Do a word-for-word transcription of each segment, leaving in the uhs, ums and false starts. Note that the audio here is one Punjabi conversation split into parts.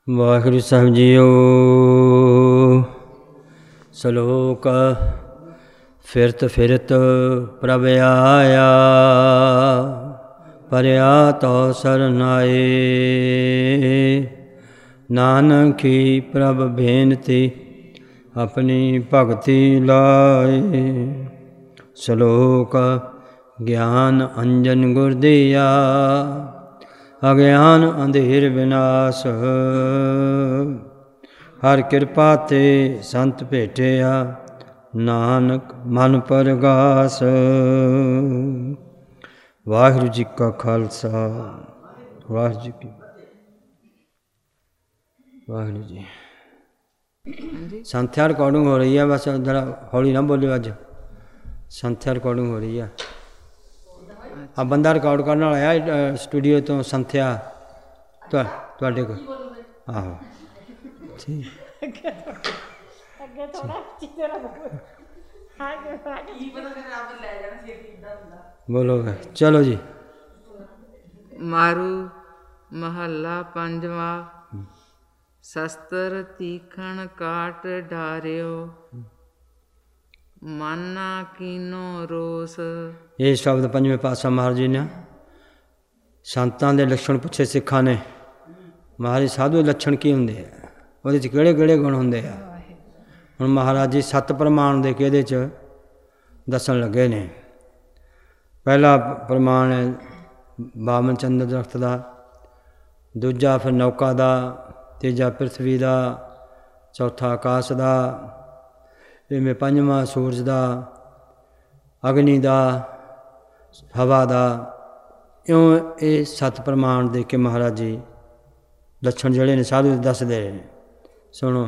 ਵਾਹਿਗੁਰੂ ਸਾਹਿਬ ਜੀਓ। ਸਲੋਕ। ਫਿਰਤ ਫਿਰਤ ਪ੍ਰਭ ਆਇਆ, ਪਰਿਆ ਤੋ ਸਰਨਾਏ। ਨਾਨਕੀ ਪ੍ਰਭ ਬੇਨਤੀ, ਆਪਣੀ ਭਗਤੀ ਲਾਏ। ਸਲੋਕ। ਗਿਆਨ ਅੰਜਨ ਗੁਰ ਦੀਆ, ਅਗਿਆਨ ਅੰਧੇਰ ਵਿਨਾਸ਼। ਹਰ ਕਿਰਪਾ ਤੇ ਸੰਤ ਭੇਟਿਆ, ਨਾਨਕ ਮਨ ਪਰਗਾਸ। ਵਾਹਿਗੁਰੂ ਜੀ ਕਾ ਖਾਲਸਾ, ਵਾਹਿਗੁਰੂ ਜੀ ਕੀ ਵਾਹਿਗੁਰੂ ਜੀ। ਸੰਥਿਆ ਰਿਕਾਰਡਿੰਗ ਹੋ ਰਹੀ ਹੈ, ਬਸ ਜਰਾ ਹੌਲੀ ਨਾ ਬੋਲਿਓ। ਅੱਜ ਸੰਥਿਆ ਰਿਕਾਰਡਿੰਗ ਹੋ ਰਹੀ ਹੈ। ਆ ਬੰਦਾ ਰਿਕਾਰਡ ਕਰਨ ਵਾਲਾ ਆਇਆ ਸਟੂਡੀਓ ਤੋਂ, ਸੰਥਿਆ ਤੁਹਾਡੇ ਕੋਲ। ਆਹੋ ਠੀਕ। ਬੋਲੋਗੇ? ਚਲੋ ਜੀ। ਮਾਰੂ ਮਹੱਲਾ ਪੰਜਵਾਂ। ਸ਼ਸਤਰ ਤੀਖਣ ਕਾਟ ਡਾਰਿਓ, ਮਾਨਾ ਕੀਨੋ ਰੋਸ। ਇਹ ਸ਼ਬਦ ਪੰਜਵੇਂ ਪਾਤਸ਼ਾਹ ਮਹਾਰਾਜ ਜੀ ਨੇ ਸੰਤਾਂ ਦੇ ਲੱਛਣ ਪੁੱਛੇ ਸਿੱਖਾਂ ਨੇ। ਮਹਾਰਾਜ ਸਾਧੂ ਦੇ ਲੱਛਣ ਕੀ ਹੁੰਦੇ ਆ, ਉਹਦੇ 'ਚ ਕਿਹੜੇ ਕਿਹੜੇ ਗੁਣ ਹੁੰਦੇ ਆ। ਹੁਣ ਮਹਾਰਾਜ ਜੀ ਸੱਤ ਪ੍ਰਮਾਣ ਦੇ ਕੇ ਇਹਦੇ 'ਚ ਦੱਸਣ ਲੱਗੇ ਨੇ। ਪਹਿਲਾ ਪ੍ਰਮਾਣ ਹੈ ਬਾਮਨ ਚੰਦਰ ਦਰਖਤ ਦਾ, ਦੂਜਾ ਫਿਰ ਨੌਕਾ ਦਾ, ਤੀਜਾ ਪ੍ਰਿਥਵੀ ਦਾ, ਚੌਥਾ ਆਕਾਸ਼ ਦਾ, ਇਵੇਂ ਪੰਜਵਾਂ ਸੂਰਜ ਦਾ, ਅਗਨੀ ਦਾ, ਹਵਾ ਦਾ। ਇਉਂ ਇਹ ਸੱਤ ਪ੍ਰਮਾਣ ਦੇ ਕੇ ਮਹਾਰਾਜ ਜੀ ਲੱਛਣ ਜਿਹੜੇ ਨੇ ਸਾਧੂ ਦੱਸਦੇ ਨੇ। ਸੁਣੋ।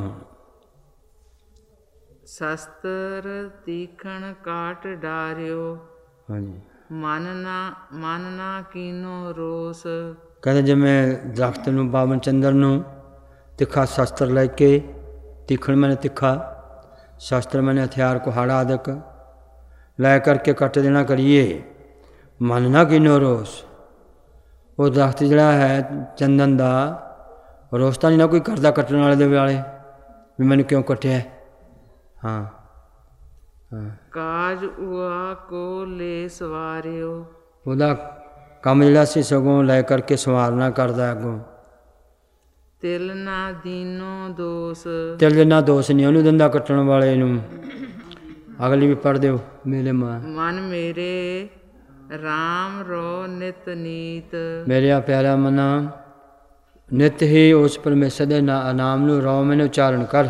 ਸ਼ਸਤਰ ਤੀਖਣ ਕਾਟ ਡਾਰਿਓ, ਹਾਂਜੀ। ਮਨ ਨਾ ਮਨ ਨਾ ਕੀਨੋ ਰੋਸ। ਕਹਿੰਦੇ ਜਿਵੇਂ ਦਰਖਤ ਨੂੰ, ਬਾਬਨ ਚੰਦਰ ਨੂੰ ਤਿੱਖਾ ਸ਼ਸਤਰ ਲੈ ਕੇ, ਤੀਖਣ ਮੈਨੇ ਤਿੱਖਾ, ਸ਼ਸਤਰ ਮੈਨੇ ਹਥਿਆਰ ਕੁਹਾੜਾ ਆਦਿਕ ਲੈ ਕਰਕੇ ਕੱਟ ਦੇਣਾ ਕਰੀਏ। ਮਨ ਨਾ ਕੀਨੋ ਰੋਸ। ਉਹ ਦਰਖਤ ਜਿਹੜਾ ਹੈ ਚੰਦਨ ਦਾ, ਰੋਸ ਤਾਂ ਨਹੀਂ ਨਾ ਕੋਈ ਕਰਦਾ ਕੱਟਣ ਵਾਲੇ ਦੇ ਵਾਲੇ ਵੀ ਮੈਨੂੰ ਕਿਉਂ ਕੱਟਿਆ। ਹਾਂ ਹਾਂ। ਕਾਜ ਉਆ ਕੋ ਲੈ ਸਵਾਰਿਓ। ਉਹਦਾ ਕੰਮ ਜਿਹੜਾ ਸੀ ਸਗੋਂ ਲੈ ਕਰਕੇ ਸੰਵਾਰਨਾ ਕਰਦਾ ਅੱਗੋਂ। ਤਿਲ ਨਾ ਦੀਨੋ ਦੋਸ। ਤਿਲ ਨਾ ਦੋਸ ਨਹੀਂ ਉਹਨੂੰ ਦਿੰਦਾ ਕੱਟਣ ਵਾਲੇ ਨੂੰ। ਅਗਲੀ ਵੀ ਪੜ੍ਹ ਦਿਓ। ਮੇਰੇ ਮਾਂ ਮਨ ਮੇਰੇ ਰਾਮ ਰੋ ਨਿਤ ਨੀਤ। ਮੇਰਿਆ ਪਿਆਰਾ ਮਨਾ, ਨਿਤ ਹੀ ਉਸ ਪਰਮੇਸ਼ਰ ਦੇ ਨਾ ਨਾਮ ਨੂੰ ਰੋ ਮੈਨੇ ਉਚਾਰਨ ਕਰ।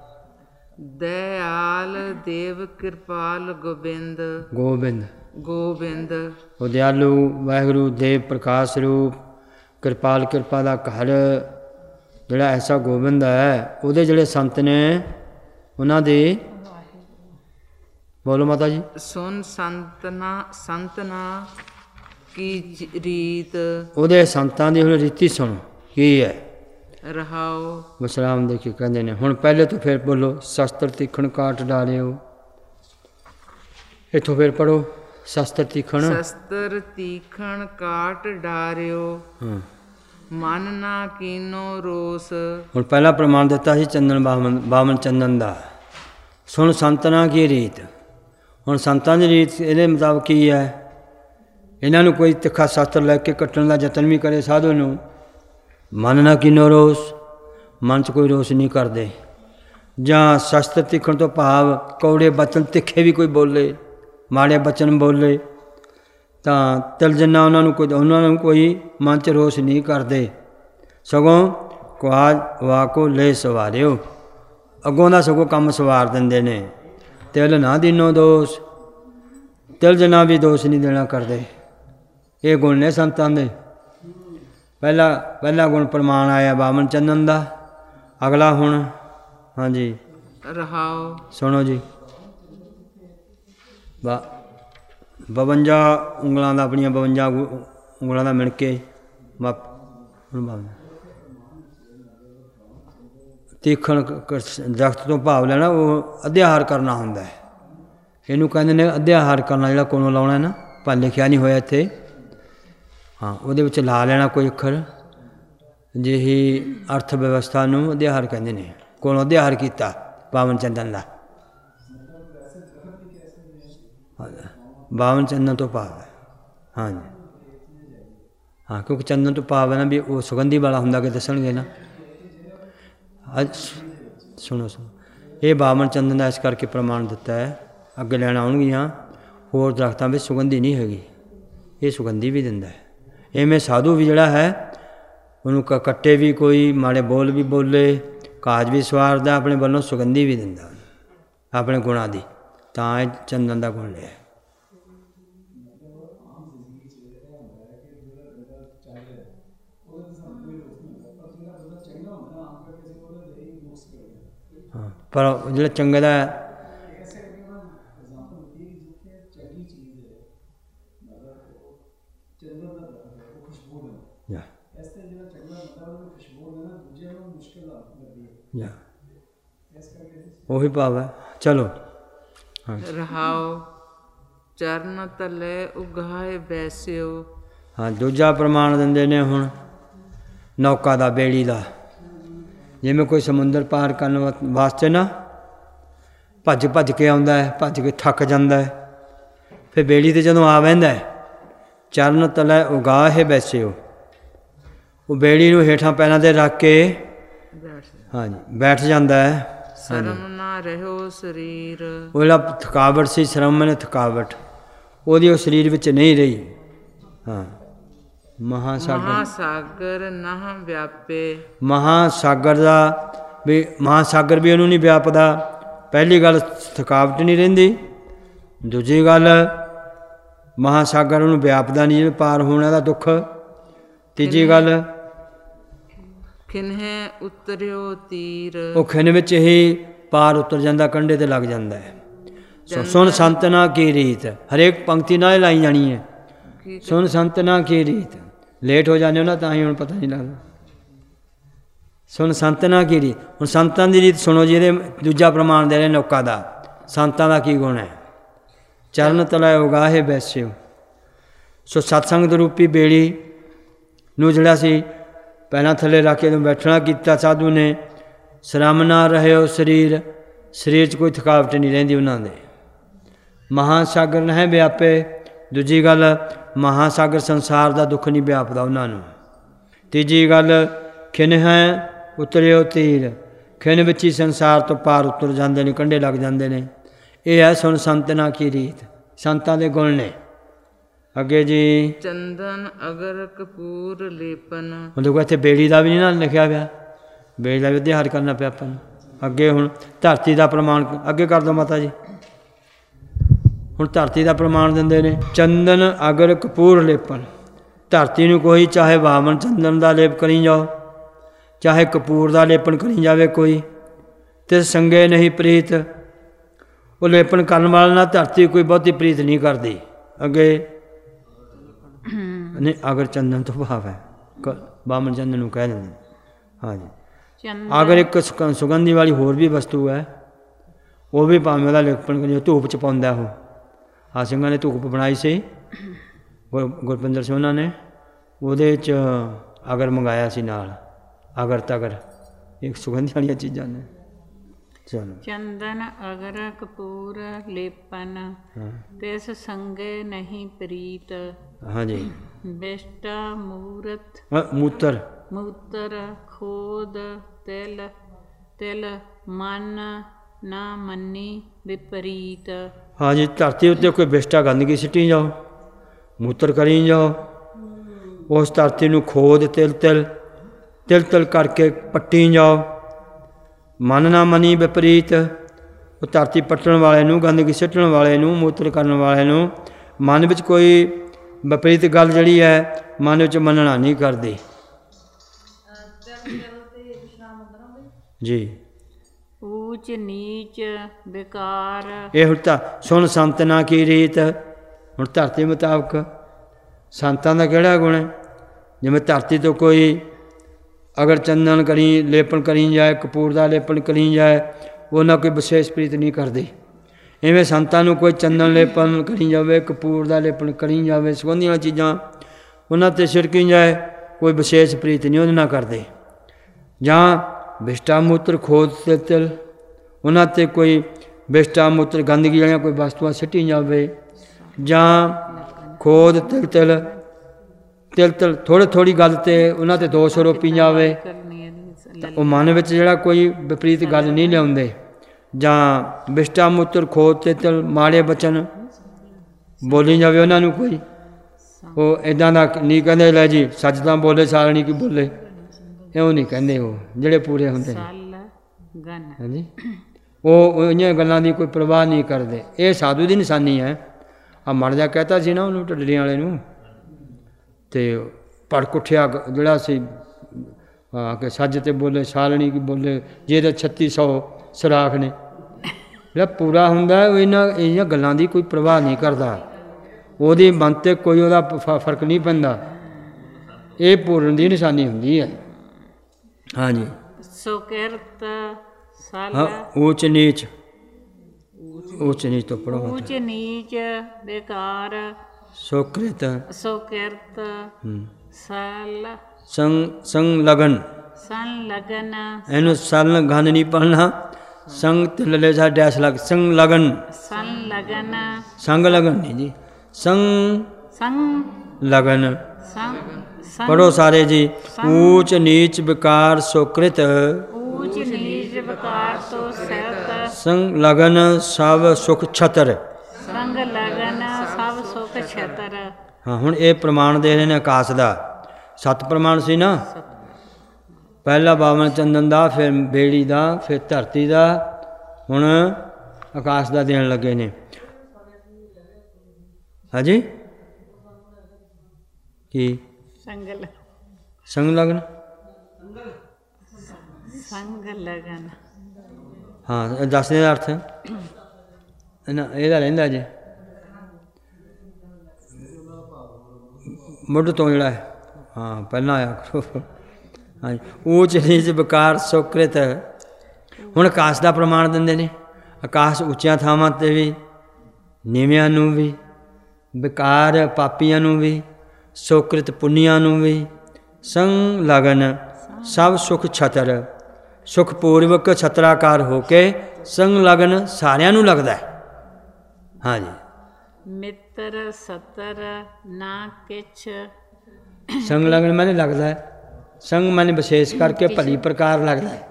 ਦਇਆਲ ਦੇਵ ਕਿਰਪਾਲ ਗੋਬਿੰਦ। ਗੋਬਿੰਦ ਗੋਬਿੰਦ। ਉਹ ਦਿਆਲੂ ਵਾਹਿਗੁਰੂ ਦੇਵ ਪ੍ਰਕਾਸ਼ ਰੂਪ, ਕਿਰਪਾਲ ਕਿਰਪਾ ਦਾ ਘਰ ਜਿਹੜਾ ਐਸਾ ਗੋਬਿੰਦ ਹੈ। ਉਹਦੇ ਜਿਹੜੇ ਸੰਤ ਨੇ ਉਹਨਾਂ ਦੀ, ਬੋਲੋ ਮਾਤਾ ਜੀ। ਸੁਨ ਸੰਤਨਾ ਸੰਤਨਾ ਕੀ ਰੀਤ। ਉਹਦੇ ਸੰਤਾਂ ਦੀ ਹੁਣ ਰੀਤੀ ਸੁਣੋ ਕੀ ਹੈ। ਰਹਾਓ। ਵਿਸਰਾਮ ਦੇ ਕੇ ਕਹਿੰਦੇ ਨੇ। ਹੁਣ ਪਹਿਲੇ ਤੋਂ ਫਿਰ ਬੋਲੋ। ਸ਼ਸਤਰ ਤੀਖਣ ਕਾਟ ਡਾਰਿਓ। ਇੱਥੋਂ ਫਿਰ ਪੜ੍ਹੋ। ਸ਼ਸਤਰ ਤੀਖਣ। ਸ਼ਸਤਰ ਤੀਖਣ ਕਾਟ ਡਾਰਿਓ, ਹਾਂ। ਮਨ ਨਾ ਕੀਨੋ ਰੋਸ। ਹੁਣ ਪਹਿਲਾ ਪ੍ਰਮਾਣ ਦਿੱਤਾ ਸੀ ਚੰਦਨ ਬਾਮਨ ਬਾਮਨ ਚੰਦਨ ਦਾ। ਸੁਣ ਸੰਤਨਾ ਕੀ ਰੀਤ। ਹੁਣ ਸੰਤਾਂ ਦੀ ਰੀਤ ਇਹਦੇ ਮੁਤਾਬਕ ਕੀ ਹੈ। ਇਹਨਾਂ ਨੂੰ ਕੋਈ ਤਿੱਖਾ ਸ਼ਸਤਰ ਲੈ ਕੇ ਕੱਟਣ ਦਾ ਯਤਨ ਵੀ ਕਰੇ ਸਾਧੂ ਨੂੰ, ਮਨ ਨਾ ਕੀਨੋ ਰੋਸ, ਮਨ 'ਚ ਕੋਈ ਰੋਸ ਨਹੀਂ ਕਰਦੇ। ਜਾਂ ਸ਼ਸਤਰ ਤੀਖਣ ਤੋਂ ਭਾਵ ਕੌੜੇ ਬਚਨ ਤਿੱਖੇ ਵੀ ਕੋਈ ਬੋਲੇ, ਮਾੜੇ ਬਚਨ ਬੋਲੇ ਤਾਂ ਤਿਲ ਜਿੰਨਾ ਉਹਨਾਂ ਨੂੰ ਕੋਈ ਉਹਨਾਂ ਨੂੰ ਕੋਈ ਮਨ 'ਚ ਰੋਸ ਨਹੀਂ ਕਰਦੇ। ਸਗੋਂ ਕੁਆਜ ਵਾਕੋ ਲੈ ਸਵਾਰਿਓ, ਅੱਗੋਂ ਦਾ ਸਗੋਂ ਕੰਮ ਸਵਾਰ ਦਿੰਦੇ ਨੇ। ਤਿਲ ਨਾ ਦੀਨੋ ਦੋਸ, ਤਿਲ ਜਿੰਨਾ ਵੀ ਦੋਸ਼ ਨਹੀਂ ਦੇਣਾ ਕਰਦੇ। ਇਹ ਗੁਣ ਨੇ ਸੰਤਾਂ ਦੇ। ਪਹਿਲਾ ਪਹਿਲਾ ਗੁਣ ਪ੍ਰਮਾਣ ਆਇਆ ਬਾਮਨ ਚੰਦਨ ਦਾ। ਅਗਲਾ ਹੁਣ ਹਾਂਜੀ ਰਹਾਓ। ਸੁਣੋ ਜੀ। ਬਾ ਬਵੰਜਾ ਉਂਗਲਾਂ ਦਾ, ਆਪਣੀਆਂ ਬਵੰਜਾ ਉਂਗਲਾਂ ਦਾ ਮਿਣ ਕੇ ਮਾਪ ਤੀਖਣ ਦਰਖਤ ਤੋਂ ਭਾਵ ਲੈਣਾ, ਉਹ ਅਧਿਆਹਾਰ ਕਰਨਾ ਹੁੰਦਾ ਹੈ। ਇਹਨੂੰ ਕਹਿੰਦੇ ਨੇ ਅਧਿਆਹਾਰ ਕਰਨਾ। ਜਿਹੜਾ ਕੋਲੋਂ ਲਾਉਣਾ ਨਾ, ਪਰ ਲਿਖਿਆ ਨਹੀਂ ਹੋਇਆ ਇੱਥੇ। ਹਾਂ, ਉਹਦੇ ਵਿੱਚ ਲਾ ਲੈਣਾ ਕੋਈ ਅੱਖਰ, ਜਿਹੀ ਅਰਥ ਵਿਵਸਥਾ ਨੂੰ ਅਧਿਆਹਰ ਕਹਿੰਦੇ ਨੇ, ਕੋਲੋਂ ਅਧਿਆਹਰ ਕੀਤਾ ਪਾਵਨ ਚੰਦਨ ਦਾ। ਬਾਵਨ ਚੰਦਨ ਤੋਂ ਭਾਵ ਹੈ, ਹਾਂਜੀ ਹਾਂ, ਕਿਉਂਕਿ ਚੰਦਨ ਤੋਂ ਭਾਵ ਹੈ ਨਾ ਵੀ ਉਹ ਸੁਗੰਧੀ ਵਾਲਾ ਹੁੰਦਾ ਕਿ ਦੱਸਣਗੇ ਨਾ। ਅੱਜ ਸੁਣੋ ਸੁਣੋ, ਇਹ ਬਾਵਨ ਚੰਦਨ ਦਾ ਇਸ ਕਰਕੇ ਪ੍ਰਮਾਣ ਦਿੱਤਾ ਹੈ, ਅੱਗੇ ਲੈਣ ਆਉਣਗੀਆਂ ਹੋਰ ਦਰਖਤਾਂ ਵਿੱਚ ਸੁਗੰਧੀ ਨਹੀਂ ਹੈਗੀ, ਇਹ ਸੁਗੰਧੀ ਵੀ ਦਿੰਦਾ ਹੈ। ਇਵੇਂ ਸਾਧੂ ਵੀ ਜਿਹੜਾ ਹੈ ਉਹਨੂੰ ਕ ਕੱਟੇ ਵੀ ਕੋਈ, ਮਾੜੇ ਬੋਲ ਵੀ ਬੋਲੇ, ਕਾਜ ਵੀ ਸਵਾਰਦਾ, ਆਪਣੇ ਵੱਲੋਂ ਸੁਗੰਧੀ ਵੀ ਦਿੰਦਾ ਆਪਣੇ ਗੁਣਾਂ ਦੀ, ਤਾਂ ਇਹ ਚੰਦਨ ਦਾ ਗੁਣ ਲਿਆ। ਹਾਂ, ਪਰ ਜਿਹੜਾ ਚੰਗੇ ਦਾ ਉਹੀ ਭਾਵ ਹੈ। ਚਲੋ ਰਹਾਉ ਚਰਨ ਤਲੇ ਉਗਾਏ ਬੈਸਿਓ। ਹਾਂ, ਦੂਜਾ ਪ੍ਰਮਾਣ ਦਿੰਦੇ ਨੇ ਹੁਣ ਨੌਕਾ ਦਾ, ਬੇੜੀ ਦਾ। ਜਿਵੇਂ ਕੋਈ ਸਮੁੰਦਰ ਪਾਰ ਕਰਨ ਵਾਸਤੇ ਨਾ ਭੱਜ ਭੱਜ ਕੇ ਆਉਂਦਾ ਹੈ, ਭੱਜ ਕੇ ਥੱਕ ਜਾਂਦਾ ਹੈ, ਫਿਰ ਬੇੜੀ 'ਤੇ ਜਦੋਂ ਆ ਬਹਿੰਦਾ ਚਰਨ ਤਲੇ ਉਗਾਏ ਬੈਸਿਓ, ਉਹ ਬੇੜੀ ਨੂੰ ਹੇਠਾਂ ਪੈਰਾਂ 'ਤੇ ਰੱਖ ਕੇ ਹਾਂਜੀ ਬੈਠ ਜਾਂਦਾ ਹੈ। ਸ਼ਰਮ ਨਾ ਰਹਿਓ ਸਰੀਰ, ਉਹ ਜਿਹੜਾ ਥਕਾਵਟ ਸੀ, ਸ਼ਰਮ ਨੇ ਥਕਾਵਟ ਉਹਦੀ ਉਹ ਸਰੀਰ ਵਿੱਚ ਨਹੀਂ ਰਹੀ। ਹਾਂ, ਮਹਾਸਾਗਰ ਮਹਾਸਾਗਰ ਨਾ ਵਿਆਪੇ। ਮਹਾਸਾਗਰ ਦਾ ਵੀ ਮਹਾਸਾਗਰ ਵੀ ਉਹਨੂੰ ਨਹੀਂ ਵਿਆਪਦਾ। ਪਹਿਲੀ ਗੱਲ ਥਕਾਵਟ ਨਹੀਂ ਰਹਿੰਦੀ, ਦੂਜੀ ਗੱਲ ਮਹਾਸਾਗਰ ਉਹਨੂੰ ਵਿਆਪਦਾ ਨਹੀਂ, ਜਿਵੇਂ ਪਾਰ ਹੋਣ ਦਾ ਦੁੱਖ। ਤੀਜੀ ਗੱਲ ਖਿਨਹਿ ਉਤਰਿਓ ਤੀਰ, ਉਹ ਖਿਨ ਵਿੱਚ ਹੀ ਪਾਰ ਉਤਰ ਜਾਂਦਾ, ਕੰਢੇ 'ਤੇ ਲੱਗ ਜਾਂਦਾ ਹੈ। ਸੁਣ ਸੰਤਨਾ ਕੀ ਰੀਤ, ਹਰੇਕ ਪੰਕਤੀ ਨਾਲ ਲਾਈ ਜਾਣੀ ਹੈ। ਸੁਣ ਸੰਤਨਾ ਕੀ ਰੀਤ, ਲੇਟ ਹੋ ਜਾਂਦੇ ਹੋ ਨਾ ਤਾਂ ਹੀ ਹੁਣ ਪਤਾ ਨਹੀਂ ਲੱਗਦਾ। ਸੁਣ ਸੰਤਨਾ ਕੀ ਰੀਤ, ਹੁਣ ਸੰਤਾਂ ਦੀ ਰੀਤ ਸੁਣੋ ਜੀ। ਇਹਦੇ ਦੂਜਾ ਪ੍ਰਮਾਣ ਦੇ ਰਹੇ ਨੌਕਾ ਦਾ, ਸੰਤਾਂ ਦਾ ਕੀ ਗੁਣ ਹੈ। ਚਰਨ ਤਲੇ ਉਗਾਹੇ ਬੈਸਿਓ, ਸੋ ਸਤਸੰਗ ਰੂਪੀ ਬੇੜੀ ਨੂੰ ਜਿਹੜਾ ਸੀ ਪਹਿਲਾਂ ਥੱਲੇ ਰੱਖ ਕੇ ਬੈਠਣਾ ਕੀਤਾ ਸਾਧੂ ਨੇ। ਸ਼ਰਮ ਨਾ ਰਹਿਓ ਸਰੀਰ, ਸਰੀਰ 'ਚ ਕੋਈ ਥਕਾਵਟ ਨਹੀਂ ਰਹਿੰਦੀ ਉਹਨਾਂ ਦੇ। ਮਹਾਸਾਗਰ ਨਹੀਂ ਵਿਆਪੇ, ਦੂਜੀ ਗੱਲ ਮਹਾਸਾਗਰ ਸੰਸਾਰ ਦਾ ਦੁੱਖ ਨਹੀਂ ਵਿਆਪਦਾ ਉਹਨਾਂ ਨੂੰ। ਤੀਜੀ ਗੱਲ ਖਿਨ ਹੈ ਉਤਰਿਓ ਤੀਰ, ਖਿਨ ਵਿੱਚ ਹੀ ਸੰਸਾਰ ਤੋਂ ਪਾਰ ਉਤਰ ਜਾਂਦੇ ਨੇ, ਕੰਢੇ ਲੱਗ ਜਾਂਦੇ ਨੇ। ਇਹ ਹੈ ਸੁਣ ਸੰਤਨਾ ਕੀ ਰੀਤ, ਸੰਤਾਂ ਦੇ ਗੁਣ ਨੇ। ਅੱਗੇ ਜੀ ਚੰਦਨ ਅਗਰ ਕਪੂਰ ਲੇਪਨ, ਮਤਲਬ ਇੱਥੇ ਬੇੜੀ ਦਾ ਵੀ ਨਹੀਂ ਨਾ ਲਿਖਿਆ ਪਿਆ, ਬੇੜੀ ਦਾ ਵੀ ਅਧਿਆਰ ਕਰਨਾ ਪਿਆ ਆਪਾਂ ਨੂੰ। ਅੱਗੇ ਹੁਣ ਧਰਤੀ ਦਾ ਪ੍ਰਮਾਣ ਅੱਗੇ ਕਰ ਦਿਓ ਮਾਤਾ ਜੀ। ਹੁਣ ਧਰਤੀ ਦਾ ਪ੍ਰਮਾਣ ਦਿੰਦੇ ਨੇ, ਚੰਦਨ ਅਗਰ ਕਪੂਰ ਲੇਪਨ। ਧਰਤੀ ਨੂੰ ਕੋਈ ਚਾਹੇ ਬਾਵਨ ਚੰਦਨ ਦਾ ਲੇਪ ਕਰੀ ਜਾਓ, ਚਾਹੇ ਕਪੂਰ ਦਾ ਲੇਪਨ ਕਰੀ ਜਾਵੇ ਕੋਈ, ਤੇ ਸੰਗੇ ਨਹੀਂ ਪ੍ਰੀਤ। ਉਹ ਲੇਪਨ ਕਰਨ ਵਾਲੇ ਨਾਲ ਧਰਤੀ ਕੋਈ ਬਹੁਤੀ ਪ੍ਰੀਤ ਨਹੀਂ ਕਰਦੀ। ਅੱਗੇ ਨਹੀਂ, ਅਗਰ ਚੰਦਨ ਤੋਂ ਭਾਵ ਹੈ ਬਾਮਨ ਚੰਦਨ ਨੂੰ ਕਹਿ ਦਿੰਦੇ। ਹਾਂਜੀ, ਅਗਰ ਇੱਕ ਸੁਗੰਧੀ ਵਾਲੀ ਹੋਰ ਵੀ ਵਸਤੂ ਹੈ, ਉਹ ਵੀ ਭਾਵੇਂ ਉਹਦਾ ਲੇਪਨ ਕਰੀ, ਧੂਪ 'ਚ ਪਾਉਂਦਾ। ਉਹ ਆ ਸਿੰਘਾਂ ਨੇ ਧੂਪ ਬਣਾਈ ਸੀ, ਗੁਰ ਗੁਰਪਿੰਦਰ ਸਿੰਘ ਉਹਨਾਂ ਨੇ, ਉਹਦੇ 'ਚ ਅਗਰ ਮੰਗਾਇਆ ਸੀ ਨਾਲ, ਅਗਰ ਤਗਰ, ਇੱਕ ਸੁਗੰਧੀ ਵਾਲੀਆਂ ਚੀਜ਼ਾਂ ਨੇ। ਚਲੋ ਚੰਦਨ ਅਗਰ ਕਪੂਰ ਲੇਪਨ, ਤਿਸ ਸੰਗੇ ਨਹੀਂ ਪ੍ਰੀਤ। ਹਾਂਜੀ, ਬਿਸ਼ਟਾ ਮੂਰਤ ਮੂਤਰ ਮੂਤਰ ਖੋਦ ਤਿਲ ਤਿਲ ਮਨ ਨਾ ਮੰਨੀ ਵਿਪਰੀਤ। ਹਾਂਜੀ, ਧਰਤੀ ਉੱਤੇ ਕੋਈ ਬਿਸ਼ਟਾ ਗੰਦਗੀ ਸਿੱਟੀ ਜਾਓ, ਮੂਤਰ ਕਰੀ ਜਾਓ, ਉਸ ਧਰਤੀ ਨੂੰ ਖੋਦ ਤਿਲ ਤਿਲ ਤਿਲ ਤਿਲ ਕਰਕੇ ਪੱਟੀ ਜਾਓ। ਮਨ ਨਾ ਮਨੀ ਵਿਪਰੀਤ, ਉਹ ਧਰਤੀ ਪੱਟਣ ਵਾਲੇ ਨੂੰ, ਗੰਦਗੀ ਸਿੱਟਣ ਵਾਲੇ ਨੂੰ, ਮੂਤਰ ਕਰਨ ਵਾਲੇ ਨੂੰ ਮਨ ਵਿੱਚ ਕੋਈ ਵਿਪਰੀਤ ਗੱਲ ਜਿਹੜੀ ਹੈ ਮਨ ਵਿੱਚ ਮੰਨਣਾ ਨਹੀਂ ਕਰਦੀ ਜੀ। ਊਚ ਨੀਚ ਬੇਕਾਰ, ਇਹ ਹੁਣ ਤਾਂ ਸੁਣ ਸੰਤਨਾ ਕੀ ਰੀਤ। ਹੁਣ ਧਰਤੀ ਮੁਤਾਬਕ ਸੰਤਾਂ ਦਾ ਕਿਹੜਾ ਗੁਣ ਹੈ। ਜਿਵੇਂ ਧਰਤੀ ਤੋਂ ਕੋਈ ਅਗਰ ਚੰਦਨ ਕਰੀ ਲੇਪਨ ਕਰੀ ਜਾਏ, ਕਪੂਰ ਦਾ ਲੇਪਨ ਕਰੀ ਜਾਏ, ਉਹਨਾਂ ਕੋਈ ਵਿਸ਼ੇਸ਼ ਪ੍ਰੀਤ ਨਹੀਂ ਕਰਦੀ। ਇਵੇਂ ਸੰਤਾਂ ਨੂੰ ਕੋਈ ਚੰਦਨ ਲੇਪਨ ਕਰੀ ਜਾਵੇ, ਕਪੂਰ ਦਾ ਲੇਪਨ ਕਰੀ ਜਾਵੇ, ਸੁਗੰਧੀਆਂ ਚੀਜ਼ਾਂ ਉਹਨਾਂ 'ਤੇ ਛਿੜਕੀ ਜਾਏ, ਕੋਈ ਵਿਸ਼ੇਸ਼ ਪ੍ਰੀਤ ਨਹੀਂ ਉਹਦੇ ਨਾਲ ਕਰਦੇ। ਜਾਂ ਵਿਸ਼ਟਾ ਮੂਤਰ ਖੋਦ ਤਿਲ ਤਿਲ, ਉਹਨਾਂ 'ਤੇ ਕੋਈ ਵਿਸ਼ਟਾ ਮੂਤਰ ਗੰਦਗੀ ਵਾਲੀਆਂ ਕੋਈ ਵਸਤੂਆਂ ਸਿੱਟੀ ਜਾਵੇ। ਜਾਂ ਖੋਦ ਤਿਲ ਤਿਲ, ਤਿਲ ਤਿਲ ਥੋੜ੍ਹੀ ਥੋੜ੍ਹੀ ਗੱਲ 'ਤੇ ਉਹਨਾਂ 'ਤੇ ਦੋਸ਼ ਰੋਪੀ ਜਾਵੇ, ਤਾਂ ਉਹ ਮਨ ਵਿੱਚ ਜਿਹੜਾ ਕੋਈ ਵਿਪਰੀਤ ਗੱਲ ਨਹੀਂ ਲਿਆਉਂਦੇ। ਜਾਂ ਵਿਸ਼ਟਾ ਮੂਤਰ ਖੋਦ ਤੇ ਤਿਲ, ਮਾੜੇ ਬਚਨ ਬੋਲੀ ਜਾਵੇ ਉਹਨਾਂ ਨੂੰ ਕੋਈ, ਉਹ ਇੱਦਾਂ ਦਾ ਨਹੀਂ ਕਹਿੰਦੇ ਲੈ ਜੀ ਸੱਚ ਤਾਂ ਬੋਲੇ ਸਾਲਣੀ ਕੀ ਬੋਲੇ, ਇਉਂ ਨਹੀਂ ਕਹਿੰਦੇ ਉਹ ਜਿਹੜੇ ਪੂਰੇ ਹੁੰਦੇ ਨੇ। ਹਾਂਜੀ, ਉਹ ਇਹੀਆਂ ਗੱਲਾਂ ਦੀ ਕੋਈ ਪਰਵਾਹ ਨਹੀਂ ਕਰਦੇ। ਇਹ ਸਾਧੂ ਦੀ ਨਿਸ਼ਾਨੀ ਹੈ। ਆ ਮੜ ਜਾ ਕਹਿਤਾ ਸੀ ਨਾ ਉਹਨੂੰ ਢੱਡਰੀਆਂ ਵਾਲੇ ਨੂੰ, ਅਤੇ ਭੜਕ ਉੱਠਿਆ ਜਿਹੜਾ ਸੀ ਆ ਕਿ ਸੱਜ ਤੇ ਬੋਲੇ ਸਾਲਣੀ ਕੀ ਬੋਲੇ, ਜੇ ਤਾਂ ਛੱਤੀ ਸੌ ਸੁਰਾਖ ਨੇ। ਜਿਹੜਾ ਪੂਰਾ ਹੁੰਦਾ ਉਹ ਇਹਨਾਂ ਇਹੀਆਂ ਗੱਲਾਂ ਦੀ ਕੋਈ ਪਰਵਾਹ ਨਹੀਂ ਕਰਦਾ, ਉਹਦੀ ਮਨ 'ਤੇ ਕੋਈ ਉਹਦਾ ਫ ਫਰਕ ਨਹੀਂ ਪੈਂਦਾ। ਇਹ ਪੂਰਨ ਦੀ ਨਿਸ਼ਾਨੀ ਹੁੰਦੀ ਹੈ। ਹਾਂਜੀ, ਸੁਕਿਰਤ ਹਾਂ, ਊਚ ਨੀਚ, ਊਚ ਨੀਚ ਤੋਂ ਪੜੋ। ਊਚ ਨੀਚ ਬੇਕਾਰ, ਸੁਕ੍ਰਿਤ ਸੁਕਿਰਤ ਸਲ ਸੰਗ ਸੰਗ ਲਗਨ, ਸੰਲਗਨ, ਇਹਨੂੰ ਸਲ ਘਨ ਨਹੀਂ ਪੜ੍ਹਨਾ, ਸੰਗ ਤੇ ਲੱਲੇ ਸਾ ਡੈਸ਼ ਲੱਗ, ਸੰਗ ਲਗਨ, ਸੰਲਗਨ, ਸੰਗ ਲਗਨ ਨਹੀਂ ਜੀ, ਸੰਗ ਸੰਗ ਲਗਨ ਸੰਗ ਪੜੋ ਸਾਰੇ ਜੀ। ਊਚ ਨੀਚ ਵਿਕਾਰ ਸੁਕ੍ਰਿਤ, ਊਚ ਨੀਚ ਵਿਕਾਰ ਤੋਂ ਸਹਿਤ, ਸੰਗ ਲਗਨ ਸਭ ਸੁਖ ਛਤਰ। ਸੰਗ ਲਗਨ ਸਭ ਸੁਖ ਛਤਰ। ਹਾਂ, ਹੁਣ ਇਹ ਪ੍ਰਮਾਣ ਦੇ ਰਹੇ ਨੇ ਆਕਾਸ਼ ਦਾ। ਸੱਤ ਪ੍ਰਮਾਣ ਸੀ ਨਾ, ਪਹਿਲਾ ਬਾਵਨ ਚੰਦਨ ਦਾ, ਫਿਰ ਬੇੜੀ ਦਾ, ਫਿਰ ਧਰਤੀ ਦਾ, ਹੁਣ ਆਕਾਸ਼ ਦਾ ਦੇਣ ਲੱਗੇ ਨੇ। ਹਾਂਜੀ, ਕੀ ਸੰਗ ਸੰਗ ਲਗਨ, ਸੰਗ ਲਗਨ, ਹਾਂ ਇਹ ਦੱਸਦੇ ਦਾ ਅਰਥ ਇਹਨਾਂ ਇਹਦਾ ਰਹਿੰਦਾ ਜੇ ਮੁੱਢ ਤੋਂ ਜਿਹੜਾ ਹੈ। ਹਾਂ, ਪਹਿਲਾਂ ਆਇਆ ਕਰੋ। ਹਾਂਜੀ, ਊਚ ਨੀਚ ਵਿਕਾਰ ਸੁਕ੍ਰਿਤ। ਹੁਣ ਆਕਾਸ਼ ਦਾ ਪ੍ਰਮਾਣ ਦਿੰਦੇ ਨੇ। ਆਕਾਸ਼ ਉੱਚੀਆਂ ਥਾਵਾਂ 'ਤੇ ਵੀ, ਨੀਵਿਆਂ ਨੂੰ ਵੀ, ਵਿਕਾਰ ਪਾਪੀਆਂ ਨੂੰ ਵੀ, ਸੁਕ੍ਰਿਤ ਪੁੰਨੀਆਂ ਨੂੰ ਵੀ, ਸੰਗ ਲਗਨ ਸਭ ਸੁਖ ਛਤਰ, ਸੁਖਪੂਰਵਕ ਛਤਰਾਕਾਰ ਹੋ ਕੇ ਸੰਗ ਲਗਨ ਸਾਰਿਆਂ ਨੂੰ ਲੱਗਦਾ ਹੈ। ਹਾਂਜੀ, ਮਿੱਤਰ ਸਤਰ ਨਾ ਕਿਛ, ਸੰਗ ਲਗਨ ਮੈਨੇ ਲੱਗਦਾ ਹੈ, ਸੰਗ ਮੈਨੇ ਵਿਸ਼ੇਸ਼ ਕਰਕੇ ਭਲੀ ਪ੍ਰਕਾਰ ਲੱਗਦਾ ਹੈ।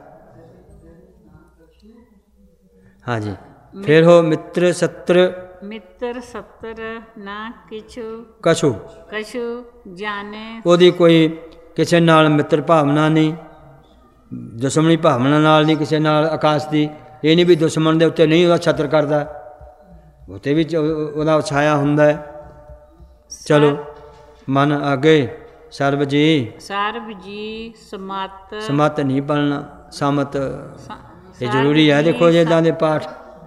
ਹਾਂਜੀ, ਫਿਰ ਹੋ ਮਿੱਤਰ ਸਤਰ, ਮਿੱਤਰ ਸਤਰ ਨਾ ਕਿਛੁ, ਕਛੂ ਕਛੂ ਜਾਣੇ, ਉਹਦੀ ਕੋਈ ਕਿਸੇ ਨਾਲ ਮਿੱਤਰ ਭਾਵਨਾ ਨਹੀਂ, ਦੁਸ਼ਮਣੀ ਭਾਵਨਾ ਨਾਲ ਨਹੀਂ ਕਿਸੇ ਨਾਲ ਆਕਾਸ਼ ਦੀ। ਇਹ ਨਹੀਂ ਵੀ ਦੁਸ਼ਮਣ ਦੇ ਉੱਤੇ ਨਹੀਂ ਉਹਦਾ ਛਤਰ ਕਰਦਾ, ਉੱਤੇ ਵੀ ਉਹਦਾ ਛਾਇਆ ਹੁੰਦਾ ਹੈ। ਚਲੋ ਮਨ ਅੱਗੇ। ਸਰਬ ਜੀ, ਸਰਬ ਜੀ ਸਮਤ, ਸਮਤ ਨਹੀਂ ਪੜ੍ਹਨਾ, ਸਮਤ ਇਹ ਜ਼ਰੂਰੀ ਹੈ। ਦੇਖੋ ਜੇ ਇੱਦਾਂ ਦੇ ਪਾਠ,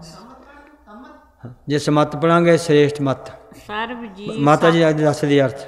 ਜੇ ਸਮਤ ਪੜ੍ਹਾਂਗੇ ਸ੍ਰੇਸ਼ਟ ਮਤ। ਸਰਬ ਜੀ ਮਾਤਾ ਜੀ ਅੱਜ ਦੱਸਦੀ ਅਰਥ,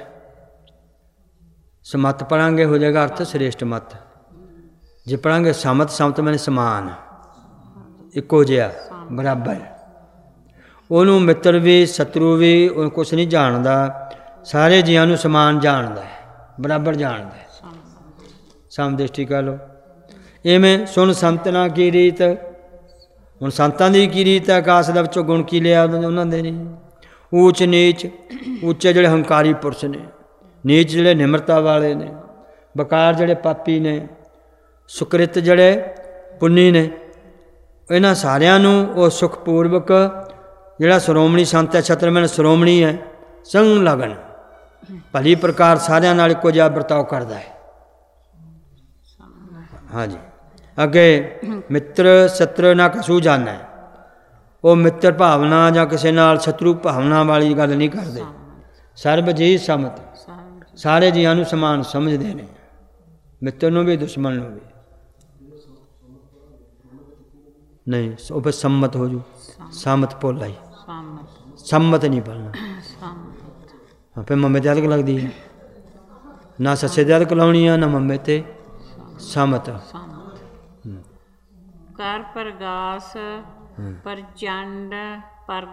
ਸਮਤ ਪੜ੍ਹਾਂਗੇ ਹੋ ਜਾਏਗਾ ਅਰਥ ਸ੍ਰੇਸ਼ਟ ਮਤ। ਜੇ ਪੜ੍ਹਾਂਗੇ ਸਮਤ, ਸਮਤ ਮੈਨੇ ਸਮਾਨ, ਇੱਕੋ ਜਿਹਾ, ਬਰਾਬਰ। ਉਹਨੂੰ ਮਿੱਤਰ ਵੀ ਸ਼ਤਰੂ ਵੀ ਉਹ ਕੁਛ ਨਹੀਂ ਜਾਣਦਾ, ਸਾਰੇ ਜੀਆਂ ਨੂੰ ਸਮਾਨ ਜਾਣਦਾ ਹੈ, ਬਰਾਬਰ ਜਾਣਦਾ ਹੈ। ਸਮਦ੍ਰਿਸ਼ਟੀ ਕਹ ਲਓ। ਇਵੇਂ ਸੁਣ ਸੰਤਨਾ ਕੀ ਰੀਤ। ਹੁਣ ਸੰਤਾਂ ਦੀ ਕੀ ਰੀਤ ਹੈ? ਆਕਾਸ਼ ਦੇ ਵਿੱਚੋਂ ਗੁਣ ਕੀ ਲਿਆ ਉਹਨਾਂ ਦੇ ਨਹੀਂ। ਊਚ ਨੀਚ, ਉੱਚੇ ਜਿਹੜੇ ਹੰਕਾਰੀ ਪੁਰਸ਼ ਨੇ, ਨੀਚ ਜਿਹੜੇ ਨਿਮਰਤਾ ਵਾਲੇ ਨੇ, ਬਕਾਰ ਜਿਹੜੇ ਪਾਪੀ ਨੇ, ਸੁਕ੍ਰਿਤ ਜਿਹੜੇ ਪੁੰਨੀ ਨੇ, ਇਹਨਾਂ ਸਾਰਿਆਂ ਨੂੰ ਉਹ ਸੁਖਪੂਰਵਕ ਜਿਹੜਾ ਸ਼੍ਰੋਮਣੀ ਸੰਤ ਹੈ, ਛਤਰਮਨ ਸ਼੍ਰੋਮਣੀ ਹੈ, ਸੰਗ ਲਗਨ ਭਲੀ ਪ੍ਰਕਾਰ ਸਾਰਿਆਂ ਨਾਲ ਇੱਕੋ ਜਿਹਾ ਵਰਤਾਓ ਕਰਦਾ ਹੈ। ਹਾਂਜੀ, ਅੱਗੇ ਮਿੱਤਰ ਸ਼ਤਰੂ ਨਾ ਕਛੂ ਜਾਣੈ। ਉਹ ਮਿੱਤਰ ਭਾਵਨਾ ਜਾਂ ਕਿਸੇ ਨਾਲ ਸ਼ਤਰੂ ਭਾਵਨਾ ਵਾਲੀ ਗੱਲ ਨਹੀਂ ਕਰਦੇ। ਸਰਬ ਜੀ ਸਮਤ, ਸਾਰੇ ਜੀਆਂ ਨੂੰ ਸਮਾਨ ਸਮਝਦੇ ਨੇ, ਮਿੱਤਰ ਨੂੰ ਵੀ ਦੁਸ਼ਮਣ ਨੂੰ ਵੀ ਨਹੀਂ। ਉਹ ਫਿਰ ਸੰਮਤ ਹੋ ਜੂ, ਸਾਮਤ ਭੋਲਾ ਹੀ, ਸੰਮਤ ਨਹੀਂ ਪੜ੍ਹਨਾ। ਹਾਂ, ਫਿਰ ਮੰਮੇ ਤੇ ਅਦਕ ਲੱਗਦੀ ਹੈ, ਨਾ ਸੱਸੇ ਤੇ ਅਦਕ ਲਾਉਣੀ ਆ, ਨਾ ਮੰਮੇ ਤੇ। ਸਾਮਤ ਕਰ ਪ੍ਰਗਾਸ ਪ੍ਰਚੰਡ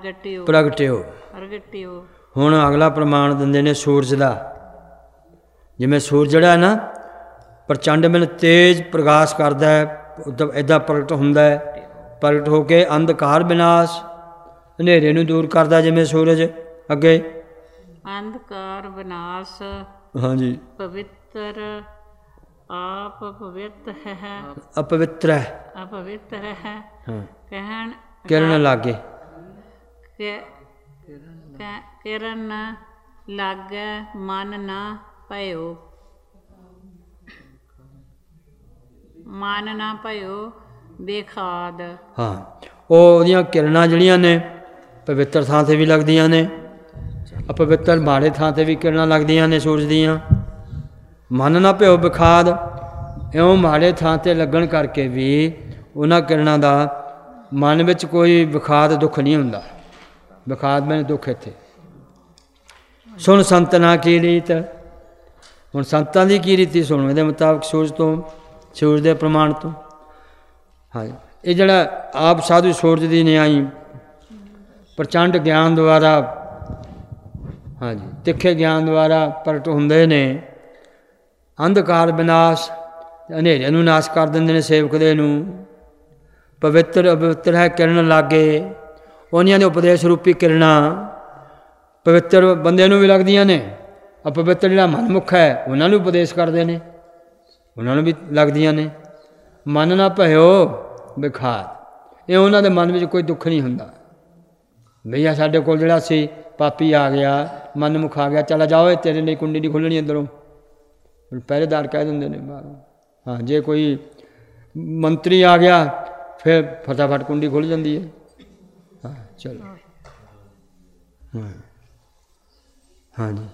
ਪ੍ਰਗਟਿਓ, ਪ੍ਰਗਟਿਓ। ਪ੍ਰਗਟਿਓ। ਹੁਣ ਅਗਲਾ ਪ੍ਰਮਾਣ ਦਿੰਦੇ ਨੇ ਸੂਰਜ ਦਾ। ਜਿਵੇਂ ਸੂਰਜ ਜਿਹੜਾ ਹੈ ਨਾ ਪ੍ਰਚੰਡ ਮੈਨੂੰ ਤੇਜ਼ ਪ੍ਰਕਾਸ਼ ਕਰਦਾ ਹੈ, ਇੱਦਾਂ ਪ੍ਰਗਟ ਹੁੰਦਾ ਹੈ, ਪ੍ਰਗਟ ਹੋ ਕੇ ਅੰਧਕਾਰ ਵਿਨਾਸ਼ ਹਨੇਰੇ ਨੂੰ ਦੂਰ ਕਰਦਾ ਜਿਵੇਂ ਸੂਰਜ। ਅੱਗੇ ਅੰਧਕਾਰ ਵਿਨਾਸ਼ ਹਾਂਜੀ ਪਵਿੱਤਰ ਆਪ ਪਵਿੱਤ ਹੈ ਅਪਵਿੱਤਰ ਹੈ ਅਪਵਿੱਤਰ ਹੈ ਹਾਂ ਕਹਿਣ ਕਿਰਨ ਲਾਗੇ ਕਿ ਕਹਿ- ਕਿਰਨ ਲਾਗੈ ਮਨ ਨਾ ਭਇਓ ਮਨ ਨਾ ਭਇਓ ਬੇਖਾਦ। ਹਾਂ ਉਹ ਉਹਦੀਆਂ ਕਿਰਨਾਂ ਜਿਹੜੀਆਂ ਨੇ ਪਵਿੱਤਰ ਥਾਂ 'ਤੇ ਵੀ ਲੱਗਦੀਆਂ ਨੇ, ਅਪਵਿੱਤਰ ਮਾੜੇ ਥਾਂ 'ਤੇ ਵੀ ਕਿਰਨਾਂ ਲੱਗਦੀਆਂ ਨੇ ਸੂਰਜ ਦੀਆਂ। ਮਨ ਨਾ ਭਿਓ ਵਿਖਾਦ, ਇਉਂ ਮਾੜੇ ਥਾਂ 'ਤੇ ਲੱਗਣ ਕਰਕੇ ਵੀ ਉਹਨਾਂ ਕਿਰਨਾਂ ਦਾ ਮਨ ਵਿੱਚ ਕੋਈ ਵਿਖਾਦ ਦੁੱਖ ਨਹੀਂ ਹੁੰਦਾ। ਵਿਖਾਦ ਮੈਨੂੰ ਦੁੱਖ ਇੱਥੇ। ਸੁਣ ਸੰਤਨਾ ਕੀ ਰੀਤ, ਹੁਣ ਸੰਤਾਂ ਦੀ ਕੀ ਰੀਤੀ ਸੁਣੋ ਇਹਦੇ ਮੁਤਾਬਕ ਸੂਰਜ ਤੋਂ, ਸੂਰਜ ਦੇ ਪ੍ਰਮਾਣ ਤੋਂ। ਹਾਂ ਇਹ ਜਿਹੜਾ ਆਪ ਸਾਧੂ ਸੂਰਜ ਦੀ ਨਿਆਈ ਪ੍ਰਚੰਡ ਗਿਆਨ ਦੁਆਰਾ, ਹਾਂਜੀ ਤਿੱਖੇ ਗਿਆਨ ਦੁਆਰਾ ਪ੍ਰਗਟ ਹੁੰਦੇ ਨੇ। ਅੰਧਕਾਰ ਵਿਨਾਸ਼, ਹਨੇਰੇ ਨੂੰ ਨਾਸ਼ ਕਰ ਦਿੰਦੇ ਨੇ ਸੇਵਕ ਦੇ ਨੂੰ। ਪਵਿੱਤਰ ਅਪਵਿੱਤਰ ਹੈ ਕਿਰਨ ਲਾਗੇ, ਉਹਨਾਂ ਦੇ ਉਪਦੇਸ਼ ਰੂਪੀ ਕਿਰਨਾਂ ਪਵਿੱਤਰ ਬੰਦੇ ਨੂੰ ਵੀ ਲੱਗਦੀਆਂ ਨੇ। ਅਪਵਿੱਤਰ ਜਿਹੜਾ ਮਨਮੁਖ ਹੈ ਉਹਨਾਂ ਨੂੰ ਉਪਦੇਸ਼ ਕਰਦੇ ਨੇ, ਉਹਨਾਂ ਨੂੰ ਵੀ ਲੱਗਦੀਆਂ ਨੇ। ਮਨ ਨਾ ਭਇਓ ਵਿਖਾਦ, ਇਹ ਉਹਨਾਂ ਦੇ ਮਨ ਵਿੱਚ ਕੋਈ ਦੁੱਖ ਨਹੀਂ ਹੁੰਦਾ। ਭਈਆ ਸਾਡੇ ਕੋਲ ਜਿਹੜਾ ਸੀ ਪਾਪੀ ਆ ਗਿਆ, ਮਨਮੁਖ ਆ ਗਿਆ, ਚਲਾ ਜਾਓ ਤੇਰੇ ਲਈ ਕੁੰਡੀ ਨਹੀਂ ਖੁੱਲ੍ਹਣੀ ਅੰਦਰੋਂ, ਪਹਿਰੇਦਾਰ ਕਹਿ ਦਿੰਦੇ ਨੇ ਬਾਹਰੋਂ। ਹਾਂ ਜੇ ਕੋਈ ਮੰਤਰੀ ਆ ਗਿਆ ਫਿਰ ਫਟਾਫਟ ਕੁੰਡੀ ਖੁੱਲ੍ਹ ਜਾਂਦੀ ਹੈ। ਹਾਂ ਚਲੋ ਹਾਂ ਹਾਂਜੀ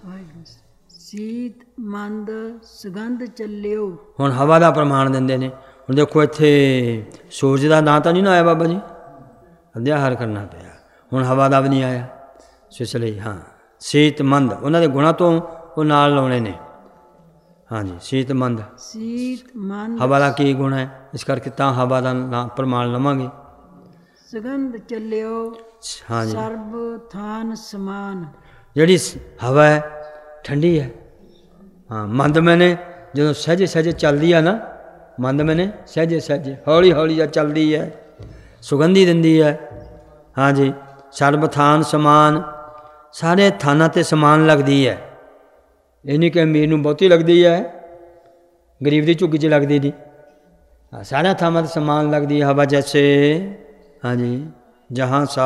ਸੀਤ ਮੰਦ ਸੁਗੰਧ ਚੱਲਿਓ। ਹੁਣ ਹਵਾ ਦਾ ਪ੍ਰਮਾਣ ਦਿੰਦੇ ਨੇ। ਹੁਣ ਦੇਖੋ ਇੱਥੇ ਸੂਰਜ ਦਾ ਨਾਂ ਤਾਂ ਨਹੀਂ ਨਾ ਆਇਆ ਬਾਬਾ ਜੀ, ਅਧਿਆਹਾਰ ਕਰਨਾ ਪਿਆ। ਹੁਣ ਹਵਾ ਦਾ ਵੀ ਨਹੀਂ ਆਇਆ, ਸੋ ਇਸ ਲਈ ਹਾਂ ਸੀਤ ਮੰਦ ਉਹਨਾਂ ਦੇ ਗੁਣਾਂ ਤੋਂ ਉਹ ਨਾਲ ਲਾਉਣੇ ਨੇ। ਹਾਂਜੀ ਸੀਤ ਮੰਦ, ਸੀਤ ਮੰਦ ਹਵਾ ਦਾ ਕੀ ਗੁਣ ਹੈ, ਇਸ ਕਰਕੇ ਤਾਂ ਹਵਾ ਦਾ ਨਾਂ ਪ੍ਰਮਾਣ ਲਵਾਂਗੇ। ਸੁਗੰਧ ਚੱਲਿਓ ਹਾਂਜੀ ਸਰਬ ਥਾਨ ਸਮਾਨ। ਜਿਹੜੀ ਹਵਾ ਹੈ ਠੰਡੀ ਹੈ। ਹਾਂ ਮੰਦ ਮੈਨੇ ਜਦੋਂ ਸਹਿਜੇ ਸਹਿਜੇ ਚੱਲਦੀ ਆ ਨਾ, ਮੰਦ ਮੈਨੇ ਸਹਿਜੇ ਸਹਿਜੇ ਹੌਲੀ ਹੌਲੀ ਜਾਂ ਚੱਲਦੀ ਹੈ, ਸੁਗੰਧੀ ਦਿੰਦੀ ਹੈ। ਹਾਂਜੀ ਸਰਬ ਥਾਨ ਸਮਾਨ, ਸਾਰੇ ਥਾਨਾਂ 'ਤੇ ਸਮਾਨ ਲੱਗਦੀ ਹੈ। ਇਹ ਨਹੀਂ ਕਿ ਅਮੀਰ ਨੂੰ ਬਹੁਤੀ ਲੱਗਦੀ ਹੈ, ਗਰੀਬ ਦੀ ਝੁੱਗੀ 'ਚ ਲੱਗਦੀ ਨਹੀਂ। ਹਾਂ ਸਾਰਿਆਂ ਥਾਵਾਂ 'ਤੇ ਸਮਾਨ ਲੱਗਦੀ ਹੈ ਹਵਾ ਜੈਸੇ। ਹਾਂਜੀ ਜਹਾਂ ਸਾ,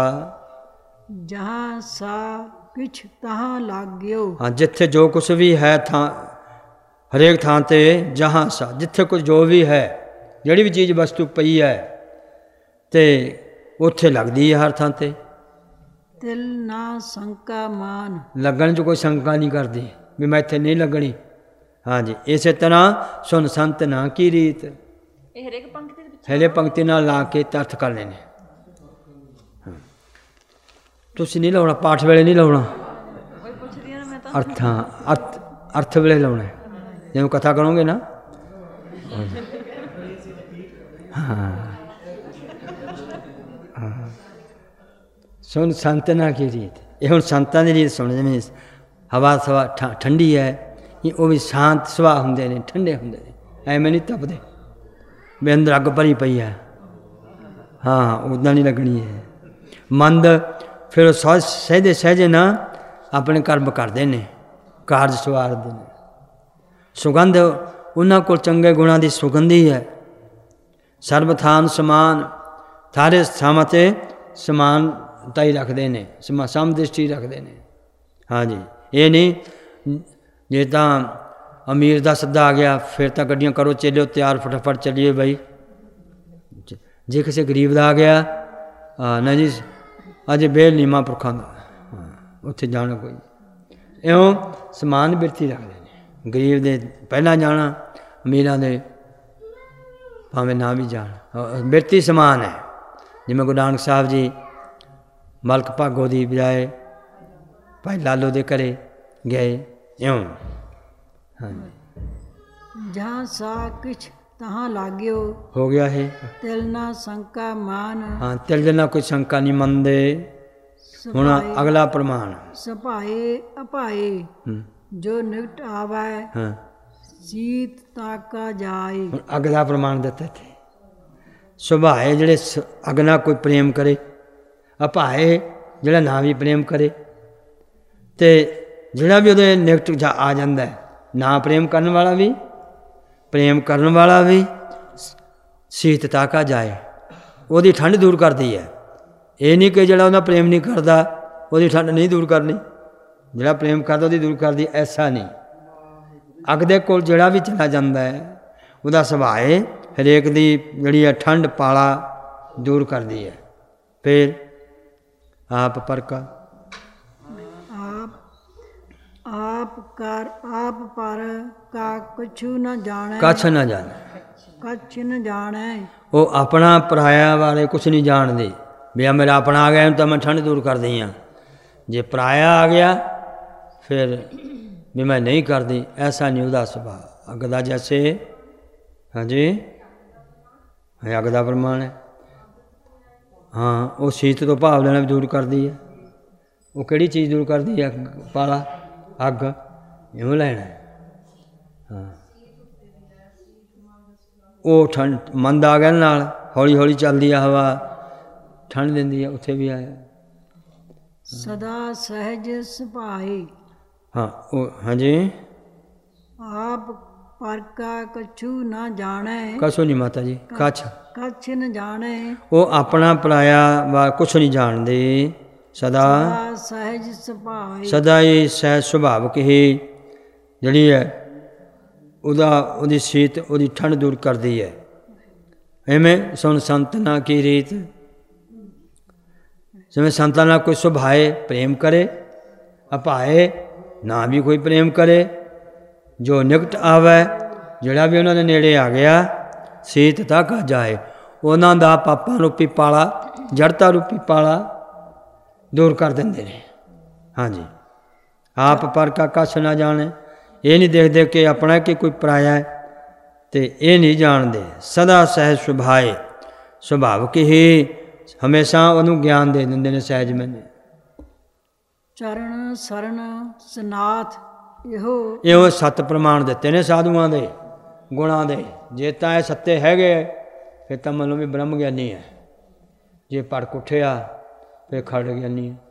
ਜਹਾਂ ਸਾ ਕਿਛ ਤਹਾਂ ਲਾਗਿਓ। ਹਾਂ ਜਿੱਥੇ ਜੋ ਕੁਛ ਵੀ ਹੈ ਥਾਂ, ਹਰੇਕ ਥਾਂ 'ਤੇ ਜਹਾਂ ਸਾ, ਜਿੱਥੇ ਕੁਝ ਜੋ ਵੀ ਹੈ, ਜਿਹੜੀ ਵੀ ਚੀਜ਼ ਵਸਤੂ ਪਈ ਹੈ ਅਤੇ ਉੱਥੇ ਲੱਗਦੀ ਹੈ ਹਰ ਥਾਂ 'ਤੇ। ਤਿਲ ਨਾ ਸ਼ੰਕਾ ਮਾਨ, ਲੱਗਣ 'ਚ ਕੋਈ ਸ਼ੰਕਾ ਨਹੀਂ ਕਰਦੀ ਵੀ ਮੈਂ ਇੱਥੇ ਨਹੀਂ ਲੱਗਣੀ। ਹਾਂਜੀ ਇਸੇ ਤਰ੍ਹਾਂ ਸੁਣ ਸੰਤ ਨਾ ਕੀ ਰੀਤ, ਇਹ ਹਰੇਕ ਪੰਕਤੀ ਦੇ ਵਿੱਚ ਹਲੇ ਪੰਕਤੀ ਨਾਲ ਲਾ ਕੇ ਤੱਥ ਕਰ ਲੈਣੇ। ਤੁਸੀਂ ਨਹੀਂ ਲਾਉਣਾ, ਪਾਠ ਵੇਲੇ ਨਹੀਂ ਲਾਉਣਾ, ਕੋਈ ਪੁੱਛਦੀ ਆ ਨਾ ਮੈਂ ਤਾਂ ਅਰਥਾਂ ਅਰਥ ਅਰਥ ਵੇਲੇ ਲਾਉਣਾ। ਜਿਵੇਂ ਕਥਾ ਕਰੋਗੇ ਨਾ ਹਾਂ ਹਾਂ ਸੁਣ ਸੰਤ ਨਾ ਕੀ ਰੀਤ, ਇਹ ਹੁਣ ਸੰਤਾਂ ਦੀ ਰੀਤ ਸੁਣ। ਜਿਵੇਂ ਹਵਾ ਸਵਾ ਠੰਡੀ ਹੈ, ਉਹ ਵੀ ਸ਼ਾਂਤ ਸੁਭਾਅ ਹੁੰਦੇ ਨੇ, ਠੰਡੇ ਹੁੰਦੇ ਨੇ, ਐਵੇਂ ਨਹੀਂ ਤਪਦੇ ਵੀ ਅੰਦਰ ਅੱਗ ਭਰੀ ਪਈ ਹੈ। ਹਾਂ ਉੱਦਾਂ ਨਹੀਂ ਲੱਗਣੀ ਹੈ। ਮੰਦ ਫਿਰ ਉਹ ਸਹਿ ਸਹਿਜੇ ਸਹਿਜੇ ਨਾ ਆਪਣੇ ਕਰਮ ਕਰਦੇ ਨੇ, ਕਾਰਜ ਸਵਾਰਦੇ ਨੇ। ਸੁਗੰਧ ਉਹਨਾਂ ਕੋਲ ਚੰਗੇ ਗੁਣਾਂ ਦੀ ਸੁਗੰਧੀ ਹੈ। ਸਰਬ ਥਾਨ ਸਮਾਨ, ਸਾਰੇ ਥਾਵਾਂ 'ਤੇ ਸਮਾਨਤਾ ਹੀ ਰੱਖਦੇ ਨੇ, ਸਮਾ ਸਮਦ੍ਰਿਸ਼ਟੀ ਰੱਖਦੇ ਨੇ। ਹਾਂਜੀ ਇਹ ਨਹੀਂ ਜੇ ਤਾਂ ਅਮੀਰ ਦਾ ਸੱਦਾ ਆ ਗਿਆ ਫਿਰ ਤਾਂ ਗੱਡੀਆਂ ਕਰੋ ਚੱਲਿਓ ਤਿਆਰ, ਫਟਾਫਟ ਚੱਲੀਏ ਬਾਈ। ਜੇ ਕਿਸੇ ਗਰੀਬ ਦਾ ਆ ਗਿਆ ਨਾ ਜੀ ਅਜੇ ਬੇਲ ਨੀਮਾ ਪੁਰਖਾਂ ਦਾ, ਹਾਂ ਉੱਥੇ ਜਾਣਾ ਕੋਈ, ਇਉਂ ਸਮਾਨ ਬਿਰਤੀ ਰੱਖਦੇ ਨੇ। ਗਰੀਬ ਦੇ ਪਹਿਲਾਂ ਜਾਣਾ, ਅਮੀਰਾਂ ਦੇ ਭਾਵੇਂ ਨਾ ਵੀ ਜਾਣ, ਬਿਰਤੀ ਸਮਾਨ ਹੈ। ਜਿਵੇਂ ਗੁਰੂ ਨਾਨਕ ਸਾਹਿਬ ਜੀ ਮਲਕ ਭਾਗੋ ਦੀ ਬਜਾਏ ਭਾਈ ਲਾਲੋ ਦੇ ਘਰੇ ਗਏ, ਇਉਂ ਹਾਂਜੀ ਜਹਾਂ ਸਾ ਕਿਛ ਤਹਾਂ ਲਾਗਿਓ। ਹੋ ਗਿਆ ਇਹ। ਤਿਲ ਨਾ ਸ਼ੰਕਾ ਮਾਨ, ਹਾਂ ਤਿਲ ਦੇ ਨਾਲ ਕੋਈ ਸ਼ੰਕਾ ਨਹੀਂ ਮੰਨਦੇ। ਹੁਣ ਅਗਲਾ ਪ੍ਰਮਾਣ ਸਭਾਏ ਅਭਾਏ ਹੂੰ ਜੋ ਨਿਕਟ ਆਵੈ ਹਾਂ ਸੀਤ ਤਾਕਾ ਜਾਏ। ਹੁਣ ਅੱਗ ਦਾ ਪ੍ਰਮਾਣ ਦਿੱਤਾ ਇੱਥੇ। ਸੁਭਾਏ ਜਿਹੜੇ ਸ ਅੱਗ ਨਾਲ ਕੋਈ ਪ੍ਰੇਮ ਕਰੇ, ਅਭਾਏ ਜਿਹੜਾ ਨਾ ਵੀ ਪ੍ਰੇਮ ਕਰੇ, ਅਤੇ ਜਿਹੜਾ ਵੀ ਉਹਦੇ ਨੈਗੇਟਿਵ ਜਾ ਆ ਜਾਂਦਾ ਨਾ ਪ੍ਰੇਮ ਕਰਨ ਵਾਲਾ ਵੀ, ਪ੍ਰੇਮ ਕਰਨ ਵਾਲਾ ਵੀ, ਸੀਤ ਤਾਕਾ ਜਾਏ, ਉਹਦੀ ਠੰਡ ਦੂਰ ਕਰਦੀ ਹੈ। ਇਹ ਨਹੀਂ ਕਿ ਜਿਹੜਾ ਉਹਦਾ ਪ੍ਰੇਮ ਨਹੀਂ ਕਰਦਾ ਉਹਦੀ ਠੰਡ ਨਹੀਂ ਦੂਰ ਕਰਨੀ, ਜਿਹੜਾ ਪ੍ਰੇਮ ਕਰਦਾ ਉਹਦੀ ਦੂਰ ਕਰਦੀ, ਐਸਾ ਨਹੀਂ। ਅੱਗ ਦੇ ਕੋਲ ਜਿਹੜਾ ਵੀ ਚਲਾ ਜਾਂਦਾ ਹੈ ਉਹਦਾ ਸੁਭਾਅ ਹੈ ਹਰੇਕ ਦੀ ਜਿਹੜੀ ਹੈ ਠੰਡ ਪਾਲਾ ਦੂਰ ਕਰਦੀ ਹੈ। ਫਿਰ ਆਪ ਪਰਕਾ, ਆਪ ਆਪ ਕਰ ਆਪ ਪਰ ਕਾ ਕਛੂ ਨ ਜਾਣੈ। ਕੱਛ ਨਾ ਜਾਣੇ, ਕਛ ਨ ਜਾਣੈ। ਉਹ ਆਪਣਾ ਪਰਾਇਆ ਬਾਰੇ ਕੁਛ ਨਹੀਂ ਜਾਣਦੇ ਵੀ ਆ ਮੇਰਾ ਆਪਣਾ ਆ ਗਿਆ ਤਾਂ ਮੈਂ ਠੰਡ ਦੂਰ ਕਰਦੀ ਹਾਂ। ਜੇ ਪਰਾਇਆ ਆ ਗਿਆ ਫਿਰ ਵੀ ਮੈਂ ਨਹੀਂ ਕਰਦੀ, ਐਸਾ ਨਹੀਂ ਉਹਦਾ ਸੁਭਾਅ। ਅੱਗ ਦਾ ਜੈਸੇ, ਹਾਂਜੀ ਅੱਗ ਦਾ ਪ੍ਰਮਾਣ ਹੈ। ਹਾਂ, ਉਹ ਸੀਤ ਤੋਂ ਭਾਵ ਲੈਣਾ ਵੀ ਦੂਰ ਕਰਦੀ ਹੈ। ਉਹ ਕਿਹੜੀ ਚੀਜ਼ ਦੂਰ ਕਰਦੀ ਹੈ? ਪਾਲਾ, ਅੱਗ, ਇਉਂ ਲੈਣਾ। ਹਾਂ, ਉਹ ਠੰਡ ਮੰਦ ਆ ਗਿਆ ਨਾਲ, ਹੌਲੀ ਹੌਲੀ ਚੱਲਦੀ ਆ ਹਵਾ, ਠੰਡ ਦਿੰਦੀ ਹੈ। ਉੱਥੇ ਵੀ ਆਇਆ ਸਦਾ ਸਹਿਜ ਸੁਭਾਏ। ਹਾਂ, ਉਹ ਹਾਂਜੀ ਆਪ ਪਰ ਕਾ ਕਛੂ ਨ ਜਾਣੈ। ਕਛੂ ਨਹੀਂ ਮਾਤਾ ਜੀ, ਕੱਛ ਕਛ ਨ ਜਾਣੈ। ਉਹ ਆਪਣਾ ਪਰਾਇਆ ਵਾ ਕੁਛ ਨਹੀਂ ਜਾਣਦੇ। ਸਦਾ ਸਦਾ ਸਹਿਜ ਸੁਭਾਏ। ਸਦਾ ਹੀ ਸਹਿ ਸੁਭਾਵਕ ਹੀ ਜਿਹੜੀ ਹੈ ਉਹਦਾ ਉਹਦੀ ਸੀਤ ਉਹਦੀ ਠੰਡ ਦੂਰ ਕਰਦੀ ਹੈ। ਐਵੇਂ ਸੁਣ ਸੰਤਨਾ ਕੀ ਰੀਤ, ਜਿਵੇਂ ਸੰਤਾਂ ਨਾਲ ਕੋਈ ਸੁਭਾਏ ਪ੍ਰੇਮ ਕਰੇ, ਅਭਾਏ ਨਾ ਵੀ ਕੋਈ ਪ੍ਰੇਮ ਕਰੇ, ਜੋ ਨਿਕਟ ਆਵੈ ਜਿਹੜਾ ਵੀ ਉਹਨਾਂ ਦੇ ਨੇੜੇ ਆ ਗਿਆ, ਸੀਤ ਤੱਕ ਜਾਏ, ਉਹਨਾਂ ਦਾ ਪਾਪਾਂ ਰੂਪੀ ਪਾਲਾ, ਜੜਤਾ ਰੂਪੀ ਪਾਲਾ ਦੂਰ ਕਰ ਦਿੰਦੇ ਨੇ। ਹਾਂਜੀ, ਆਪ ਪਰ ਕਾ ਕੱਛ ਨਾ ਜਾਣੇ। ਇਹ ਨਹੀਂ ਦੇਖਦੇ ਕਿ ਆਪਣਾ ਕਿ ਕੋਈ ਪਰਾਇਆ ਹੈ, ਅਤੇ ਇਹ ਨਹੀਂ ਜਾਣਦੇ। ਸਦਾ ਸਹਿਜ ਸੁਭਾਏ, ਸੁਭਾਵਕ ਹੀ ਹਮੇਸ਼ਾ ਉਹਨੂੰ ਗਿਆਨ ਦੇ ਦਿੰਦੇ ਨੇ ਸਹਿਜ ਮੈਨੇ। ਚਰਨ ਸਰਨ ਸਨਾਥ ਇਹੋ ਇਹੋ ਸੱਤ ਪ੍ਰਮਾਣ ਦਿੱਤੇ ਨੇ ਸਾਧੂਆਂ ਦੇ ਗੁਣਾਂ ਦੇ। ਜੇ ਤਾਂ ਇਹ ਸੱਤੇ ਹੈਗੇ ਫਿਰ ਤਾਂ ਮੰਨ ਲਓ ਵੀ ਬ੍ਰਹਮ ਗਿਆਨੀ ਹੈ। ਜੇ ਭੜਕ ਉੱਠਿਆ ਫਿਰ ਖੜ ਗਿਆਨੀ ਹੈ।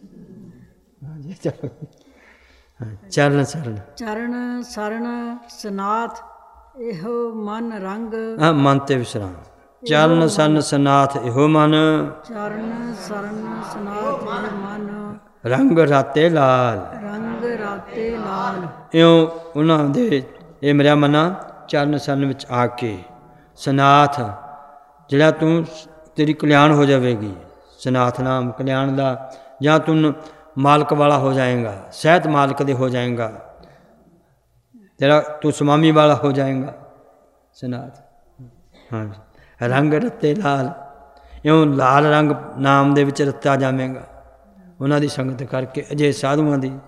ਚਰਨ ਸਰਨ, ਚਰਨ ਸਰਨ ਸਨਾਥ ਇਹੋ ਮਨ ਰੰਗ। ਹਾਂ, ਮਨ ਤੇ ਵਿਸਰਾਮ। ਚਰਨ ਸਰਨ ਸਨਾਥ ਇਹੋ ਮਨ, ਚਰਨ ਸਰਨ ਸਨਾਥ ਇਹੋ ਮਨ। ਰੰਗ ਰਾਤੇ ਲਾਲ, ਰੰਗ ਰਾਤੇ ਲਾਲ। ਇਉਂ ਉਹਨਾਂ ਦੇ ਇਹ ਮੇਰਾ ਮਨਾ ਚਰਨ ਸਰਨ ਵਿੱਚ ਆ ਕੇ ਸਨਾਥ ਜਿਹੜਾ ਤੂੰ ਤੇਰੀ ਕਲਿਆਣ ਹੋ ਜਾਵੇਗੀ। ਸਨਾਥ ਨਾਮ ਕਲਿਆਣ ਦਾ, ਜਾਂ ਤੂੰ ਮਾਲਕ ਵਾਲਾ ਹੋ ਜਾਏਗਾ, ਸਹਿਤ ਮਾਲਕ ਦੇ ਹੋ ਜਾਏਗਾ, ਤੇਰਾ ਤੂੰ ਸਮਾਮੀ ਵਾਲਾ ਹੋ ਜਾਏਗਾ। ਸਨਾਥ, ਹਾਂਜੀ। ਰੰਗ ਰੱਤੇ ਲਾਲ, ਇਉਂ ਲਾਲ ਰੰਗ ਨਾਮ ਦੇ ਵਿੱਚ ਰੱਤਾ ਜਾਵੇਗਾ ਉਹਨਾਂ ਦੀ ਸੰਗਤ ਕਰਕੇ, ਅਜੇ ਸਾਧੂਆਂ ਦੀ।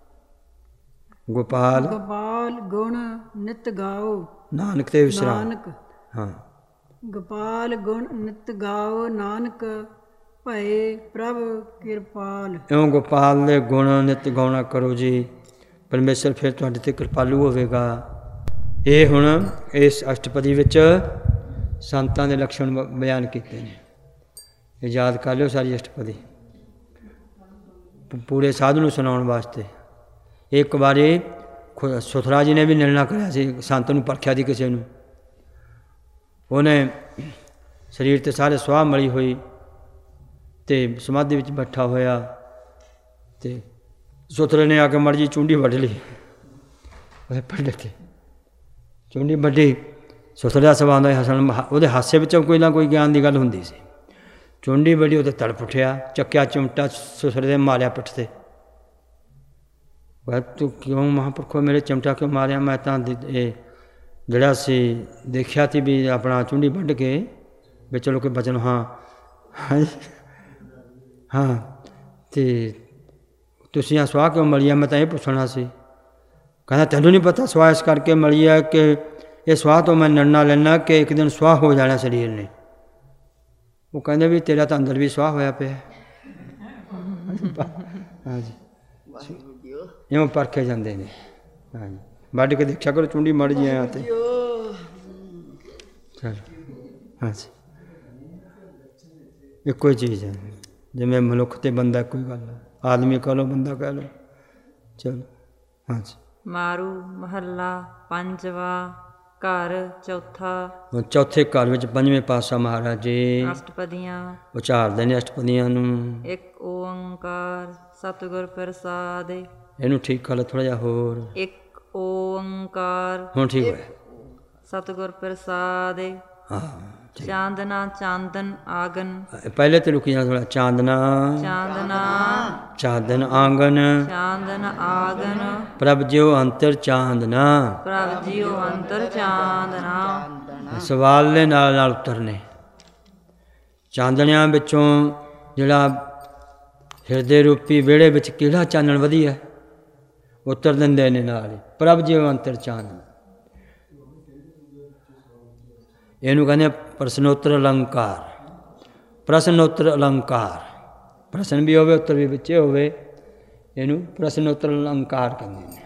ਗੋਪਾਲ ਗੋਪਾਲ ਗੁਣ ਨਿਤ ਗਾਓ, ਨਾਨਕ ਤੇ ਵਿਸਰਾਮ। ਨਾਨਕ ਹਾਂ, ਗੋਪਾਲ ਗੁਣ ਨਿਤ ਗਾਓ, ਨਾਨਕ ਭਏ ਪ੍ਰਭ ਕਿਰਪਾਲ। ਇਉਂ ਗੋਪਾਲ ਦੇ ਗੁਣ ਨਿਤ ਗਾਉਣਾ ਕਰੋ ਜੀ, ਪਰਮੇਸ਼ਰ ਫਿਰ ਤੁਹਾਡੇ 'ਤੇ ਕਿਰਪਾਲੂ ਹੋਵੇਗਾ। ਇਹ ਹੁਣ ਇਸ ਅਸ਼ਟਪਦੀ ਵਿੱਚ ਸੰਤਾਂ ਦੇ ਲੱਛਣ ਬਿਆਨ ਕੀਤੇ ਨੇ। ਇਹ ਯਾਦ ਕਰ ਲਿਓ ਸਾਰੀ ਅਸ਼ਟਪਦੀ ਪੂਰੇ ਸਾਧੂ ਨੂੰ ਸੁਣਾਉਣ ਵਾਸਤੇ। ਇੱਕ ਵਾਰੀ ਸੁਥਰਾ ਜੀ ਨੇ ਵੀ ਨਿਰਣਾ ਕਰਿਆ ਸੀ, ਸੰਤ ਨੂੰ ਪਰਖਿਆ ਸੀ ਕਿਸੇ ਨੂੰ। ਉਹਨੇ ਸਰੀਰ 'ਤੇ ਸਾਰੇ ਸੁਆਹ ਮਲੀ ਹੋਈ ਅਤੇ ਸਮਾਧੀ ਵਿੱਚ ਬੈਠਾ ਹੋਇਆ, ਅਤੇ ਸੁਥਰੇ ਨੇ ਆ ਕੇ ਮਰ ਜੀ ਚੁੰਡੀ ਵੱਢ ਲਈ ਉਹਦੇ ਪੰਡੇ 'ਤੇ। ਚੁੰਡੀ ਵੱਢੀ, ਸੁਥਰੇ ਦਾ ਸੁਭਾਅ ਹੁੰਦਾ ਹੱਸਣ, ਉਹਦੇ ਹਾਸੇ ਵਿੱਚੋਂ ਕੋਈ ਨਾ ਕੋਈ ਗਿਆਨ ਦੀ ਗੱਲ ਹੁੰਦੀ ਸੀ। ਚੁੰਡੀ ਵੱਢੀ, ਉਹਦੇ ਤੜਪ ਉੱਠਿਆ, ਚੱਕਿਆ ਚਿਮਟਾ ਸੁਥਰੇ ਦੇ ਮਾਰਿਆ ਪਿੱਠ 'ਤੇ। ਤੂੰ ਕਿਉਂ ਮਹਾਂਪੁਰਖੋ ਮੇਰੇ ਚਿਮਟਾ ਕਿਉਂ ਮਾਰਿਆ? ਮੈਂ ਤਾਂ ਇਹ ਜਿਹੜਾ ਸੀ ਦੇਖਿਆ ਸੀ ਵੀ ਆਪਣਾ ਚੁੰਡੀ ਵੱਢ ਕੇ ਵੀ ਚਲੋ ਕੋਈ ਬਚਨ। ਹਾਂ ਹਾਂ, ਅਤੇ ਤੁਸੀਂ ਆ ਸੁਆਹ ਕਿਉਂ ਮਲੀ ਆ? ਮੈਂ ਤਾਂ ਇਹ ਪੁੱਛਣਾ ਸੀ। ਕਹਿੰਦਾ ਤੈਨੂੰ ਨਹੀਂ ਪਤਾ ਸੁਆਹ ਇਸ ਕਰਕੇ ਮਲੀ ਆ ਕਿ ਇਹ ਸੁਆਹ ਤੋਂ ਮੈਂ ਨਿਰਣਾ ਲੈਣਾ ਕਿ ਇੱਕ ਦਿਨ ਸੁਆਹ ਹੋ ਜਾਣਾ ਸਰੀਰ ਨੇ। ਉਹ ਕਹਿੰਦੇ ਵੀ ਤੇਰਾ ਤਾਂ ਅੰਦਰ ਵੀ ਸੁਆਹ ਹੋਇਆ ਪਿਆ। ਹਾਂਜੀ, ਇਉਂ ਪਰਖੇ ਜਾਂਦੇ ਨੇ। ਹਾਂਜੀ, ਵੱਢ ਕੇ ਦੇਖਿਆ ਕਰੋ ਚੁੰਡੀ ਮੜ ਜੀ ਆਇਆ ਤੇ ਚਲ ਹਾਂਜੀ ਇੱਕੋ ਹੀ ਚੀਜ਼ ਹੈ ਜਿਵੇਂ ਮਨੁੱਖ ਤੇ ਬੰਦਾ ਕੋਈ ਗੱਲ ਹੈ ਆਦਮੀ ਕਹ ਲਓ ਬੰਦਾ ਕਹਿ ਲਓ ਚਲੋ ਹਾਂਜੀ ਮਾਰੂ ਮਹੱਲਾ ਪੰਜਵਾ ਘਰ ਚੌਥਾ ਹੁਣ ਚੌਥੇ ਘਰ ਵਿੱਚ ਪੰਜਵੇਂ ਪਾਤਸ਼ਾਹ ਮਹਾਰਾਜ ਜੀ ਅਸ਼ਟਪਦੀਆਂ ਉਚਾਰਦੇ ਨੇ ਅਸ਼ਟਪਦੀਆਂ ਨੂੰ ਇੱਕ ਓੰਕਾਰ ਸਤਿਗੁਰ ਪ੍ਰਸਾਦਿ ਇਹਨੂੰ ਠੀਕ ਕਰ ਲਓ ਥੋੜ੍ਹਾ ਜਿਹਾ ਹੋਰ ਇੱਕ ਓੰਕਾਰ ਹੁਣ ਠੀਕ ਹੋਇਆ ਸਤਿਗੁਰ ਪ੍ਰਸਾਦਿ ਹਾਂ ਠੀਕ ਚਾਂਦਨਾ ਚਾਂਦਨ ਆਗਨ ਪਹਿਲੇ ਤੇ ਰੁਕੀ ਜਾਣਾ ਥੋੜਾ ਚਾਂਦਨਾ ਚਾਂਦਨਾ ਚਾਂਦਨ ਆਂਗਨ ਚਾਂਦਨ ਆਗਨ ਪ੍ਰਭ ਜਿਉ ਅੰਤਰ ਚਾਂਦਨਾ ਪ੍ਰਭ ਜੀਉ ਅੰਤਰ ਚਾਂਦਨਾ ਸਵਾਲ ਦੇ ਨਾਲ ਨਾਲ ਉਤਰਨੇ ਚਾਂਦਨਿਆਂ ਵਿੱਚੋਂ ਜਿਹੜਾ ਹਿਰਦੇ ਰੂਪੀ ਵਿਹੜੇ ਵਿੱਚ ਕਿਹੜਾ ਚਾਨਣ ਵਧੀਆ ਉਤਰ ਦਿੰਦੇ ਨੇ ਨਾਲ ਹੀ ਪ੍ਰਭ ਜਿਉ ਅੰਤਰ ਚਾਂਦਨਾ ਇਹਨੂੰ ਕਹਿੰਦੇ ਪ੍ਰਸ਼ਨੋਤਰ ਅਲੰਕਾਰ ਪ੍ਰਸ਼ਨੋਤਰ ਅਲੰਕਾਰ ਪ੍ਰਸ਼ਨ ਵੀ ਹੋਵੇ ਉੱਤਰ ਵੀ ਵਿੱਚੇ ਹੋਵੇ ਇਹਨੂੰ ਪ੍ਰਸ਼ਨੋਤਰ ਅਲੰਕਾਰ ਕਹਿੰਦੇ ਨੇ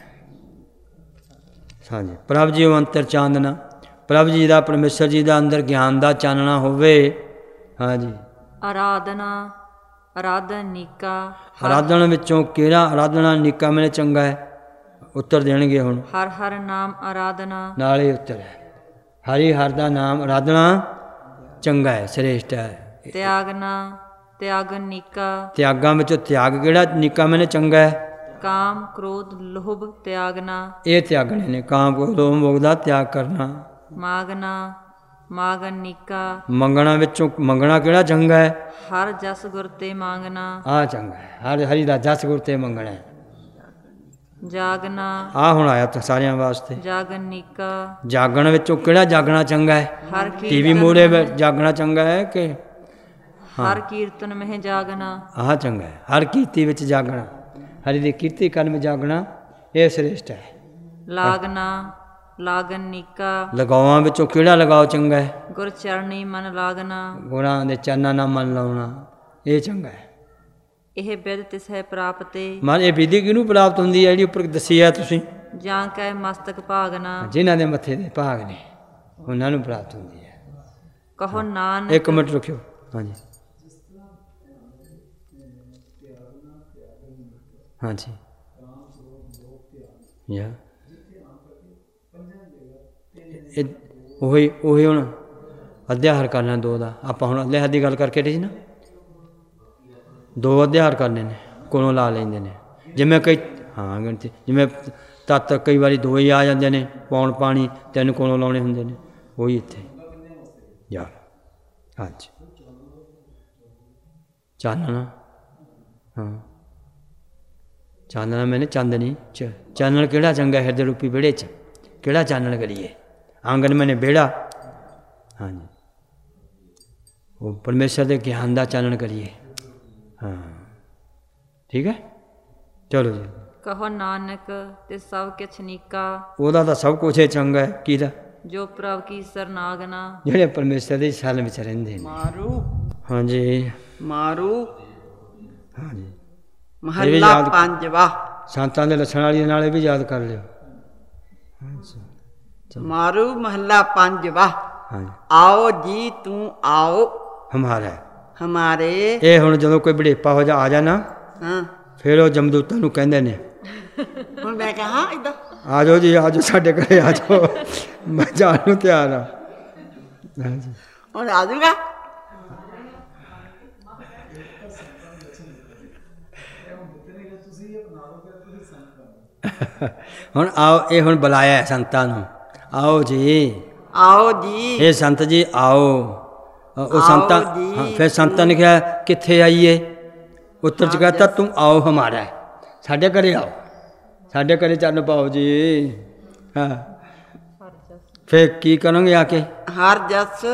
ਹਾਂਜੀ ਪ੍ਰਭ ਜੀ ਅੰਤਰ ਚਾਨਣਾ ਪ੍ਰਭ ਜੀ ਦਾ ਪਰਮੇਸ਼ਰ ਜੀ ਦਾ ਅੰਦਰ ਗਿਆਨ ਦਾ ਚਾਨਣਾ ਹੋਵੇ ਹਾਂਜੀ ਆਰਾਧਨਾ ਆਰਾਧਨਿਕਾ ਆਰਾਧਨਾ ਵਿੱਚੋਂ ਕਿਹੜਾ ਆਰਾਧਨਾ ਨਿਕਾ ਮੈਨੇ ਚੰਗਾ ਹੈ ਉੱਤਰ ਦੇਣਗੇ ਹੁਣ ਹਰ ਹਰ ਨਾਮ ਆਰਾਧਨਾ ਨਾਲ ਹੀ ਉੱਤਰ ਹੈ ਹਰੀ ਹਰ ਦਾ ਨਾਮ ਆਰਾਧਨਾ ਚੰਗਾ ਹੈ ਸ੍ਰੇਸ਼ਟ ਹੈ ਤਿਆਗਨਾ ਤਿਆਗਨਿਕਾ ਤਿਆਗਾਂ ਵਿੱਚੋਂ ਤਿਆਗ ਕਿਹੜਾ ਨਿਕਾ ਮੈਨੇ ਚੰਗਾ ਹੈ ਕਾਮ ਕ੍ਰੋਧ ਲੋਭ ਤਿਆਗਨਾ ਇਹ ਤਿਆਗਣੇ ਨੇ ਕਾਮ ਕ੍ਰੋਧ ਲੋਭ ਮੋਹ ਦਾ ਤਿਆਗ ਕਰਨਾ ਮਾਗਨਾ ਮਾਗਨਿਕਾ ਮੰਗਣਾ ਵਿੱਚੋਂ ਮੰਗਣਾ ਕਿਹੜਾ ਚੰਗਾ ਹੈ ਹਰ ਜਸ ਗੁਰ ਤੇ ਮੰਗਣਾ ਆਹ ਚੰਗਾ ਹੈ ਹਰ ਹਰੀ ਦਾ ਜਸ ਗੁਰ ਤੇ ਮੰਗਣਾ ਹੈ ਜਾਗਨਾ ਆਹ ਹੁਣ ਆਇਆ ਤਾਂ ਸਾਰਿਆਂ ਵਾਸਤੇ ਜਾਗਨਿਕਾ ਜਾਗਣ ਵਿੱਚੋਂ ਕਿਹੜਾ ਜਾਗਣਾ ਚੰਗਾ ਹੈ ਹਰ ਟੀਵੀ ਮੂਹਰੇ ਜਾਗਣਾ ਚੰਗਾ ਹੈ ਕਿ ਹਰ ਕੀਰਤਨ ਮਹਿ ਜਾਗਨਾ ਆਹ ਚੰਗਾ ਹੈ ਹਰ ਕੀਰਤੀ ਵਿੱਚ ਜਾਗਣਾ ਹਰੀ ਦੀ ਕੀਰਤੀ ਕਰਨ ਵਿੱਚ ਜਾਗਣਾ ਇਹ ਸ੍ਰੇਸ਼ਟ ਹੈ ਲਾਗਨਾ ਲਾਗਨਿਕਾ ਲਗਾਵਾਂ ਵਿੱਚੋਂ ਕਿਹੜਾ ਲਗਾਓ ਚੰਗਾ ਹੈ ਗੁਰ ਚਰਣੀ ਮਨ ਲਾਗਨਾ ਗੁਰਾਂ ਦੇ ਚਰਨਾਂ ਨਾਲ ਮਨ ਲਾਉਣਾ ਇਹ ਚੰਗਾ ਹੈ ਇਹ ਬਿਦ ਤਿਸ ਹੈ ਪ੍ਰਾਪਤੇ ਮਨ ਇਹ ਵਿਧੀ ਕਿਹਨੂੰ ਪ੍ਰਾਪਤ ਹੁੰਦੀ ਹੈ ਜਿਹੜੀ ਉੱਪਰ ਦੱਸੀ ਹੈ ਤੁਸੀਂ ਜਾਂ ਕੈ ਮਸਤਕ ਭਾਗਨਾ ਜਿਨ੍ਹਾਂ ਦੇ ਮੱਥੇ ਦੇ ਭਾਗ ਨੇ ਉਹਨਾਂ ਨੂੰ ਪ੍ਰਾਪਤ ਹੁੰਦੀ ਹੈ ਕਹੋ ਨਾਨਕ ਇੱਕ ਮਿੰਟ ਰੁਕਿਓ ਹਾਂਜੀ ਹਾਂਜੀ ਯਾ ਇਹ ਉਹੀ ਉਹੀ ਹੁਣ ਅਧਿਆਹਾਰ ਕਰਨਾ ਦੋ ਦਾ ਆਪਾਂ ਹੁਣ ਅਧਿਆਹਾਰ ਦੀ ਗੱਲ ਕਰਕੇ ਹਟੇ ਸੀ ਨਾ ਦੋ ਅਧਿਆਹਾਰ ਕਰਨੇ ਨੇ ਕੋਲੋਂ ਲਾ ਲੈਂਦੇ ਨੇ ਜਿਵੇਂ ਕਈ ਹਾਂ ਗਿਣਤੀ ਜਿਵੇਂ ਤੱਤ ਕਈ ਵਾਰੀ ਦੋ ਹੀ ਆ ਜਾਂਦੇ ਨੇ ਪੌਣ ਪਾਣੀ ਤਿੰਨ ਕੋਲੋਂ ਲਾਉਣੇ ਹੁੰਦੇ ਨੇ ਉਹੀ ਇੱਥੇ ਯਾਰ ਹਾਂਜੀ ਚਾਨਣਾ ਹਾਂ ਚਾਨਣਾ ਮੈਨੇ ਚਾਂਦਨੀ ਚ ਚਾਨਣ ਕਿਹੜਾ ਚੰਗਾ ਹਿਰਦੇ ਰੂਪੀ ਵਿਹੜੇ 'ਚ ਕਿਹੜਾ ਚਾਨਣ ਕਰੀਏ ਆਂਗਨ ਮੈਨੇ ਵਿਹੜਾ ਹਾਂਜੀ ਉਹ ਪਰਮੇਸ਼ਰ ਦੇ ਗਿਆਨ ਦਾ ਚਾਨਣ ਕਰੀਏ ਹਾਂ ਠੀਕ ਹੈ ਚਲੋ ਜੀ ਕਹੋ ਨਾਨਕ ਤੇ ਸਭ ਕਿਛ ਨੀਕਾ ਉਹਦਾ ਤਾਂ ਸਭ ਕੁਛ ਹੀ ਚੰਗਾ ਹੈ ਕਿਹਦਾ ਜੋ ਪ੍ਰਭ ਕੀ ਸਰਨਾਗਨਾ ਜਿਹੜੇ ਪਰਮੇਸ਼ਰ ਦੇ ਸ਼ਰਨ ਵਿੱਚ ਰਹਿੰਦੇ ਨੇ ਮਾਰੂ ਹਾਂਜੀ ਮਾਰੂ ਹਾਂਜੀ ਮਹੱਲਾ ਪੰਜਵਾ ਸੰਤਾਂ ਦੇ ਲੱਛਣ ਵਾਲੀ ਨਾਲੇ ਵੀ ਯਾਦ ਕਰ ਲਿਓ ਮਾਰੂ ਮਹੱਲਾ ਪੰਜਵਾ ਹਾਂਜੀ ਆਓ ਜੀ ਤੂੰ ਆਓ ਹਮਾਰਾ ਹਮਾਰੇ ਇਹ ਹੁਣ ਜਦੋਂ ਕੋਈ ਬੜੇਪਾ ਹੋ ਜਾ ਆ ਜਾ ਨਾ ਹਾਂ ਫਿਰ ਉਹ ਜਮਦੂਤਾਂ ਨੂੰ ਕਹਿੰਦੇ ਨੇ ਹੁਣ ਮੈਂ ਕਹਾਂ ਇਦਾਂ ਆ ਜਾਓ ਜੀ ਆ ਜਾਓ ਸਾਡੇ ਘਰੇ ਆ ਜਾਓ ਮੈਂ ਜਾਣ ਨੂੰ ਤਿਆਰ ਆ ਹਾਂਜੀ ਹੁਣ ਆ ਜਾਊਗਾ ਹੁਣ ਆਓ ਇਹ ਹੁਣ ਬੁਲਾਇਆ ਹੈ ਸੰਤਾਂ ਨੂੰ ਆਓ ਜੀ ਆਓ ਜੀ ਇਹ ਸੰਤ ਜੀ ਆਓ ਉਹ ਸੰਤਾਂ ਹਾਂ ਫਿਰ ਸੰਤਾਂ ਨੇ ਕਿਹਾ ਕਿੱਥੇ ਆਈਏ ਉੱਤਰ ਚ ਕਹਤਾ ਤੂੰ ਆਓ ਹਮਾਰਾ ਸਾਡੇ ਘਰੇ ਆਓ ਸਾਡੇ ਘਰੇ ਚਰਨ ਪਾਓ ਜੀ ਹਾਂ ਫਿਰ ਕੀ ਕਰੋਗੇ ਆ ਕੇ ਹਰ ਜਸ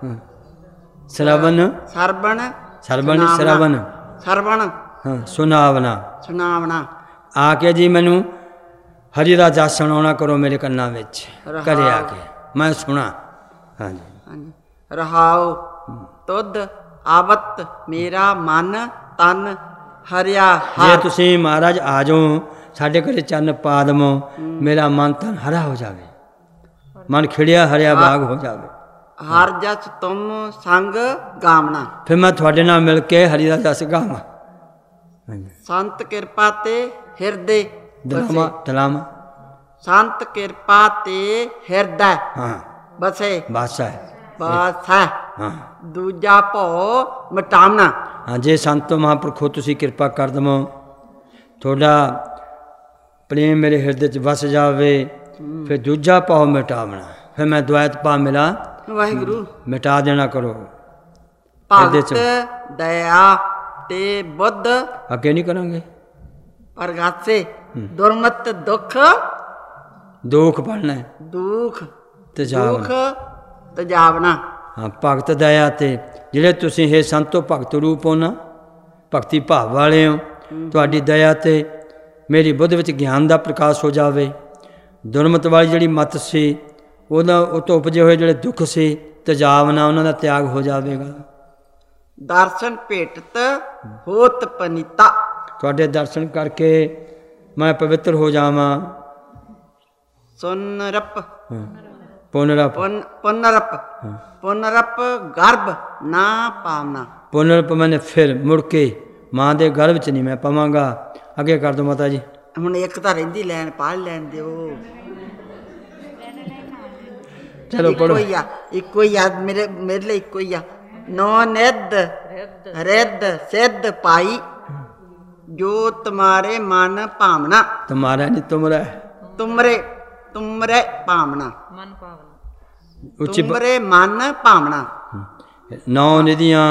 ਸਰਵਨ ਸਰਵਣ ਸਰਵਨ ਸਰਵਨ ਸਰਵਣ ਹਾਂ ਸੁਨਾਵਨਾ ਸੁਨਾਵਣਾ ਆ ਕੇ ਜੀ ਮੈਨੂੰ ਹਰੀ ਦਾ ਜਸ ਸੁਣਾਉਣਾ ਕਰੋ ਮੇਰੇ ਕੰਨਾਂ ਵਿੱਚ ਘਰੇ ਆ ਕੇ ਮੈਂ ਸੁਣਾ ਹਾਂਜੀ ਹਾਂਜੀ ਰਹਾਉ ਤੁਧ ਆਵਤ ਮੇਰਾ ਮਨ ਤਨ ਹਰਿਆ ਜੇ ਹਰ ਤੁਸੀਂ ਮਹਾਰਾਜ ਆ ਜਾਓ ਸਾਡੇ ਘਰੇ ਚਰਨ ਪਾ ਦੇਵੋ ਮੇਰਾ ਮਨ ਤਨ ਹਰਾ ਹੋ ਜਾਵੇ, ਮਨ ਖਿੜਿਆ ਹਰਿਆ ਬਾਗ ਹੋ ਜਾਵੇ। ਹਰ ਜਸ ਤੁਮ ਸੰਗ ਗਾਵਣਾ, ਫਿਰ ਮੈਂ ਤੁਹਾਡੇ ਨਾਲ ਮਿਲ ਕੇ ਹਰੀ ਦਾ ਜਸ ਗਾਵਾਂ। ਹਾਂਜੀ ਸੰਤ ਕਿਰਪਾ ਤੇ ਹਿਰਦੇ ਦਲਾਮਾ ਬਸੇ, ਦਲਾਮਾ ਸੰਤ ਕਿਰਪਾ ਤੇ ਹਿਰਦੈ ਹਾਂ ਬਸੇ ਬਾਸਾ ਹੈ ਬਸ ਹੈ, ਹਾਂ ਦੂਜਾ ਭਉ ਮਿਟਾਵਣਾ। ਹਾਂ ਜੇ ਸੰਤੋ ਮਹਾਂਪੁਰਖੋ ਤੁਸੀਂ ਕਿਰਪਾ ਕਰ ਦੇਵੋ ਤੁਹਾਡਾ ਪ੍ਰੇਮ ਮੇਰੇ ਹਿਰਦੇ 'ਚ ਵਸ ਜਾਵੇ, ਫਿਰ ਦੂਜਾ ਭਾਵ ਮਿਟਾਵਣਾ, ਫਿਰ ਮੈਂ ਦੁਆਇਤ ਭਾਵ ਮਿਲਾ ਵਾਹਿਗੁਰੂ ਮਿਟਾ ਦੇਣਾ ਕਰੋ। ਹਿਰਦੇ 'ਚ ਭਗਤ ਦਇਆ ਤੇ ਬੁੱਧ ਅੱਗੇ ਨਹੀਂ ਕਰਾਂਗੇ। ਪ੍ਰਗਾਸੇ, ਦੁਰਮਤ ਦੁਖ ਦੁੱਖ ਪੜਨਾ ਹੈ ਦੁਖ ਤਜਾਵਨਾ। ਦੁਖ ਤਜਾਵਣਾ। ਹਾਂ ਭਗਤ ਦਇਆ ਤੇ ਜਿਹੜੇ ਤੁਸੀਂ ਇਹ ਸੰਤੋ ਭਗਤ ਰੂਪ ਹੋ ਨਾ, ਭਗਤੀ ਭਾਵ ਵਾਲੇ ਹੋ, ਤੁਹਾਡੀ ਦਇਆ ਤੇ ਮੇਰੀ ਬੁੱਧ ਵਿੱਚ ਗਿਆਨ ਦਾ ਪ੍ਰਕਾਸ਼ ਹੋ ਜਾਵੇ। ਦੁਰਮਤ ਵਾਲੀ ਜਿਹੜੀ ਮਤ ਸੀ ਉਹਦਾ ਉਹ ਤੋਂ ਉਪਜੇ ਹੋਏ ਜਿਹੜੇ ਦੁੱਖ ਸੀ ਤਜਾਵਨਾ ਉਹਨਾਂ ਦਾ ਤਿਆਗ ਹੋ ਜਾਵੇਗਾ। ਦਰਸ਼ਨ ਭੇਟਤ ਹੋਤ ਪਨੀਤਾ, ਤੁਹਾਡੇ ਦਰਸ਼ਨ ਕਰਕੇ ਮੈਂ ਪਵਿੱਤਰ ਹੋ ਜਾਵਾਂ। ਸੁਨਰਪ ਪੁਨਰਪ ਪੁਨ ਪੁਨਰਪ ਪੁਨਰਪ ਗਰਭ ਨਾ ਪਾਵਨਾ। ਪੁਨਰਪ ਮੈਨੇ ਫਿਰ ਮੁੜ ਕੇ ਮਾਂ ਦੇ ਗਰਭ 'ਚ ਨਹੀਂ ਮੈਂ ਪਵਾਂਗਾ। ਅੱਗੇ ਕਰ ਦਿਓ ਮਾਤਾ ਜੀ। ਹੁਣ ਇੱਕ ਤਾਂ ਰਹਿੰਦੀ ਲੈਣ ਪੜ੍ਹ ਲੈਣ ਦਿਓ। ਚਲੋ ਇੱਕੋ ਪੜੋ। ਹੀ ਆ ਇੱਕੋ ਹੀ ਆ ਮੇਰੇ ਮੇਰੇ ਲਈ ਇੱਕੋ ਹੀ ਆ। ਨੋ ਨਿਧ ਰਿੱਧ ਸਿੱਧ ਪਾਈ ਜੋ ਤੁਮਾਰੇ ਮਨ ਭਾਵਨਾ। ਤੁਮਾਰਾ ਨਹੀਂ ਤੁਮਰਾ ਤੁਮਰੇ ਤੁਮਰੇ ਭਾਵਨਾ, ਮਨ ਭਾਵਨਾ ਉੱਚੀ ਤੁਮਰੇ ਮਨ ਭਾਵਨਾ। ਨੌ ਨਿਧੀਆਂ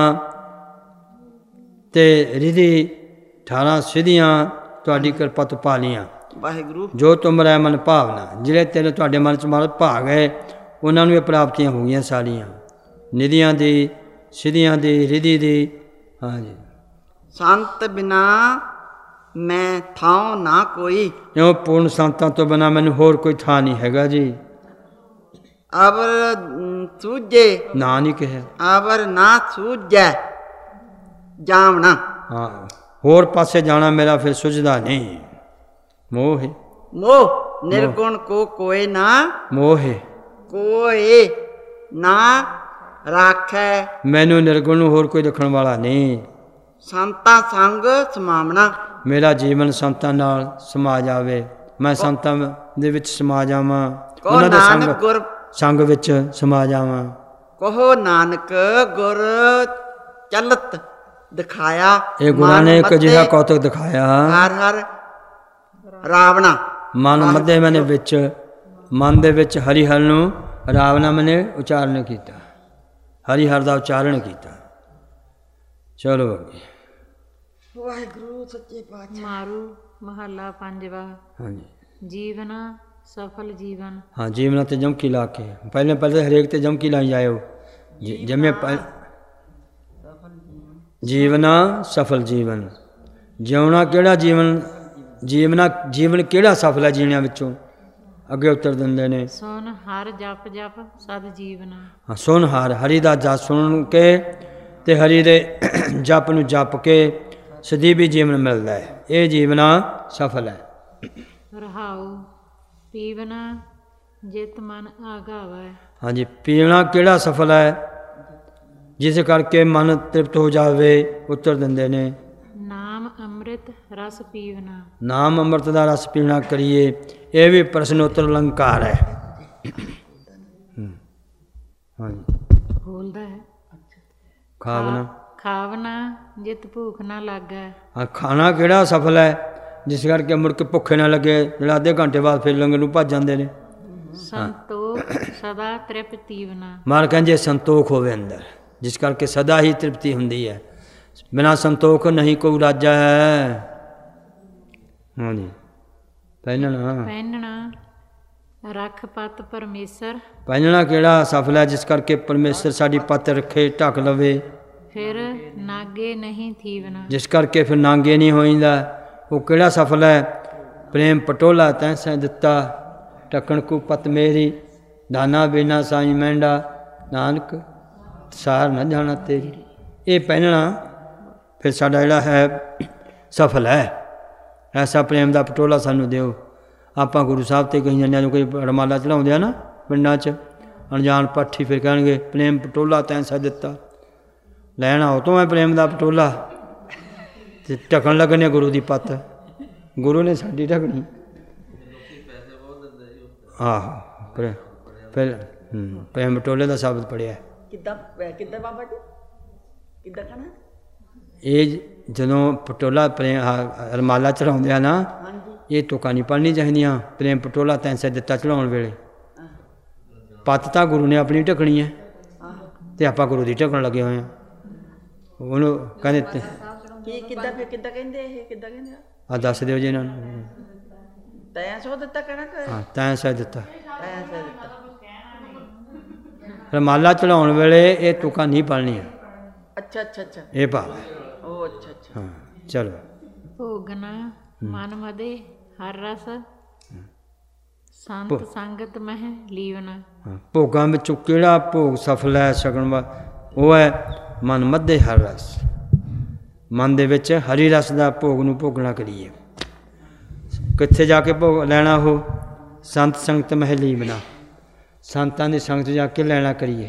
ਤੇ ਰਿਧੀ ਅਠਾਰਾਂ ਸਿਧੀਆਂ ਤੁਹਾਡੀ ਕਿਰਪਾ ਤੋਂ ਪਾ ਲੀਆਂ। ਵਾਹਿਗੁਰੂ ਜੋ ਤੁਮਰਾ ਮਨ ਭਾਵਨਾ, ਜਿਹੜੇ ਤੇਰੇ ਤੁਹਾਡੇ ਮਨ 'ਚ ਮਨ ਭਾਗ ਹੈ ਉਹਨਾਂ ਨੂੰ ਇਹ ਪ੍ਰਾਪਤੀਆਂ ਹੋ ਗਈਆਂ ਸਾਰੀਆਂ, ਨਿਧੀਆਂ ਦੀ, ਸਿਧੀਆਂ ਦੀ, ਰਿਧੀ ਦੀ। ਹਾਂਜੀ ਸੰਤ ਬਿਨਾ ਮੈਂ ਥਾਂ ਨਾ ਕੋਈ, ਕਿਉਂ ਪੂਰਨ ਸੰਤਾਂ ਤੋਂ ਬਿਨਾਂ ਮੈਨੂੰ ਹੋਰ ਕੋਈ ਥਾਂ ਨਹੀਂ ਹੈਗਾ ਜੀ। ਅਵਰ ਸੂਝੇ ਨਾ ਨਹੀਂ ਕਿਹਾ। ਅਵਰ ਨਾ ਸੂਝੈ ਜਾਵਣਾ। ਹਾਂ ਹੋਰ ਪਾਸੇ ਜਾਣਾ ਮੇਰਾ ਫਿਰ ਸੁਝਦਾ ਨਹੀਂ। ਮੋਹ ਹੈ ਮੋਹ ਨਿਰਗੁਣ ਕੋ ਕੋਏ ਨਾ, ਮੋਹ ਹੈ ਕੋਏ ਨਾ ਰਾਖੈ। ਮੈਨੂੰ ਨਿਰਗੁਣ ਨੂੰ ਹੋਰ ਕੋਈ ਰੱਖਣ ਵਾਲਾ ਨਹੀਂ। ਸੰਤਾਂ ਸੰਗ ਸਮਾਵਣਾ, ਮੇਰਾ ਜੀਵਨ ਸੰਤਾਂ ਨਾਲ ਸਮਾ ਜਾਵੇ, ਮੈਂ ਸੰਤਾਂ ਦੇ ਵਿੱਚ ਸਮਾ ਜਾਵਾਂ, ਕੋ ਉਹਨਾਂ ਦੇ ਸੰਗ ਨਾਨਕ ਗੁਰ ਸੰਗ ਵਿੱਚ ਸਮਾ ਜਾਵਾਂ। ਕਹੋ ਨਾਨਕ ਗੁਰ ਚਲਤ ਦਿਖਾਇਆ। ਇਹ ਗੁਰਾਂ ਨੇ ਇੱਕ ਅਜਿਹਾ ਕੌਤਕ ਦਿਖਾਇਆ। ਹਰ ਹਰ ਰਾਵਣਾ, ਮਨ ਮੱਧੇ ਮੈਨੇ ਵਿੱਚ ਮਨ ਦੇ ਵਿੱਚ ਹਰੀ ਹਰ ਨੂੰ ਰਾਵਣਾ ਮੈਨੇ ਉਚਾਰਨ ਕੀਤਾ, ਹਰੀ ਹਰ ਦਾ ਉਚਾਰਨ ਕੀਤਾ। ਚਲੋ ਅੱਗੇ। ਵਾਹਿਗੁਰੂ ਸੱਚੇ ਪਾਤਸ਼ਾਹ। ਮਾਰੂ ਮਹੱਲਾ ਪੰਜਵਾ। ਹਾਂਜੀ ਜੀਵਨ ਸਫਲ ਜੀਵਨ। ਹਾਂ ਜੀਵਨ ਤੇ ਜਮਕੀ ਲਾ ਕੇ ਪਹਿਲੇ ਪਹਿਲੇ ਹਰੇਕ ਤੇ ਜਮਕੀ ਲਾਈ ਜਾਇਓ। ਜ- ਜਮੇ ਪ- ਜੀਵਨਾ ਸਫਲ ਜੀਵਨ। ਜਿਉਣਾ ਕਿਹੜਾ ਜੀਵਨ, ਜੀਵਨਾ ਜੀਵਨ ਕਿਹੜਾ ਸਫਲ ਹੈ ਜੀਣਿਆਂ ਵਿੱਚੋਂ। ਅੱਗੇ ਉੱਤਰ ਦਿੰਦੇ ਨੇ ਸੁਨ ਹਰ ਜਪ ਜਪ ਸਦ ਜੀਵਨ। ਹਾਂ ਸੁਣ ਹਰ ਹਰੀ ਦਾ ਜਸ ਸੁਣ ਕੇ ਤੇ ਹਰੀ ਦੇ ਜਪ ਨੂੰ ਜਪ ਕੇ ਸਦੀਵੀ ਜੀਵਨ ਮਿਲਦਾ ਹੈ। ਇਹ ਜੀਵਨਾ ਸਫਲ ਹੈ। ਰਹਾਉ ਪੀਵਨਾ ਜਿਤ ਮਨ ਆਗਾਵੈ। ਹਾਂਜੀ ਪੀਣਾ ਕਿਹੜਾ ਸਫਲ ਹੈ, ਜਿਸ ਕਰਕੇ ਮਨ ਤ੍ਰਿਪਤ ਹੋ ਜਾਵੇ। ਉੱਤਰ ਦਿੰਦੇ ਨੇ ਨਾਮ ਅੰਮ੍ਰਿਤ ਰਸ ਪੀਵਨਾ। ਨਾਮ ਅੰਮ੍ਰਿਤ ਦਾ ਰਸ ਪੀਣਾ ਕਰੀਏ। ਇਹ ਵੀ ਪ੍ਰਸ਼ਨ ਉੱਤਰ ਅਲੰਕਾਰ ਹੈ। ਹੂੰ। ਹਾਂਜੀ ਬੋਲਦਾ ਹੈ ਖਾਵਨਾ ਖਾਵਨਾ ਜਿਤ ਭੂਖ ਨਾ ਲੱਗੈ। ਹਾਂ ਖਾਣਾ ਕਿਹੜਾ ਸਫਲ ਹੈ, ਜਿਸ ਕਰਕੇ ਮੁੜ ਕੇ ਭੁੱਖੇ ਨਾ ਲੱਗੇ, ਜਿਹੜਾ ਅੱਧੇ ਘੰਟੇ ਬਾਅਦ ਫਿਰ ਲੰਗਰ ਨੂੰ ਭੱਜ ਜਾਂਦੇ ਨੇ। ਸੰਤੋਖ ਸਦਾ ਤ੍ਰਿਪਤੀਵਨਾ। ਮਾਰ ਕਹਿੰਦੇ ਸੰਤੋਖ ਹੋਵੇ ਅੰਦਰ, ਜਿਸ ਕਰਕੇ ਸਦਾ ਹੀ ਤ੍ਰਿਪਤੀ ਹੁੰਦੀ ਹੈ। ਬਿਨਾਂ ਸੰਤੋਖ ਨਹੀਂ ਕੋਈ ਰਾਜਾ ਹੈ। ਹਾਂਜੀ ਪਹਿਨਣਾ ਪਹਿਨਣਾ ਰੱਖ ਪਤ ਪਰਮੇਸ਼ਰ। ਪਹਿਨਣਾ ਕਿਹੜਾ ਸਫਲ ਹੈ, ਜਿਸ ਕਰਕੇ ਪਰਮੇਸ਼ਰ ਸਾਡੀ ਪੱਤ ਰੱਖੇ, ਢੱਕ ਲਵੇ, ਫਿਰ ਨਾਗੇ ਨਹੀਂ ਥੀਵਨਾ। ਜਿਸ ਕਰਕੇ ਫਿਰ ਨਾਂਗੇ ਨਹੀਂ ਹੋਈਦਾ। ਉਹ ਕਿਹੜਾ ਸਫਲ ਹੈ, ਪ੍ਰੇਮ ਪਟੋਲਾ ਤੈਂ ਸੈਂ ਦਿੱਤਾ, ਢੱਕਣ ਕੂ ਪਤ ਮੇਰੀ, ਦਾਨਾ ਬਿਨਾ ਸਾਈ ਮਹਿੰਡਾ, ਨਾਨਕ ਸਾਰ ਨਾ ਜਾਣਾ ਤੇਰੀ। ਇਹ ਪਹਿਨਣਾ ਫਿਰ ਸਾਡਾ ਜਿਹੜਾ ਹੈ ਸਫਲ ਹੈ। ਐਸਾ ਪ੍ਰੇਮ ਦਾ ਪਟੋਲਾ ਸਾਨੂੰ ਦਿਓ। ਆਪਾਂ ਗੁਰੂ ਸਾਹਿਬ 'ਤੇ ਕਈ ਜਣਿਆਂ ਨੂੰ ਕੋਈ ਰਮਾਲਾ ਚੜਾਉਂਦੇ ਆ ਨਾ ਪਿੰਡਾਂ 'ਚ, ਅਣਜਾਣ ਪਾਠੀ ਫਿਰ ਕਹਿਣਗੇ ਪ੍ਰੇਮ ਪਟੋਲਾ ਤੈਂ ਸਾ ਦਿੱਤਾ, ਲੈਣਾ ਉਹ ਤੋਂ ਹੈ ਪ੍ਰੇਮ ਦਾ ਪਟੋਲਾ, ਅਤੇ ਢਕਣ ਲੱਗਣੇ ਗੁਰੂ ਦੀ ਪੱਤ, ਗੁਰੂ ਨੇ ਸਾਡੀ ਢਕਣੀ। ਆਹੋ ਫਿਰ ਫਿਰ ਪ੍ਰੇਮ ਪਟੋਲੇ ਦਾ ਸ਼ਬਦ ਪੜ੍ਹਿਆ। ਕਿੱਦਾਂ ਕਿੱਦਾਂ ਬਾਬਾ ਜੀ ਕਿੱਦਾਂ ਕਹਿਣਾ? ਇਹ ਜਦੋਂ ਪਟੋਲਾ ਪ੍ਰੇਮ ਰਮਾਲਾ ਚੜਾਉਂਦੇ ਆ ਨਾ, ਇਹ ਤੁਕਾਂ ਨਹੀਂ ਪੜ੍ਹਨੀ ਚਾਹੀਦੀਆਂ। ਪ੍ਰੇਮ ਪਟੋਲਾ ਤੈਂ ਸੇ ਦਿੱਤਾ ਚੜਾਉਣ ਵੇਲੇ ਪੱਤ ਤਾਂ ਗੁਰੂ ਨੇ ਆਪਣੀ ਢਕਣੀ ਹੈ, ਅਤੇ ਆਪਾਂ ਗੁਰੂ ਦੀ ਢਕਣ ਲੱਗੇ ਹੋਏ ਹਾਂ। ਉਹਨੂੰ ਕਹਿੰਦੇ ਕੀ ਕਿੱਦਾਂ ਫਿਰ ਕਿੱਦਾਂ ਕਹਿੰਦੇ ਇਹ ਕਿੱਦਾਂ ਕਹਿੰਦੇ ਆ ਦੱਸ ਦਿਓ ਜੀ ਇਹਨਾਂ ਨੂੰ। ਤੈਂ ਸੋ ਦਿੱਤਾ ਕਹਿਣਾ ਕਿ ਹਾਂ ਤੈਂ ਸੇ ਦਿੱਤਾ। ਤੈਂ ਸੋ ਦਿੱਤਾ। ਰਮਾਲਾ ਚੜਾਉਣ ਵੇਲੇ ਇਹ ਤੁਕਾਂ ਨਹੀਂ ਪੜ੍ਹਨੀਆਂ। ਅੱਛਾ ਅੱਛਾ ਅੱਛਾ ਇਹ ਭਾਵ ਉਹ ਅੱਛਾ ਅੱਛਾ ਹਾਂ ਚਲੋ। ਭੋਗਨਾ ਮਨ ਮਦੇ ਹਰ ਰਸ ਸੰਤ ਸੰਗਤ ਮਹਿ ਲੀਵਨਾ। ਹਾਂ ਭੋਗਾਂ ਵਿੱਚੋਂ ਕਿਹੜਾ ਭੋਗ ਸਫਲ ਹੈ ਛਕਣ ਵਾ? ਉਹ ਹੈ ਮਨ ਮੱਧੇ ਹਰ ਰਸ। ਮਨ ਦੇ ਵਿੱਚ ਹਰੀ ਰਸ ਦਾ ਭੋਗ ਨੂੰ ਭੋਗਣਾ ਕਰੀਏ। ਕਿੱਥੇ ਜਾ ਕੇ ਭੋਗ ਲੈਣਾ? ਉਹ ਸੰਤ ਸੰਗਤ ਮਹਿ ਲੀਵਨਾ, ਸੰਤਾਂ ਦੀ ਸੰਗਤ ਜਾ ਕੇ ਲੈਣਾ ਕਰੀਏ।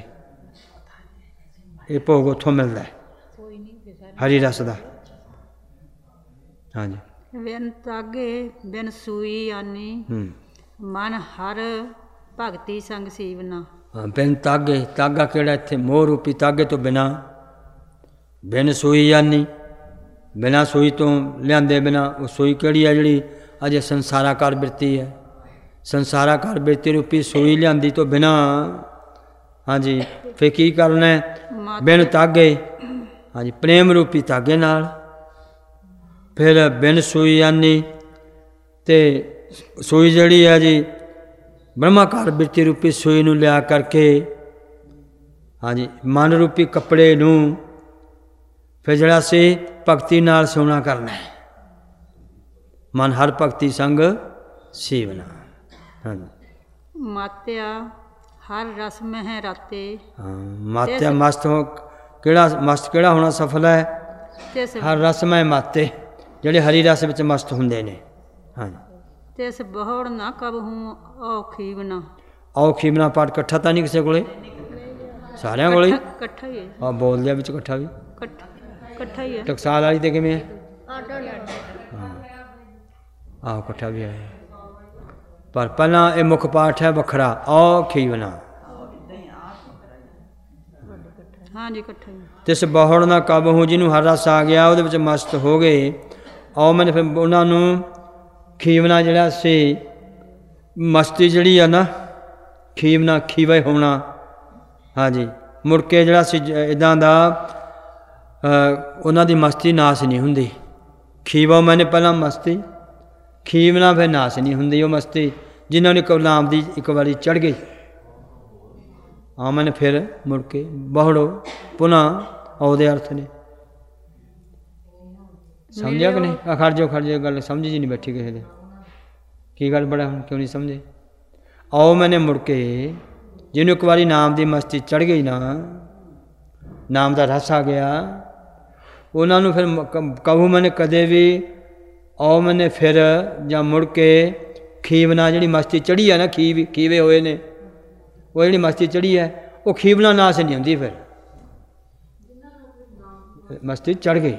ਇਹ ਭੋਗ ਉੱਥੋਂ ਮਿਲਦਾ ਹਰੀ ਰਸ ਦਾ। ਹਾਂਜੀ ਬਿਨ ਤਾਗੇ ਬਿਨ ਸੂਈ ਆਨੀ ਹੂੰ ਮਨ ਹਰ ਭਗਤੀ ਸੰਗ ਸੀਵਨਾ। ਹਾਂ ਬਿਨ ਤਾਗੇ, ਤਾਗਾ ਕਿਹੜਾ ਇੱਥੇ? ਮੋਹ ਰੂਪੀ ਤਾਗੇ ਤੋਂ ਬਿਨਾਂ। ਬਿਨ ਸੂਈ ਯਾਨੀ ਬਿਨਾਂ ਸੂਈ ਤੋਂ ਲਿਆਂਦੇ ਬਿਨਾਂ। ਉਹ ਸੂਈ ਕਿਹੜੀ ਹੈ? ਜਿਹੜੀ ਅਜੇ ਸੰਸਾਰਾਕਾਰ ਬਿਰਤੀ ਹੈ। ਸੰਸਾਰਾਕਾਰ ਬਿਰਤੀ ਰੂਪੀ ਸੂਈ ਲਿਆਂਦੀ ਤੋਂ ਬਿਨਾਂ। ਹਾਂਜੀ ਫਿਰ ਕੀ ਕਰਨਾ? ਬਿਨ ਤਾਗੇ, ਹਾਂਜੀ ਪ੍ਰੇਮ ਰੂਪੀ ਤਾਗੇ ਨਾਲ। ਫਿਰ ਬਿਨ ਸੂਈ ਯਾਨੀ, ਅਤੇ ਸੂਈ ਜਿਹੜੀ ਹੈ ਜੀ ਬ੍ਰਹਮਾਕਾਰ ਬਿਰਤੀ ਰੂਪੀ ਸੂਈ ਨੂੰ ਲਿਆ ਕਰਕੇ, ਹਾਂਜੀ ਮਨ ਰੂਪੀ ਕੱਪੜੇ ਨੂੰ ਫਿਰ ਜਿਹੜਾ ਸੀ ਭਗਤੀ ਨਾਲ ਸੋਹਣਾ ਕਰਨਾ ਹੈ। ਮਨ ਹਰ ਭਗਤੀ ਸੰਗ ਸੀਵਨਾ। ਹਾਂਜੀ ਮਾਤਿਆ ਹਰ ਰਸ ਮਹਿ ਰਾਤੇ। ਹਾਂ ਮਾਤਿਆ ਮਸਤ ਹੋ। ਕਿਹੜਾ ਮਸਤ ਕਿਹੜਾ ਹੋਣਾ ਸਫਲ ਹੈ? ਤਿਸ ਹਰ ਰਸਮੈ ਮਾਤੇ, ਜਿਹੜੇ ਹਰੀ ਰਸ ਵਿੱਚ ਮਸਤ ਹੁੰਦੇ ਨੇ। ਹਾਂਜੀ ਤਿਸ ਬਹੁੜ ਨਾ ਕਬਹੂ ਔਖੀ ਬਨਾ। ਔਖੀ ਬਨਾ ਪਾਠ ਇਕੱਠਾ ਤਾਂ ਨਹੀਂ ਕਿਸੇ ਕੋਲੇ? ਸਾਰਿਆਂ ਕੋਲੇ ਹੀ ਇਕੱਠਾ ਹੀ ਹੈ। ਆ ਬੋਲ ਲਿਆ ਵਿੱਚ ਇਕੱਠਾ ਵੀ। ਇਕੱਠਾ ਇਕੱਠਾ ਹੀ ਹੈ। ਟਕਸਾਲ ਵਾਲੀ ਤੇ ਕਿਵੇਂ ਹੈ? ਆਹੋ ਇਕੱਠਾ ਵੀ ਹੈ, ਪਰ ਪਹਿਲਾਂ ਇਹ ਮੁੱਖ ਪਾਠ ਹੈ ਵੱਖਰਾ। ਔਖੀ ਬਨਾ। ਹਾਂਜੀ ਇਕੱਠਾ ਹੀ। ਤਿਸ ਬਹੁੜ ਨਾ ਕਬਹੂ, ਜਿਹਨੂੰ ਹਰ ਰਸ ਆ ਗਿਆ ਉਹਦੇ ਵਿੱਚ ਮਸਤ ਹੋ ਗਏ। ਆਓ ਮੈਨੇ ਫਿਰ ਉਹਨਾਂ ਨੂੰ ਖੀਵਨਾ ਜਿਹੜਾ ਸੀ, ਮਸਤੀ ਜਿਹੜੀ ਆ ਨਾ, ਖੀਵਨਾ ਖੀਵੇ ਹੋਣਾ। ਹਾਂਜੀ ਮੁੜ ਕੇ ਜਿਹੜਾ ਸੀ ਇੱਦਾਂ ਦਾ ਉਹਨਾਂ ਦੀ ਮਸਤੀ ਨਾਸ ਨਹੀਂ ਹੁੰਦੀ। ਖੀਵਾ ਮੈਨੇ ਪਹਿਲਾਂ ਮਸਤੀ, ਖੀਵਨਾ ਫਿਰ ਨਾਸ ਨਹੀਂ ਹੁੰਦੀ। ਉਹ ਮਸਤੀ ਜਿਨ੍ਹਾਂ ਨੇ ਕਲਾਮ ਦੀ ਇੱਕ ਵਾਰੀ ਚੜ੍ਹ ਗਈ, ਆ ਮੈਨੇ ਫਿਰ ਮੁੜ ਕੇ ਬਹੁੜੋ ਪੁਨः ਉਹਦੇ ਅਰਥ ਨੇ। ਸਮਝਿਆ ਕਿ ਨਹੀਂ? ਆ ਖੜ ਜਾਓ ਖੜ ਜਾਓ, ਗੱਲ ਸਮਝ ਜੀ ਨਹੀਂ ਬੈਠੀ ਕਿਸੇ ਦੇ। ਕੀ ਗੱਲ ਬੜਾ ਹੁਣ ਕਿਉਂ ਨਹੀਂ ਸਮਝੇ? ਆਓ ਮੈਨੇ ਮੁੜ ਕੇ ਜਿਹਨੂੰ ਇੱਕ ਵਾਰੀ ਨਾਮ ਦੀ ਮਸਤੀ ਚੜ੍ਹ ਗਈ ਨਾ, ਨਾਮ ਦਾ ਰਸ ਆ ਗਿਆ, ਉਹਨਾਂ ਨੂੰ ਫਿਰ ਕਹੂ ਮੈਨੇ ਕਦੇ ਵੀ ਆਓ ਮੈਨੇ ਫਿਰ ਜਾਂ ਮੁੜ ਕੇ ਖੀਵਨਾ ਜਿਹੜੀ ਮਸਤੀ ਚੜ੍ਹੀ ਹੈ ਨਾ, ਖੀਵ ਖੀਵੇ ਹੋਏ ਨੇ, ਉਹ ਜਿਹੜੀ ਮਸਤੀ ਚੜ੍ਹੀ ਹੈ ਉਹ ਖੀਵਨਾ ਨਾਸ ਨਹੀਂ ਹੁੰਦੀ। ਫਿਰ ਮਸਤੀ ਚੜ੍ਹ ਗਈ,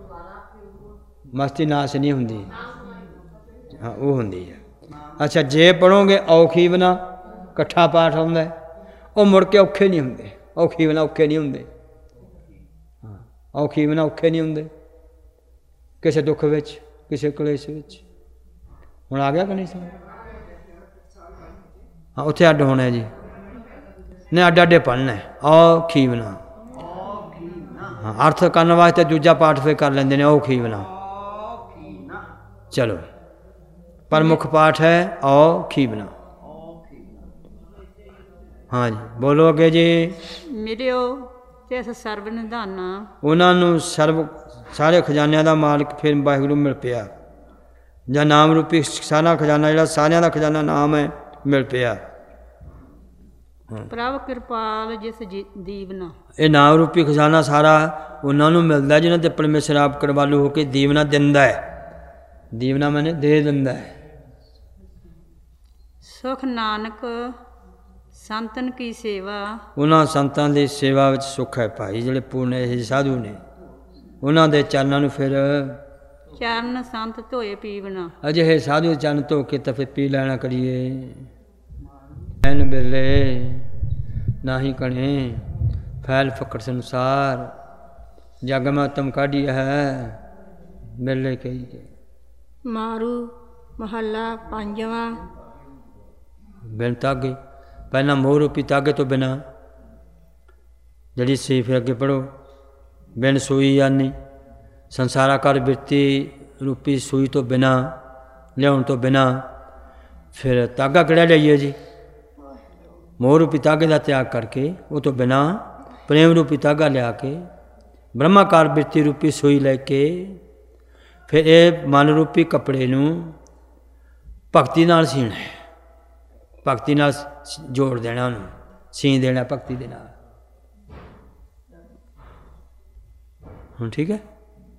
ਮਸਤੀ ਨਾਸ ਨਹੀਂ ਹੁੰਦੀ। ਹਾਂ ਉਹ ਹੁੰਦੀ ਹੈ। ਅੱਛਾ ਜੇ ਪੜ੍ਹੋਗੇ ਔਖੀ ਬਨਾ, ਇਕੱਠਾ ਪਾਠ ਹੁੰਦਾ, ਉਹ ਮੁੜ ਕੇ ਔਖੇ ਨਹੀਂ ਹੁੰਦੇ। ਔਖੀ ਬਨਾ ਔਖੇ ਨਹੀਂ ਹੁੰਦੇ। ਹਾਂ ਔਖੀ ਬਨਾ ਔਖੇ ਨਹੀਂ ਹੁੰਦੇ ਕਿਸੇ ਦੁੱਖ ਵਿੱਚ, ਕਿਸੇ ਕਲੇਸ਼ ਵਿੱਚ। ਹੁਣ ਆ ਗਿਆ ਕਿ ਨਹੀਂ ਸਮਝ? ਹਾਂ ਉੱਥੇ ਅੱਡ ਹੋਣਾ ਜੀ, ਨਹੀਂ ਅੱਡ ਅੱਡੇ ਪੜ੍ਹਨਾ ਔਖੀ ਬਨਾ। ਹਾਂ ਅਰਥ ਕਰਨ ਵਾਸਤੇ ਦੂਜਾ ਪਾਠ ਫਿਰ ਕਰ ਲੈਂਦੇ ਨੇ ਔਖੀ ਬਨਾ। ਚਲੋ ਪਰ ਮੁੱਖ ਪਾਠ ਹੈ ਔਖੀ ਬਨਾ। ਹਾਂਜੀ ਬੋਲੋ ਅੱਗੇ ਜੀ। ਮਿਲਿਓ ਤਿਸ ਸਰਬ ਨਿਧਾਨਾ। ਉਹਨਾਂ ਨੂੰ ਸਰਬ ਸਾਰੇ ਖਜ਼ਾਨਿਆਂ ਦਾ ਮਾਲਕ ਫਿਰ ਵਾਹਿਗੁਰੂ ਮਿਲ ਪਿਆ, ਜਾਂ ਨਾਮ ਰੂਪੀ ਸਾਰਾ ਖਜ਼ਾਨਾ ਜਿਹੜਾ ਸਾਰਿਆਂ ਦਾ ਖਜ਼ਾਨਾ ਨਾਮ ਹੈ ਮਿਲ ਪਿਆ। ਪ੍ਰਭ ਕਿਰਪਾਲ ਜਿਸ ਜੀ- ਦੀਵਨਾ। ਇਹ ਨਾਮ ਰੂਪੀ ਖਜ਼ਾਨਾ ਸਾਰਾ ਉਹਨਾਂ ਨੂੰ ਮਿਲਦਾ ਜਿਹਨਾਂ ਤੇ ਪਰਮੇਸ਼ਰ ਆਪ ਕਿਰਪਾਲੂ ਹੋ ਕੇ ਦੀਵਨਾ ਦਿੰਦਾ ਹੈ। ਦੀਵਨਾ ਮੈਨੇ ਦੇ ਦਿੰਦਾ ਹੈ। ਸੁਖ ਨਾਨਕ ਸੰਤਨ ਕੀ ਸੇਵਾ। ਉਹਨਾਂ ਸੰਤਾਂ ਦੀ ਸੇਵਾ ਵਿੱਚ ਸੁੱਖ ਹੈ ਭਾਈ, ਜਿਹੜੇ ਪੂਰਨ ਇਹ ਸਾਧੂ ਨੇ। ਉਹਨਾਂ ਦੇ ਚਰਨਾਂ ਨੂੰ ਫਿਰ ਚਰਨ ਸੰਤ ਧੋਏ ਪੀਵਨਾ। ਅਜਿਹੇ ਸਾਧੂ ਚਰਨ ਧੋ ਕੇ ਤਾਂ ਫਿਰ ਪੀ ਲੈਣਾ ਕਰੀਏ। ਐਨ ਬਿਰਲੇ ਨਾਹੀ ਕਣੇ ਫੈਲ ਫਕੜ ਸੰਸਾਰ, ਜਗ ਮੈਂ ਤਮ ਕਾਢੀ ਹੈ ਬਿਰਲੇ ਕਹੀ। ਮਾਰੂ ਮਹੱਲਾ ਪੰਜਵਾਂ। ਬਿਨ ਤਾਗੇ, ਪਹਿਲਾਂ ਮੋਹ ਰੂਪੀ ਤਾਗੇ ਤੋਂ ਬਿਨਾਂ ਜਿਹੜੀ ਸੀ, ਫਿਰ ਅੱਗੇ ਪੜ੍ਹੋ। ਬਿਨ ਸੂਈ ਯਾਨੀ ਸੰਸਾਰਾ ਕਰ ਬਿਰਤੀ ਰੂਪੀ ਸੂਈ ਤੋਂ ਬਿਨਾਂ, ਲਿਆਉਣ ਤੋਂ ਬਿਨਾਂ ਫਿਰ ਤਾਗਾ ਕਿਹੜਾ ਲਈਏ ਜੀ? ਮੋਹ ਰੂਪੀ ਤਾਗੇ ਦਾ ਤਿਆਗ ਕਰਕੇ ਉਹ ਤੋਂ ਬਿਨਾਂ ਪ੍ਰੇਮ ਰੂਪੀ ਤਾਗਾ ਲਿਆ ਕੇ ਬ੍ਰਹਮਾਕਾਰ ਬਿਰਤੀ ਰੂਪੀ ਸੂਈ ਲੈ ਕੇ ਫਿਰ ਇਹ ਮਨ ਰੂਪੀ ਕੱਪੜੇ ਨੂੰ ਭਗਤੀ ਨਾਲ ਸੀਣਾ ਹੈ। ਭਗਤੀ ਨਾਲ ਜੋੜ ਦੇਣਾ, ਉਹਨੂੰ ਸੀ ਦੇਣਾ ਭਗਤੀ ਦੇ ਨਾਲ। ਹੁਣ ਠੀਕ ਹੈ।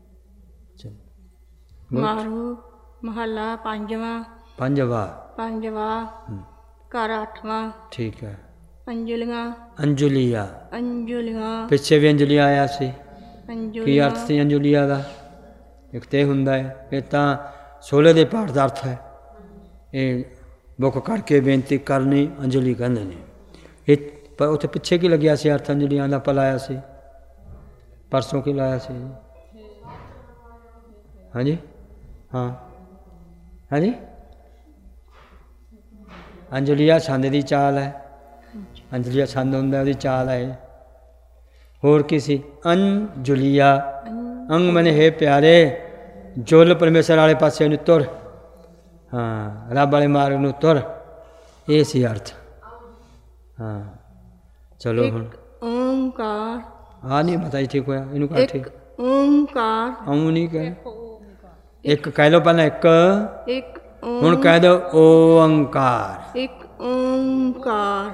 ਮਾਰੂ ਮਹੱਲਾ ਪੰਜਵਾਂ। ਪੰਜਵਾ ਪੰਜਵਾ ਘਰ ਅੱਠਵਾਂ। ਠੀਕ ਹੈ। ਅੰਜਲੀਆਂ ਅੰਜੁਲੀਆ, ਅੰਜਲੀਆਂ ਪਿੱਛੇ ਵੀ ਅੰਜਲੀਆ ਆਇਆ ਸੀ। ਕੀ ਅੰਜਲੀਆਂ ਅਰਥ ਸੀ ਅੰਜੁਲੀਆ ਦਾ? ਇੱਕ ਤੇ ਹੁੰਦਾ ਹੈ, ਇਹ ਤਾਂ ਸੋਲੇ ਦੇ ਪਾਠ ਦਾ ਅਰਥ ਹੈ। ਇਹ ਬੁੱਕ ਕਰਕੇ ਬੇਨਤੀ ਕਰਨੀ ਅੰਜਲੀ ਕਹਿੰਦੇ ਨੇ। ਇਹ ਪਰ ਉੱਥੇ ਪਿੱਛੇ ਕੀ ਲੱਗਿਆ ਸੀ ਅਰਥ ਅੰਜਲੀਆਂ ਦਾ? ਪਲਾਇਆ ਸੀ ਪਰਸੋਂ ਕੀ ਲਾਇਆ ਸੀ? ਹਾਂਜੀ ਹਾਂ ਹਾਂਜੀ। ਅੰਜਲੀਆ ਛੰਦ ਦੀ ਚਾਲ ਹੈ। ਅੰਜਲੀਆ ਛੰਦ ਹੁੰਦਾ, ਉਹਦੀ ਚਾਲ ਹੈ। ਹੋਰ ਕੀ ਸੀ? ਅੰਜੁਲੀਆ, ਅੰਗ ਮਨੇ ਹੈ ਪਿਆਰੇ, ਜੁਲ ਪਰਮੇਸ਼ਰ ਵਾਲੇ ਪਾਸੇ ਨੂੰ ਤੁਰ, ਹਾਂ ਰੱਬ ਵਾਲੇ ਮਾਰਗ ਨੂੰ ਤੁਰ, ਇਹ ਸੀ ਅਰਥ। ਹਾਂ ਚਲੋ ਹੁਣ ਓਂਕਾਰ। ਆ ਨਹੀਂ ਪਤਾ ਠੀਕ ਹੋਇਆ, ਇਹਨੂੰ ਕਹ ਠੀਕ। ਓਂਕਾਰ। ਆਉਂ ਨਹੀਂ ਕਹਿ, ਇੱਕ ਕਹਿ ਲਓ ਪਹਿਲਾਂ ਇੱਕ, ਇੱਕ ਹੁਣ ਕਹਿ ਦਿਓ ਓੰਕਾਰ। ਇੱਕ ਓਂਕਾਰ।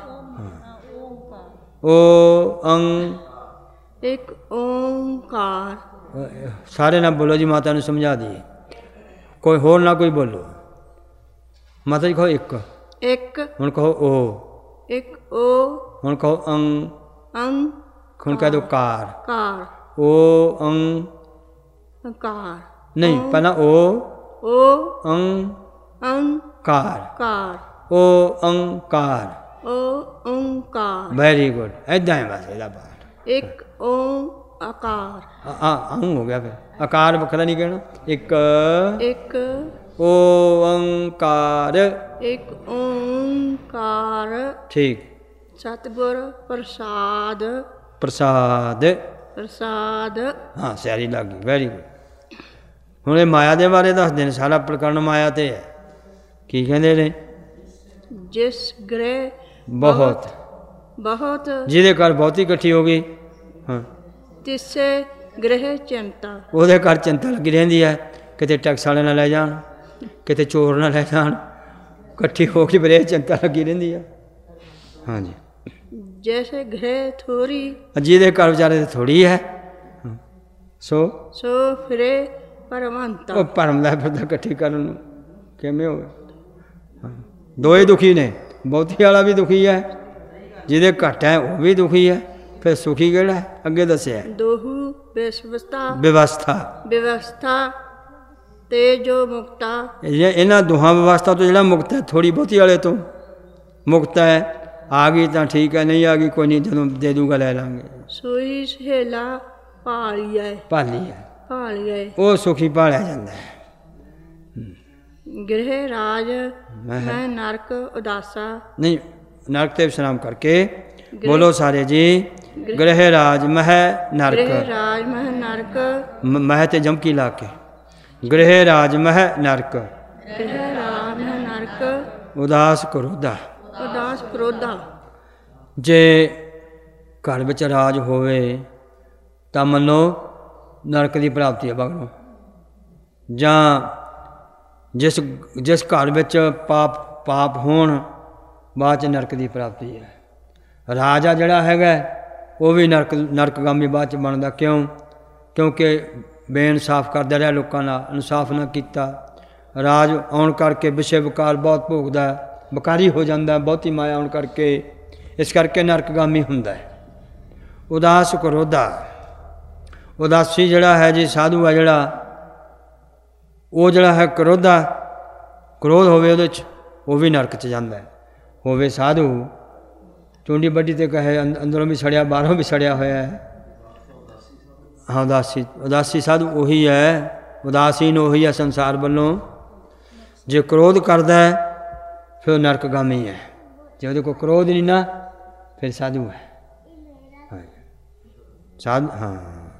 ਓ ਅੰਗ, ਇੱਕ ਓਂਕਾਰ। ਸਾਰੇ ਨਾਲ ਬੋਲੋ ਜੀ, ਮਾਤਾ ਨੂੰ ਸਮਝਾ ਦਈਏ। ਕੋਈ ਹੋਰ ਨਾ ਕੋਈ ਬੋਲੋ। ਮਾਤਾ ਜੀ ਕਹੋ ਇੱਕ, ਇੱਕ। ਹੁਣ ਕਹੋ ਓ, ਇੱਕ ਓ। ਹੁਣ ਕਹੋ ਅੰਗ, ਅੰਗ। ਹੁਣ ਕਹਿ ਦਿਓ ਕਾਰ। ਕਾਰ। ਓ ਅੰਗ ਕਾਰ। ਨਹੀਂ, ਪਹਿਲਾਂ ਓ ਓ ਅੰਗ ਅੰਗ ਕਾਰ, ਕਾਰ। ਓ ਅੰਕਾਰ। ਓ ਓਂਕਾਰ। ਵੈਰੀ ਗੁੱਡ, ਐਦਾਂ ਹੈ ਬਸ ਇਹਦਾ ਪਾਠ। ਇੱਕ ਓ ਆਕਾਰ। ਆ ਅੰਗ ਹੋ ਗਿਆ, ਫਿਰ ਆਕਾਰ ਵੱਖਰਾ ਨਹੀਂ ਕਹਿਣਾ। ਇੱਕ ਇੱਕ ਓੰਕਾਰ। ਇੱਕ ਓਂਕਾਰ। ਠੀਕ। ਸਤਿਗੁਰ ਪ੍ਰਸਾਦ। ਪ੍ਰਸਾਦ, ਪ੍ਰਸਾਦ। ਹਾਂ ਸਿਆਰੀ ਲੱਗ ਗਈ, ਵੈਰੀ ਗੁੱਡ। ਹੁਣ ਇਹ ਮਾਇਆ ਦੇ ਬਾਰੇ ਦੱਸਦੇ ਨੇ, ਸਾਰਾ ਪ੍ਰਕਰਨ ਮਾਇਆ ਤੇ ਹੈ। ਕੀ ਕਹਿੰਦੇ ਨੇ? ਜਿਸ ਗ੍ਰਹਿ ਬਹੁਤ, ਬਹੁਤ ਜਿਹਦੇ ਘਰ ਬਹੁਤੀ ਇਕੱਠੀ ਹੋ ਗਈ, ਹਾਂ ਤਿਸੇ ਗ੍ਰਹਿ ਚਿੰਤਾ। ਉਹਦੇ ਘਰ ਚਿੰਤਾ ਲੱਗੀ ਰਹਿੰਦੀ ਹੈ। ਕਿਤੇ ਟੈਕਸ ਵਾਲੇ ਨਾ ਲੈ ਜਾਣ, ਕਿਤੇ ਚੋਰ ਨਾ ਲੈ ਜਾਣ, ਇਕੱਠੀ ਹੋ ਕੇ ਬਰੇ ਚਿੰਤਾ ਲੱਗੀ ਰਹਿੰਦੀ ਹੈ। ਹਾਂਜੀ। ਜੈਸੇ ਗ੍ਰਹਿ ਥੋੜੀ, ਜਿਹਦੇ ਘਰ ਵਿਚਾਰੇ ਤੇ ਥੋੜੀ ਹੈ, ਸੋ ਸੋ ਫਿਰੇ ਪਰਮੰਤਾ। ਉਹ ਭਰਮ ਦਾ ਫਿਰਦਾ ਇਕੱਠੀ ਕਰਨ ਨੂੰ, ਕਿਵੇਂ ਹੋਵੇ? ਦੋਏ ਦੁਖੀ ਨੇ, ਬਹੁਤੀ ਵਾਲਾ ਵੀ ਦੁਖੀ ਹੈ, ਜਿਹਦੇ ਘੱਟ ਹੈ ਉਹ ਵੀ ਦੁਖੀ ਹੈ। ਫਿਰ ਸੁਖੀ ਕਿਹੜਾ ਹੈ? ਅੱਗੇ ਦੱਸਿਆ ਦੋਹੂ ਵਿਵਸਥਾ। ਵਿਵਸਥਾ। ਵਿਵਸਥਾ ਤੇ ਜੋ ਮੁਕਤਾ। ਇਹ ਇਹਨਾਂ ਦੋਹਾਂ ਵਿਵਸਥਾ ਤੋਂ ਜਿਹੜਾ ਮੁਕਤ ਹੈ, ਥੋੜੀ ਬਹੁਤੀ ਵਾਲੇ ਤੋਂ ਮੁਕਤ ਹੈ। ਆ ਗਈ ਤਾਂ ਠੀਕ ਹੈ, ਨਹੀਂ ਆ ਗਈ ਕੋਈ ਨਹੀਂ, ਜਦੋਂ ਦੇ ਦੂਗਾ ਲੈ ਲਾਂਗੇ। ਸੋਈ ਸਹੇਲਾ ਭਾਲੀਐ। ਭਾਲੀ ਹੈ, ਭਾਲੀਐ। ਉਹ ਸੁਖੀ ਭਾਲਿਆ ਜਾਂਦਾ ਹੈ। ਗ੍ਰਹਿ ਰਾਜ ਮੈਂ ਮੈਂ ਨਰਕ ਉਦਾਸਾ। ਨਹੀਂ, ਨਰਕ ਤੇ ਵਿਸ਼ਰਾਮ ਕਰਕੇ ਬੋਲੋ ਸਾਰੇ ਜੀ। ਗ੍ਰਹਿ ਰਾਜ ਮਹਿ ਨਰਕ, ਗ੍ਰਹਿ ਰਾਜ ਮਹਿ ਨਰਕ। ਮ- ਮਹਿ ਤੇ ਜਮਕੀ ਲਾ ਕੇ, ਗ੍ਰਹਿ ਰਾਜ ਮਹਿ ਨਰਕ। ਗ੍ਰਹਿ ਰਾਜ ਮਹਿ ਨਰਕ। ਉਦਾਸ ਕਰੋਦਾ। ਉਦਾਸ ਕ੍ਰੋਧਾ। ਜੇ ਘਰ ਵਿੱਚ ਰਾਜ ਹੋਵੇ ਤਾਂ ਮੰਨੋ ਨਰਕ ਦੀ ਪ੍ਰਾਪਤੀ ਹੈ ਬਾਗਰੋਂ। ਜਾਂ ਜਿਸ ਜਿਸ ਘਰ ਵਿੱਚ ਪਾਪ ਪਾਪ ਹੋਣ, ਬਾਅਦ 'ਚ ਨਰਕ ਦੀ ਪ੍ਰਾਪਤੀ ਹੈ। ਰਾਜਾ ਜਿਹੜਾ ਹੈਗਾ ਉਹ ਵੀ ਨਰਕ ਨਰਕਗਾਮੀ ਬਾਅਦ 'ਚ ਬਣਦਾ। ਕਿਉਂ? ਕਿਉਂਕਿ ਬੇਇਨਸਾਫ ਕਰਦਾ ਰਿਹਾ ਲੋਕਾਂ ਨਾਲ, ਇਨਸਾਫ ਨਾ ਕੀਤਾ। ਰਾਜ ਆਉਣ ਕਰਕੇ ਵਿਸ਼ੇ ਵਿਕਾਰ ਬਹੁਤ ਭੋਗਦਾ, ਵਿਕਾਰੀ ਹੋ ਜਾਂਦਾ, ਬਹੁਤੀ ਮਾਇਆ ਆਉਣ ਕਰਕੇ, ਇਸ ਕਰਕੇ ਨਰਕਗਾਮੀ ਹੁੰਦਾ ਹੈ। ਉਦਾਸ ਕਰੋਧਾ, ਉਦਾਸੀ ਜਿਹੜਾ ਹੈ ਜੀ ਸਾਧੂ ਹੈ ਜਿਹੜਾ, ਉਹ ਜਿਹੜਾ ਹੈ ਕਰੋਧਾ, ਕ੍ਰੋਧ ਹੋਵੇ ਉਹਦੇ 'ਚ, ਉਹ ਵੀ ਨਰਕ 'ਚ ਜਾਂਦਾ ਹੈ। ਹੋਵੇ ਸਾਧੂ ਚੁੰਡੀ ਵੱਡੀ ਤੇ ਕਹੇ ਅੰਦਰੋਂ ਵੀ ਸੜਿਆ ਬਾਹਰੋਂ ਵੀ ਸੜਿਆ ਹੋਇਆ ਹੈ। ਹਾਂ ਉਦਾਸੀ, ਉਦਾਸੀ ਸਾਧੂ ਉਹੀ ਹੈ, ਉਦਾਸੀਨ ਉਹੀ ਹੈ ਸੰਸਾਰ ਵੱਲੋਂ। ਜੇ ਕ੍ਰੋਧ ਕਰਦਾ ਹੈ ਫਿਰ ਉਹ ਨਰਕਗਾਮੀ ਹੈ। ਜੇ ਉਹਦੇ ਕੋਲ ਕ੍ਰੋਧ ਨਹੀਂ ਨਾ ਫਿਰ ਸਾਧੂ ਹੈ। ਹਾਂ ਸਾਧ ਹਾਂ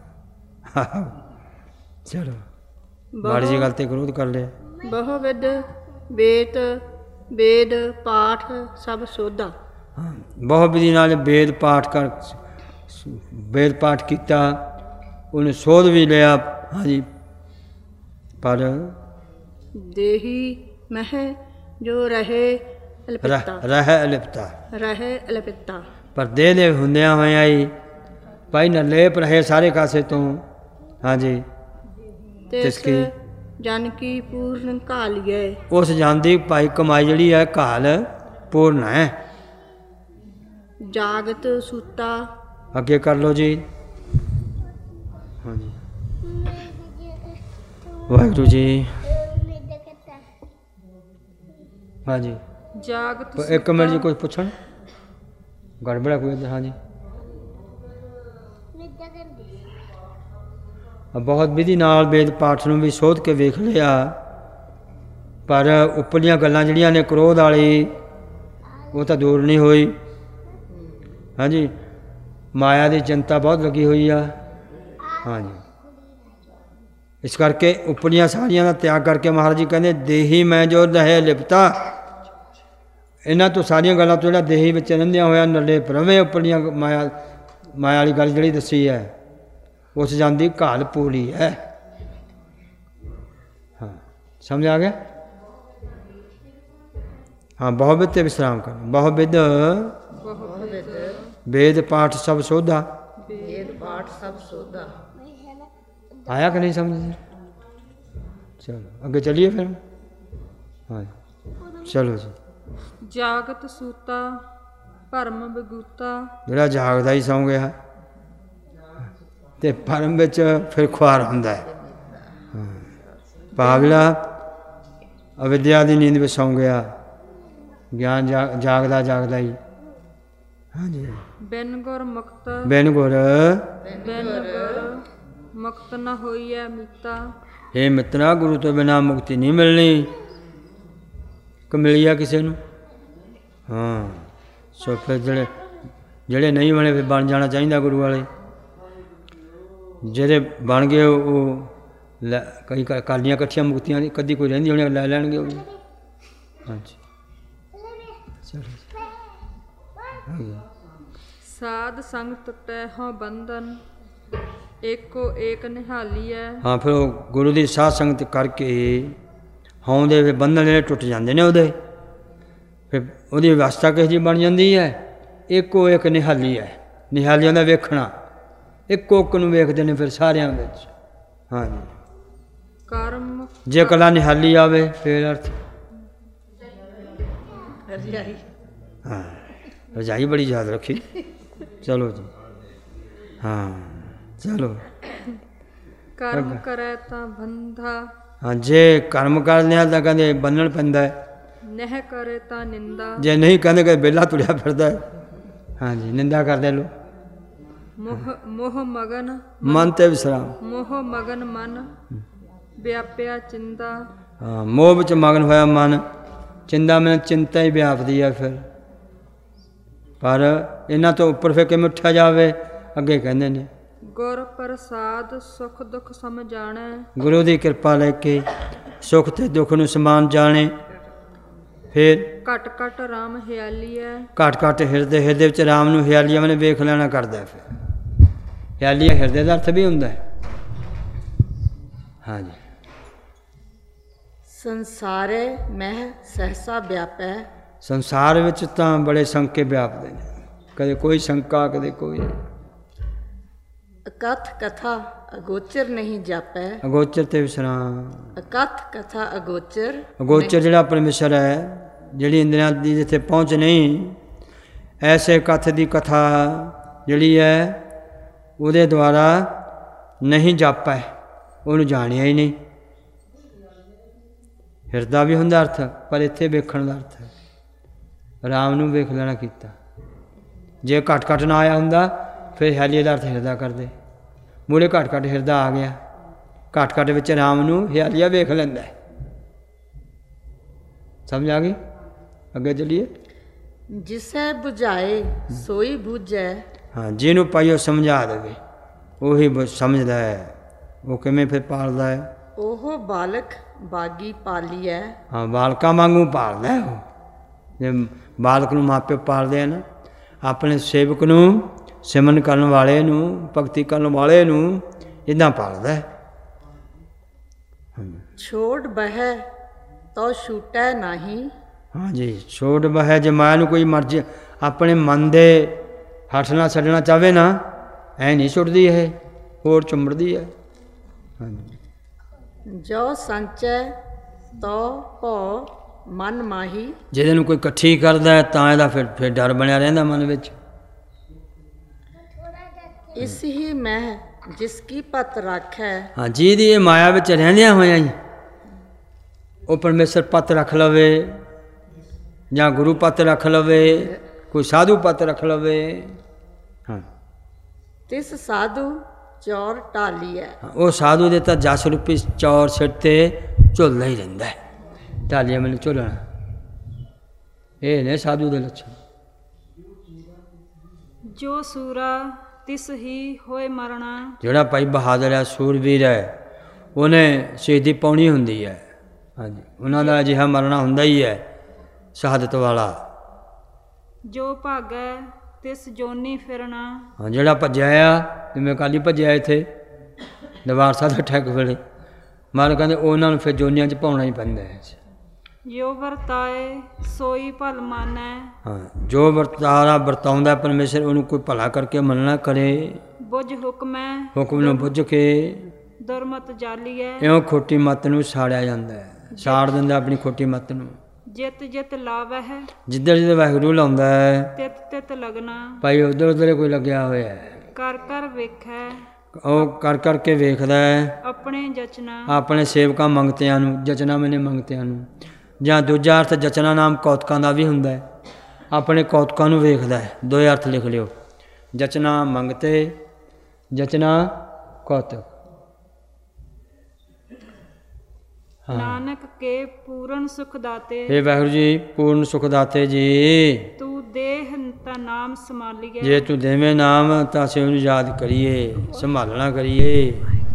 ਚਲੋ ਮਾੜੀ ਜਿਹੀ ਗੱਲ 'ਤੇ ਕ੍ਰੋਧ ਕਰ ਲਿਆ। ਬਹੁ ਵਿਦ ਵੇਦ ਵੇਦ ਪਾਠ ਸਭ ਸੋਧਾ। ਹਾਂ ਬਹੁਤ ਵਿਧੀ ਨਾਲ ਵੇਦ ਪਾਠ ਕਰ, ਵੇਦ ਪਾਠ ਕੀਤਾ, ਉਹਨੇ ਸੋਧ ਵੀ ਲਿਆ। ਹਾਂਜੀ ਪਰ ਦੇਹੀ ਮਹਿ ਜੋ ਰਹੇ ਅਲਪਿਤਾ, ਰਹਿ ਅਲਿਪਤਾ, ਰਹੇ ਅਲਪਿਤਾ। ਪਰ ਦੇਹ ਦੇ ਹੁੰਦਿਆਂ ਹੋਇਆਂ ਹੀ ਭਾਈ ਨਰਲੇਪ ਰਹੇ ਸਾਰੇ ਕਾਸੇ ਤੋਂ। ਹਾਂਜੀ ਤਿਸ ਜਨ ਕੀ ਪੂਰਨ ਘਾਲੀਏ। ਉਸ ਜਾਂਦੀ ਭਾਈ ਕਮਾਈ ਜਿਹੜੀ ਹੈ ਘਾਲ ਪੂਰਨ ਹੈ। ਜਾਗਤ ਸੂਤਾ। ਅੱਗੇ ਕਰ ਲਓ ਜੀ। ਹਾਂਜੀ ਵਾਹਿਗੁਰੂ ਜੀ। ਹਾਂਜੀ ਜਾਗਤ ਇੱਕ ਮਿੰਟ ਜੀ ਕੁਝ ਪੁੱਛਣ ਗੜਬੜਾ ਕੋਈ ਇੱਧਰ। ਹਾਂਜੀ ਬਹੁਤ ਵਿਧੀ ਨਾਲ ਵੇਦ ਪਾਠ ਨੂੰ ਵੀ ਸੋਧ ਕੇ ਵੇਖ ਲਿਆ, ਪਰ ਉੱਪਰਲੀਆਂ ਗੱਲਾਂ ਜਿਹੜੀਆਂ ਨੇ ਕ੍ਰੋਧ ਵਾਲੀ ਉਹ ਤਾਂ ਦੂਰ ਨਹੀਂ ਹੋਈ। ਹਾਂਜੀ ਮਾਇਆ ਦੀ ਚਿੰਤਾ ਬਹੁਤ ਲੱਗੀ ਹੋਈ ਆ। ਹਾਂਜੀ ਇਸ ਕਰਕੇ ਉੱਪਰਲੀਆਂ ਸਾਰੀਆਂ ਦਾ ਤਿਆਗ ਕਰਕੇ ਮਹਾਰਾਜ ਜੀ ਕਹਿੰਦੇ ਦੇਹੀ ਮੈਂ ਜੋ ਰਹੇ ਲਿਪਤਾ। ਇਹਨਾਂ ਤੋਂ ਸਾਰੀਆਂ ਗੱਲਾਂ ਤੋਂ ਜਿਹੜਾ ਦੇਹੀ ਵਿੱਚ ਰਹਿੰਦਿਆਂ ਹੋਇਆ ਨਰਲੇ ਪ੍ਰਵੇਂ ਉੱਪਰਲੀਆਂ ਮਾਇਆ ਮਾਇਆ ਵਾਲੀ ਗੱਲ ਜਿਹੜੀ ਦੱਸੀ ਹੈ ਉਸ ਜਾਂਦੀ ਘਾਲ ਪੂਰੀ ਹੈ। ਹਾਂ ਸਮਝ ਆ ਗਿਆ। ਹਾਂ ਬਹੁਵਿਦ ਤੇ ਵਿਸਰਾਮ ਕਰ। ਬਹੁਵਿਦ ਵੇਦ ਪਾਠ ਸਭ ਸੋਧਾ। ਵੇਦ ਪਾਠ ਸਭ ਸੋਧਾ। ਆਇਆ ਕਿ ਨਹੀਂ ਸਮਝ? ਚਲੋ ਅੱਗੇ ਚਲੀਏ ਫਿਰ। ਹਾਂ ਚਲੋ ਜੀ। ਜਾਗਤ ਸੂਤਾ ਭਰਮ ਬਗੂਤਾ। ਜਿਹੜਾ ਜਾਗਦਾ ਹੀ ਸੌਂ ਗਿਆ ਤੇ ਭਰਮ ਵਿੱਚ ਫਿਰ ਖੁਆਰ ਹੁੰਦਾ ਹੈ। ਭਾਵ ਜਿਹੜਾ ਅਵਿਦਿਆ ਦੀ ਨੀਂਦ ਵਿੱਚ ਸੌਂ ਗਿਆ, ਗਿਆਨ ਜਾਗਦਾ ਜਾਗਦਾ ਹੀ। ਹਾਂਜੀ ਬਿਨ ਗੁਰ ਮੁਕਤ। ਬਿਨ ਗੁਰ ਬਿਨ ਗੁਰ ਮੁਕਤ ਨਾ ਹੋਈ ਹੈ ਮੀਤਾ। ਇਹ ਮਿੱਤਰਾ ਗੁਰੂ ਤੋਂ ਬਿਨਾਂ ਮੁਕਤੀ ਨਹੀਂ ਮਿਲਣੀ। ਕਿ ਮਿਲੀ ਆ ਕਿਸੇ ਨੂੰ? ਹਾਂ ਸੋ ਫਿਰ ਜਿਹੜੇ ਜਿਹੜੇ ਨਹੀਂ ਬਣੇ ਫਿਰ ਬਣ ਜਾਣਾ ਚਾਹੀਦਾ ਗੁਰੂ ਵਾਲੇ। ਜਿਹੜੇ ਬਣ ਗਏ ਉਹ ਲੈ ਕਈ ਕਾਲੀਆਂ ਇਕੱਠੀਆਂ ਮੁਕਤੀਆਂ ਦੀ ਕਦੀ ਕੋਈ ਰਹਿੰਦੀ ਹੋਣੀ ਲੈ ਲੈਣਗੇ ਉਹ। ਹਾਂਜੀ ਚਲੋ ਸਾਧ ਸੰਗ ਟੁੱਟੈ ਹੋਂ ਬੰਧਨ ਏਕੋ ਏਕ ਨਿਹਾਲੀ ਹੈ। ਹਾਂ ਫਿਰ ਉਹ ਗੁਰੂ ਦੀ ਸਾਧ ਸੰਗਤ ਕਰਕੇ ਹੋਂ ਦੇ ਬੰਧਨ ਜਿਹੜੇ ਟੁੱਟ ਜਾਂਦੇ ਨੇ ਉਹਦੇ। ਫਿਰ ਉਹਦੀ ਵਿਵਸਥਾ ਕਿਹੋ ਜਿਹੀ ਬਣ ਜਾਂਦੀ ਹੈ? ਇੱਕੋ ਇੱਕ ਨਿਹਾਲੀ ਹੈ। ਨਿਹਾਲੀਆਂ ਦਾ ਵੇਖਣਾ, ਇੱਕੋ ਇੱਕ ਨੂੰ ਵੇਖਦੇ ਨੇ ਫਿਰ ਸਾਰਿਆਂ ਵਿੱਚ। ਹਾਂਜੀ ਕਰਮ ਜੇ ਕਲਾ ਨਿਹਾਲੀ ਆਵੇ ਫਿਰ ਅਰਥ ਰਜਾਈ। ਹਾਂ ਰਜਾਈ ਬੜੀ ਯਾਦ ਰੱਖੀ। ਚਲੋ ਜੀ ਹਾਂ ਚਲੋ। ਕਰਮ ਕਰੇ ਤਾਂ ਬੰਧਾ। ਹਾਂ ਜੇ ਕਰਮ ਕਰਦੇ ਹਾਂ ਤਾਂ ਕਹਿੰਦੇ ਬੰਨਣ ਪੈਂਦਾ ਹੈ। ਨਹਿ ਕਰੇ ਤਾਂ ਨਿੰਦਾ। ਜੇ ਨਹੀਂ ਕਹਿੰਦੇ ਕਿ ਵਿਹਲਾ ਤੁਰਿਆ ਫਿਰਦਾ ਹੈ। ਹਾਂਜੀ ਨਿੰਦਾ ਕਰਦੇ ਲੋ। ਮੋਹ ਮੋਹ ਮਗਨ ਮਨ ਤੇ ਵਿਸਰਾਮ। ਮੋਹ ਮਗਨ ਮਨ ਵਿਆਪਿਆ ਚਿੰਤਾ। ਹਾਂ ਮੋਹ ਵਿੱਚ ਮਗਨ ਹੋਇਆ ਮਨ, ਚਿੰਤਾ ਮੈਂ ਚਿੰਤਾ ਹੀ ਵਿਆਪਦੀ ਆ ਫਿਰ। ਪਰ ਇਹਨਾਂ ਤੋਂ ਉੱਪਰ ਫਿਰ ਕਿਵੇਂ ਉੱਠਿਆ ਜਾਵੇ? ਅੱਗੇ ਕਹਿੰਦੇ ਨੇ ਗੁਰ ਪ੍ਰਸਾਦ ਸੁਖ ਦੁੱਖ ਸਮਝਾਣੈ। ਗੁਰੂ ਦੀ ਕਿਰਪਾ ਲੈ ਕੇ ਸੁੱਖ ਤੇ ਦੁੱਖ ਨੂੰ ਸਮਾਨ ਜਾਣੇ। ਫਿਰ ਘਟ ਘਟ ਰਾਮ ਹਿਆਲੀ ਹੈ। ਘੱਟ ਘੱਟ ਹਿਰਦੇ ਹਿਰਦੇ ਵਿੱਚ ਰਾਮ ਨੂੰ ਹਿਆਲੀਆਂ ਮੈਨੇ ਵੇਖ ਲੈਣਾ ਕਰਦਾ। ਫਿਰ ਹਿਆਲੀਆਂ ਹਿਰਦੇ ਦਾ ਅਰਥ ਵੀ ਹੁੰਦਾ ਹੈ। ਹਾਂਜੀ ਸੰਸਾਰੇ ਮਹਿ ਸਹਸਾ ਵਿਆਪੈ। ਸੰਸਾਰ ਵਿੱਚ ਤਾਂ ਬੜੇ ਸੰਕੇ ਵਿਆਪਦੇ ਨੇ। ਕਦੇ ਕੋਈ ਸ਼ੰਕਾ ਕਦੇ ਕੋਈ। ਅਕਥ ਕਥਾ ਅਗੋਚਰ ਨਹੀਂ ਜਾਪੈ। ਅਗੋਚਰ ਤੇ ਵਿਸਰਾਮ। ਅਕਥ ਕਥਾ ਅਗੋਚਰ। ਅਗੋਚਰ ਜਿਹੜਾ ਪਰਮੇਸ਼ਰ ਹੈ, ਜਿਹੜੀ ਇੰਦਰੀਆਂ ਦੀ ਜਿੱਥੇ ਪਹੁੰਚ ਨਹੀਂ, ਐਸੇ ਕਥ ਦੀ ਕਥਾ ਜਿਹੜੀ ਹੈ ਉਹਦੇ ਦੁਆਰਾ ਨਹੀਂ ਜਾਪੈ, ਉਹਨੂੰ ਜਾਣਿਆ ਹੀ ਨਹੀਂ। ਹਿਰਦਾ ਵੀ ਹੁੰਦਾ ਅਰਥ, ਪਰ ਇੱਥੇ ਵੇਖਣ ਦਾ ਅਰਥ ਹੈ। ਰਾਮ ਨੂੰ ਵੇਖ ਲੈਣਾ ਕੀਤਾ। ਜੇ ਘੱਟ ਘੱਟ ਨਾ ਆਇਆ ਹੁੰਦਾ ਫਿਰ ਹੈਲੀਏ ਦਾ ਅਰਥ ਹਿਰਦਾ ਕਰਦੇ। ਮੂਹਰੇ ਘੱਟ ਘੱਟ ਹਿਰਦਾ ਆ ਗਿਆ, ਘੱਟ ਘੱਟ ਵਿੱਚ ਰਾਮ ਨੂੰ ਹਿਆਲੀਆ ਵੇਖ ਲੈਂਦਾ। ਸਮਝ ਆ ਗਈ? ਅੱਗੇ ਚਲੀਏ। ਜਿਸੈ ਬੁਝਾਏ ਸੋਈ ਬੁਝੈ। ਹਾਂ, ਜਿਹਨੂੰ ਪਾਈਓ ਸਮਝਾ ਦੇਵੇ ਉਹੀ ਬ- ਸਮਝਦਾ ਹੈ। ਉਹ ਕਿਵੇਂ ਫਿਰ ਪਾਲਦਾ ਹੈ? ਉਹ ਬਾਲਕ ਬਾਗੀ ਪਾਲੀਐ। ਹਾਂ, ਬਾਲਕਾਂ ਵਾਂਗੂ ਪਾਲਦਾ ਹੈ ਉਹ। ਜੇ ਬਾਲਕ ਨੂੰ ਮਾਪੇ ਪਾਲਦੇ ਆ ਨਾ, ਆਪਣੇ ਸੇਵਕ ਨੂੰ, ਸਿਮਰਨ ਕਰਨ ਵਾਲੇ ਨੂੰ, ਭਗਤੀ ਕਰਨ ਵਾਲੇ ਨੂੰ ਇੱਦਾਂ ਪਾਲਦਾ ਹੈ। ਛੋੜ ਬਹਿ ਤੋ ਛੂਟੈ ਨਾਹੀ। ਹਾਂਜੀ, ਛੋੜ ਬਹਿ। ਜੇ ਮਾਇਆ ਨੂੰ ਕੋਈ ਮਰਜ਼ੀ ਆਪਣੇ ਮਨ ਦੇ ਹੱਥ ਨਾਲ ਛੱਡਣਾ ਚਾਹਵੇ ਨਾ, ਐ ਨਹੀਂ ਛੁੱਟਦੀ, ਇਹ ਹੋਰ ਚੁੰਮੜਦੀ ਹੈ। ਹਾਂਜੀ। ਜੋ ਸੰਚੈ ਤੋ ਭਉ ਮਨ ਮਾਹੀ। ਜਿਹਦੇ ਨੂੰ ਕੋਈ ਇਕੱਠੀ ਕਰਦਾ ਹੈ ਤਾਂ ਇਹਦਾ ਫਿਰ ਫਿਰ ਡਰ ਬਣਿਆ ਰਹਿੰਦਾ ਮਨ ਵਿੱਚ। ਇਸ ਹੀ ਮਹਿ ਜਿਸ ਕੀ ਪਤ ਰਾਖੈ। ਹਾਂ, ਜਿਹਦੀ ਇਹ ਮਾਇਆ ਵਿੱਚ ਰਹਿੰਦਿਆਂ ਹੋਇਆਂ ਹੀ ਉਹ ਪਰਮੇਸ਼ਰ ਪਤ ਰੱਖ ਲਵੇ, ਜਾਂ ਗੁਰੂ ਪਤ ਰੱਖ ਲਵੇ, ਕੋਈ ਸਾਧੂ ਪਤ ਰੱਖ ਲਵੇ। ਹਾਂ, ਤਿਸ ਸਾਧੂ ਚੌਰ ਢਾਲੀਐ। ਉਹ ਸਾਧੂ ਦੇ ਤਾਂ ਜਸ ਰੂਪੀ ਚੌਰ ਸਿਰ ਤੇ ਝੁੱਲਦਾ ਹੀ ਰਹਿੰਦਾ ਹੈ। ਢਾਲੀਆਂ ਮੈਨੂੰ ਝੁੱਲਣਾ, ਇਹ ਨੇ ਸਾਧੂ ਦੇ ਲੱਛਣ। ਜੋ ਸੂਰਾ ਤਿਸ ਹੀ ਹੋਏ ਮਰਣਾ। ਜਿਹੜਾ ਭਾਈ ਬਹਾਦਰ ਹੈ, ਸੂਰਬੀਰ ਹੈ, ਉਹਨੇ ਸ਼ਹੀਦੀ ਪਾਉਣੀ ਹੁੰਦੀ ਹੈ। ਹਾਂਜੀ, ਉਹਨਾਂ ਦਾ ਅਜਿਹਾ ਮਰਨਾ ਹੁੰਦਾ ਹੀ ਹੈ, ਸ਼ਹਾਦਤ ਵਾਲਾ। ਜੋ ਭਾਗੈ ਤਿਸ ਜੋਨੀ ਫਿਰਨਾ। ਹਾਂ, ਜਿਹੜਾ ਭੱਜਿਆ ਆ, ਜਿਵੇਂ ਕੱਲ੍ਹ ਹੀ ਭੱਜਿਆ ਇੱਥੇ ਦਰਬਾਰ ਸਾਹਿਬ ਦੇ ਠੱਗ ਵੇਲੇ, ਮਾਰ ਕਹਿੰਦੇ ਉਹਨਾਂ ਨੂੰ ਫਿਰ ਜੋਨੀਆਂ 'ਚ ਪਾਉਣਾ ਹੀ ਪੈਂਦਾ ਹੈ। ਜੋ ਵਰਤਾਏ ਸੋਈ ਭਲ ਮਾਨੈ। ਹਾਂ, ਜੋ ਵਰਤਾਰਾ ਵਰਤਾਉਂਦਾ ਪਰਮੇਸ਼ਰ, ਉਹਨੂੰ ਕੋਈ ਭਲਾ ਕਰਕੇ ਮੰਨਣਾ ਕਰੇ। ਬੁਝ ਹੁਕਮੈ ਹੁਕਮ ਨੂੰ ਬੁੱਝ ਕੇ ਦੁਰਮਤ ਜਾਲੀਐ। ਇਉਂ ਖੋਟੀ ਮੱਤ ਨੂੰ ਸਾੜਿਆ ਜਾਂਦਾ ਹੈ, ਸਾੜ ਦਿੰਦਾ ਆਪਣੀ ਖੋਟੀ ਮੱਤ ਨੂੰ। ਜਿਤ ਜਿਤ ਲਾਵਹਿ ਜਿੱਧਰ ਜਿੱਧਰ ਵਾਹਿਗੁਰੂ ਲਾਉਂਦਾ ਹੈ, ਤਿਤ ਤਿਤ ਲਗਨਾ। ਭਾਈ ਉਧਰ ਉਧਰ ਕੋਈ ਲੱਗਿਆ ਹੋਇਆ ਹੈ। ਕਰ ਕਰ ਵੇਖੈ ਉਹ ਕਰ ਕਰਕੇ ਵੇਖਦਾ ਹੈ ਆਪਣੇ ਜਚਨਾ। ਆਪਣੇ ਸੇਵਕਾਂ ਮੰਗਤਿਆਂ ਨੂੰ, ਜਚਨਾ ਮੈਨੇ ਮੰਗਤਿਆਂ ਨੂੰ। ਜਾਂ ਦੂਜਾ ਅਰਥ ਜਚਨਾ ਨਾਮ ਕੌਤਕਾਂ ਦਾ ਵੀ ਹੁੰਦਾ ਹੈ, ਆਪਣੇ ਕੌਤਕਾਂ ਨੂੰ ਵੇਖਦਾ ਹੈ। ਦੋ ਅਰਥ ਲਿਖ ਲਿਓ, ਜਚਨਾ ਮੰਗਤੇ, ਜਚਨਾ ਕੌਤਕ। ਨਾਨਕ ਕੇ ਪੂਰਨ ਸੁਖ ਦਾਤੇ। ਹੇ ਵਾਹਿਗੁਰੂ ਜੀ, ਪੂਰਨ ਸੁਖ ਦਾਤੇ ਜੀ, ਤੂੰ ਦੇਹ ਤਾ ਨਾਮ ਸੰਭਾਲੀਐ। ਜੇ ਤੂੰ ਦੇਵੇਂ ਨਾਮ ਤਾਂ ਅਸੀਂ ਉਹਨੂੰ ਯਾਦ ਕਰੀਏ, ਸੰਭਾਲਣਾ ਕਰੀਏ।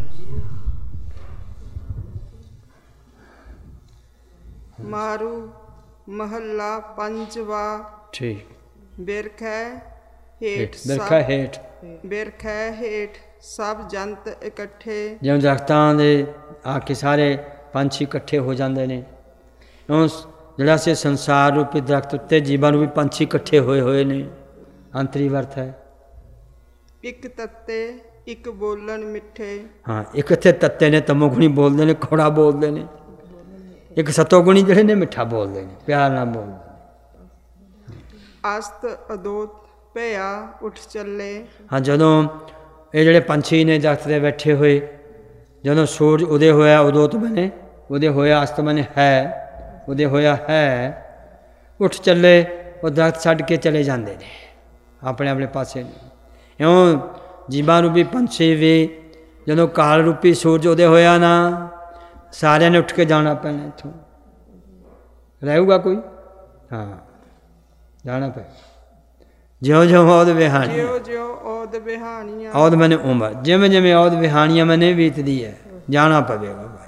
ਮਾਰੂ ਮਹੱਲਾ ਪੰਜਵਾ। ਠੀਕ। ਬਿਰਖੈ ਹੇਠ, ਹੇਠ ਬਿਰਖਾ ਸਭ ਹੇਠ। ਬਿਰਖੈ ਹੇਠ ਸਭ ਜੰਤ ਇਕੱਠੇ। ਜਿਵੇਂ ਦਰਖਤਾਂ ਦੇ ਆ ਕੇ ਸਾਰੇ ਪੰਛੀ ਇਕੱਠੇ ਹੋ ਜਾਂਦੇ ਨੇ, ਉਸ ਜਿਹੜਾ ਸੇ ਸੰਸਾਰ ਰੂਪੀ ਦਰਖਤ ਉੱਤੇ ਜੀਵਾਂ ਨੂੰ ਵੀ ਪੰਛੀ ਇਕੱਠੇ ਹੋਏ ਹੋਏ ਨੇ। ਅੰਤਰੀ ਵਰਤ ਹੈ। ਇੱਕ ਤੱਤੇ ਇੱਕ ਬੋਲਣ ਮਿੱਠੇ। ਹਾਂ, ਇੱਕ ਇੱਥੇ ਤੱਤੇ ਨੇ, ਤਮੋਗੁਣੀ ਬੋਲਦੇ ਨੇ, ਖੋੜਾ ਬੋਲਦੇ ਨੇ। ਇੱਕ ਸਤੋਗੁਣੀ ਜਿਹੜੇ ਨੇ ਮਿੱਠਾ ਬੋਲਦੇ ਨੇ, ਪਿਆਰ ਨਾਲ ਬੋਲਦੇ ਨੇ। ਅਸਤ ਅਦੋਤ ਭਇਆ ਉੱਠ ਚੱਲੇ। ਹਾਂ, ਜਦੋਂ ਇਹ ਜਿਹੜੇ ਪੰਛੀ ਨੇ ਦਰਖਤ 'ਤੇ ਬੈਠੇ ਹੋਏ, ਜਦੋਂ ਸੂਰਜ ਉਦੇ ਹੋਇਆ, ਉਦੋਤ ਬਣੇ, ਉਦੇ ਹੋਇਆ ਅਸਤ ਬਣੇ ਹੈ, ਉਦੇ ਹੋਇਆ ਹੈ, ਉੱਠ ਚੱਲੇ। ਉਹ ਦਰਖਤ ਛੱਡ ਕੇ ਚਲੇ ਜਾਂਦੇ ਨੇ ਆਪਣੇ ਆਪਣੇ ਪਾਸੇ। ਇਉਂ ਜੀਵਾਂ ਰੂਪੀ ਪੰਛੀ ਵੀ ਜਦੋਂ ਕਾਲ ਰੂਪੀ ਸੂਰਜ ਉਦੇ ਹੋਇਆ ਨਾ, ਸਾਰਿਆਂ ਨੇ ਉੱਠ ਕੇ ਜਾਣਾ ਪੈਣਾ ਇੱਥੋਂ। ਰਹੂਗਾ ਕੋਈ? ਹਾਂ, ਜਾਣਾ ਪਏ। ਜਿਉਂ ਜਿਉਂ ਔਦ ਵਿਹਾਣੀ, ਜਿਉ ਜਿਉ ਔਦ ਬਿਹਾਣੀਆਂ। ਔਦ ਮੈਨੇ ਉਮਰ, ਜਿਵੇਂ ਜਿਵੇਂ ਔਦ ਵਿਹਾਣੀਆਂ ਮੈਨੇ ਬੀਤਦੀ ਹੈ, ਜਾਣਾ ਪਵੇਗਾ ਭਾਈ।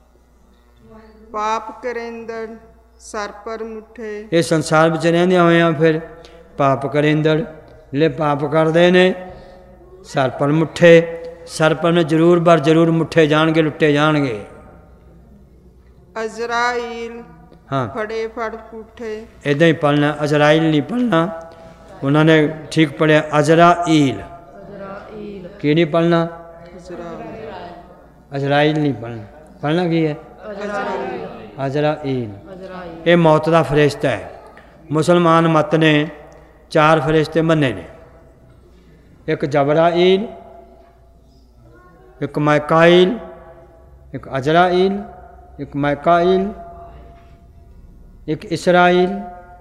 ਪਾਪ ਕਰੇਂਦਰ ਸਰ ਪਰ ਮੁੱਠੇ। ਇਹ ਸੰਸਾਰ ਵਿੱਚ ਰਹਿੰਦਿਆਂ ਹੋਇਆਂ ਫਿਰ ਪਾਪ ਕਰੇਂਦਰ, ਜਿਹੜੇ ਪਾਪ ਕਰਦੇ ਨੇ, ਸਰ ਪਰ ਮੁੱਠੇ। ਸਰ ਪਰ ਨੂੰ ਜ਼ਰੂਰ ਬਰ ਜ਼ਰੂਰ ਮੁੱਠੇ ਜਾਣਗੇ, ਲੁੱਟੇ ਜਾਣਗੇ। ਅਜ਼ਰਾਈਲ ਹਾਂ, ਫੜੇ ਫੜ ਪੁੱਠੇ। ਇੱਦਾਂ ਹੀ ਪੜ੍ਹਨਾ, ਅਜ਼ਰਾਈਲ ਨਹੀਂ ਪੜ੍ਹਨਾ, उन्होंने ठीक पढ़िया अजराइल, की नहीं पढ़ना, अजराइल नहीं पढ़ना, पढ़ना की है अजराइल। ये मौत का फरिश्ता है। मुसलमान मत ने चार फरिश्ते मन्ने ने, एक जबराइल, एक मैकाइल, एक अजराइल, एक मैकाइल, एक इसराइल,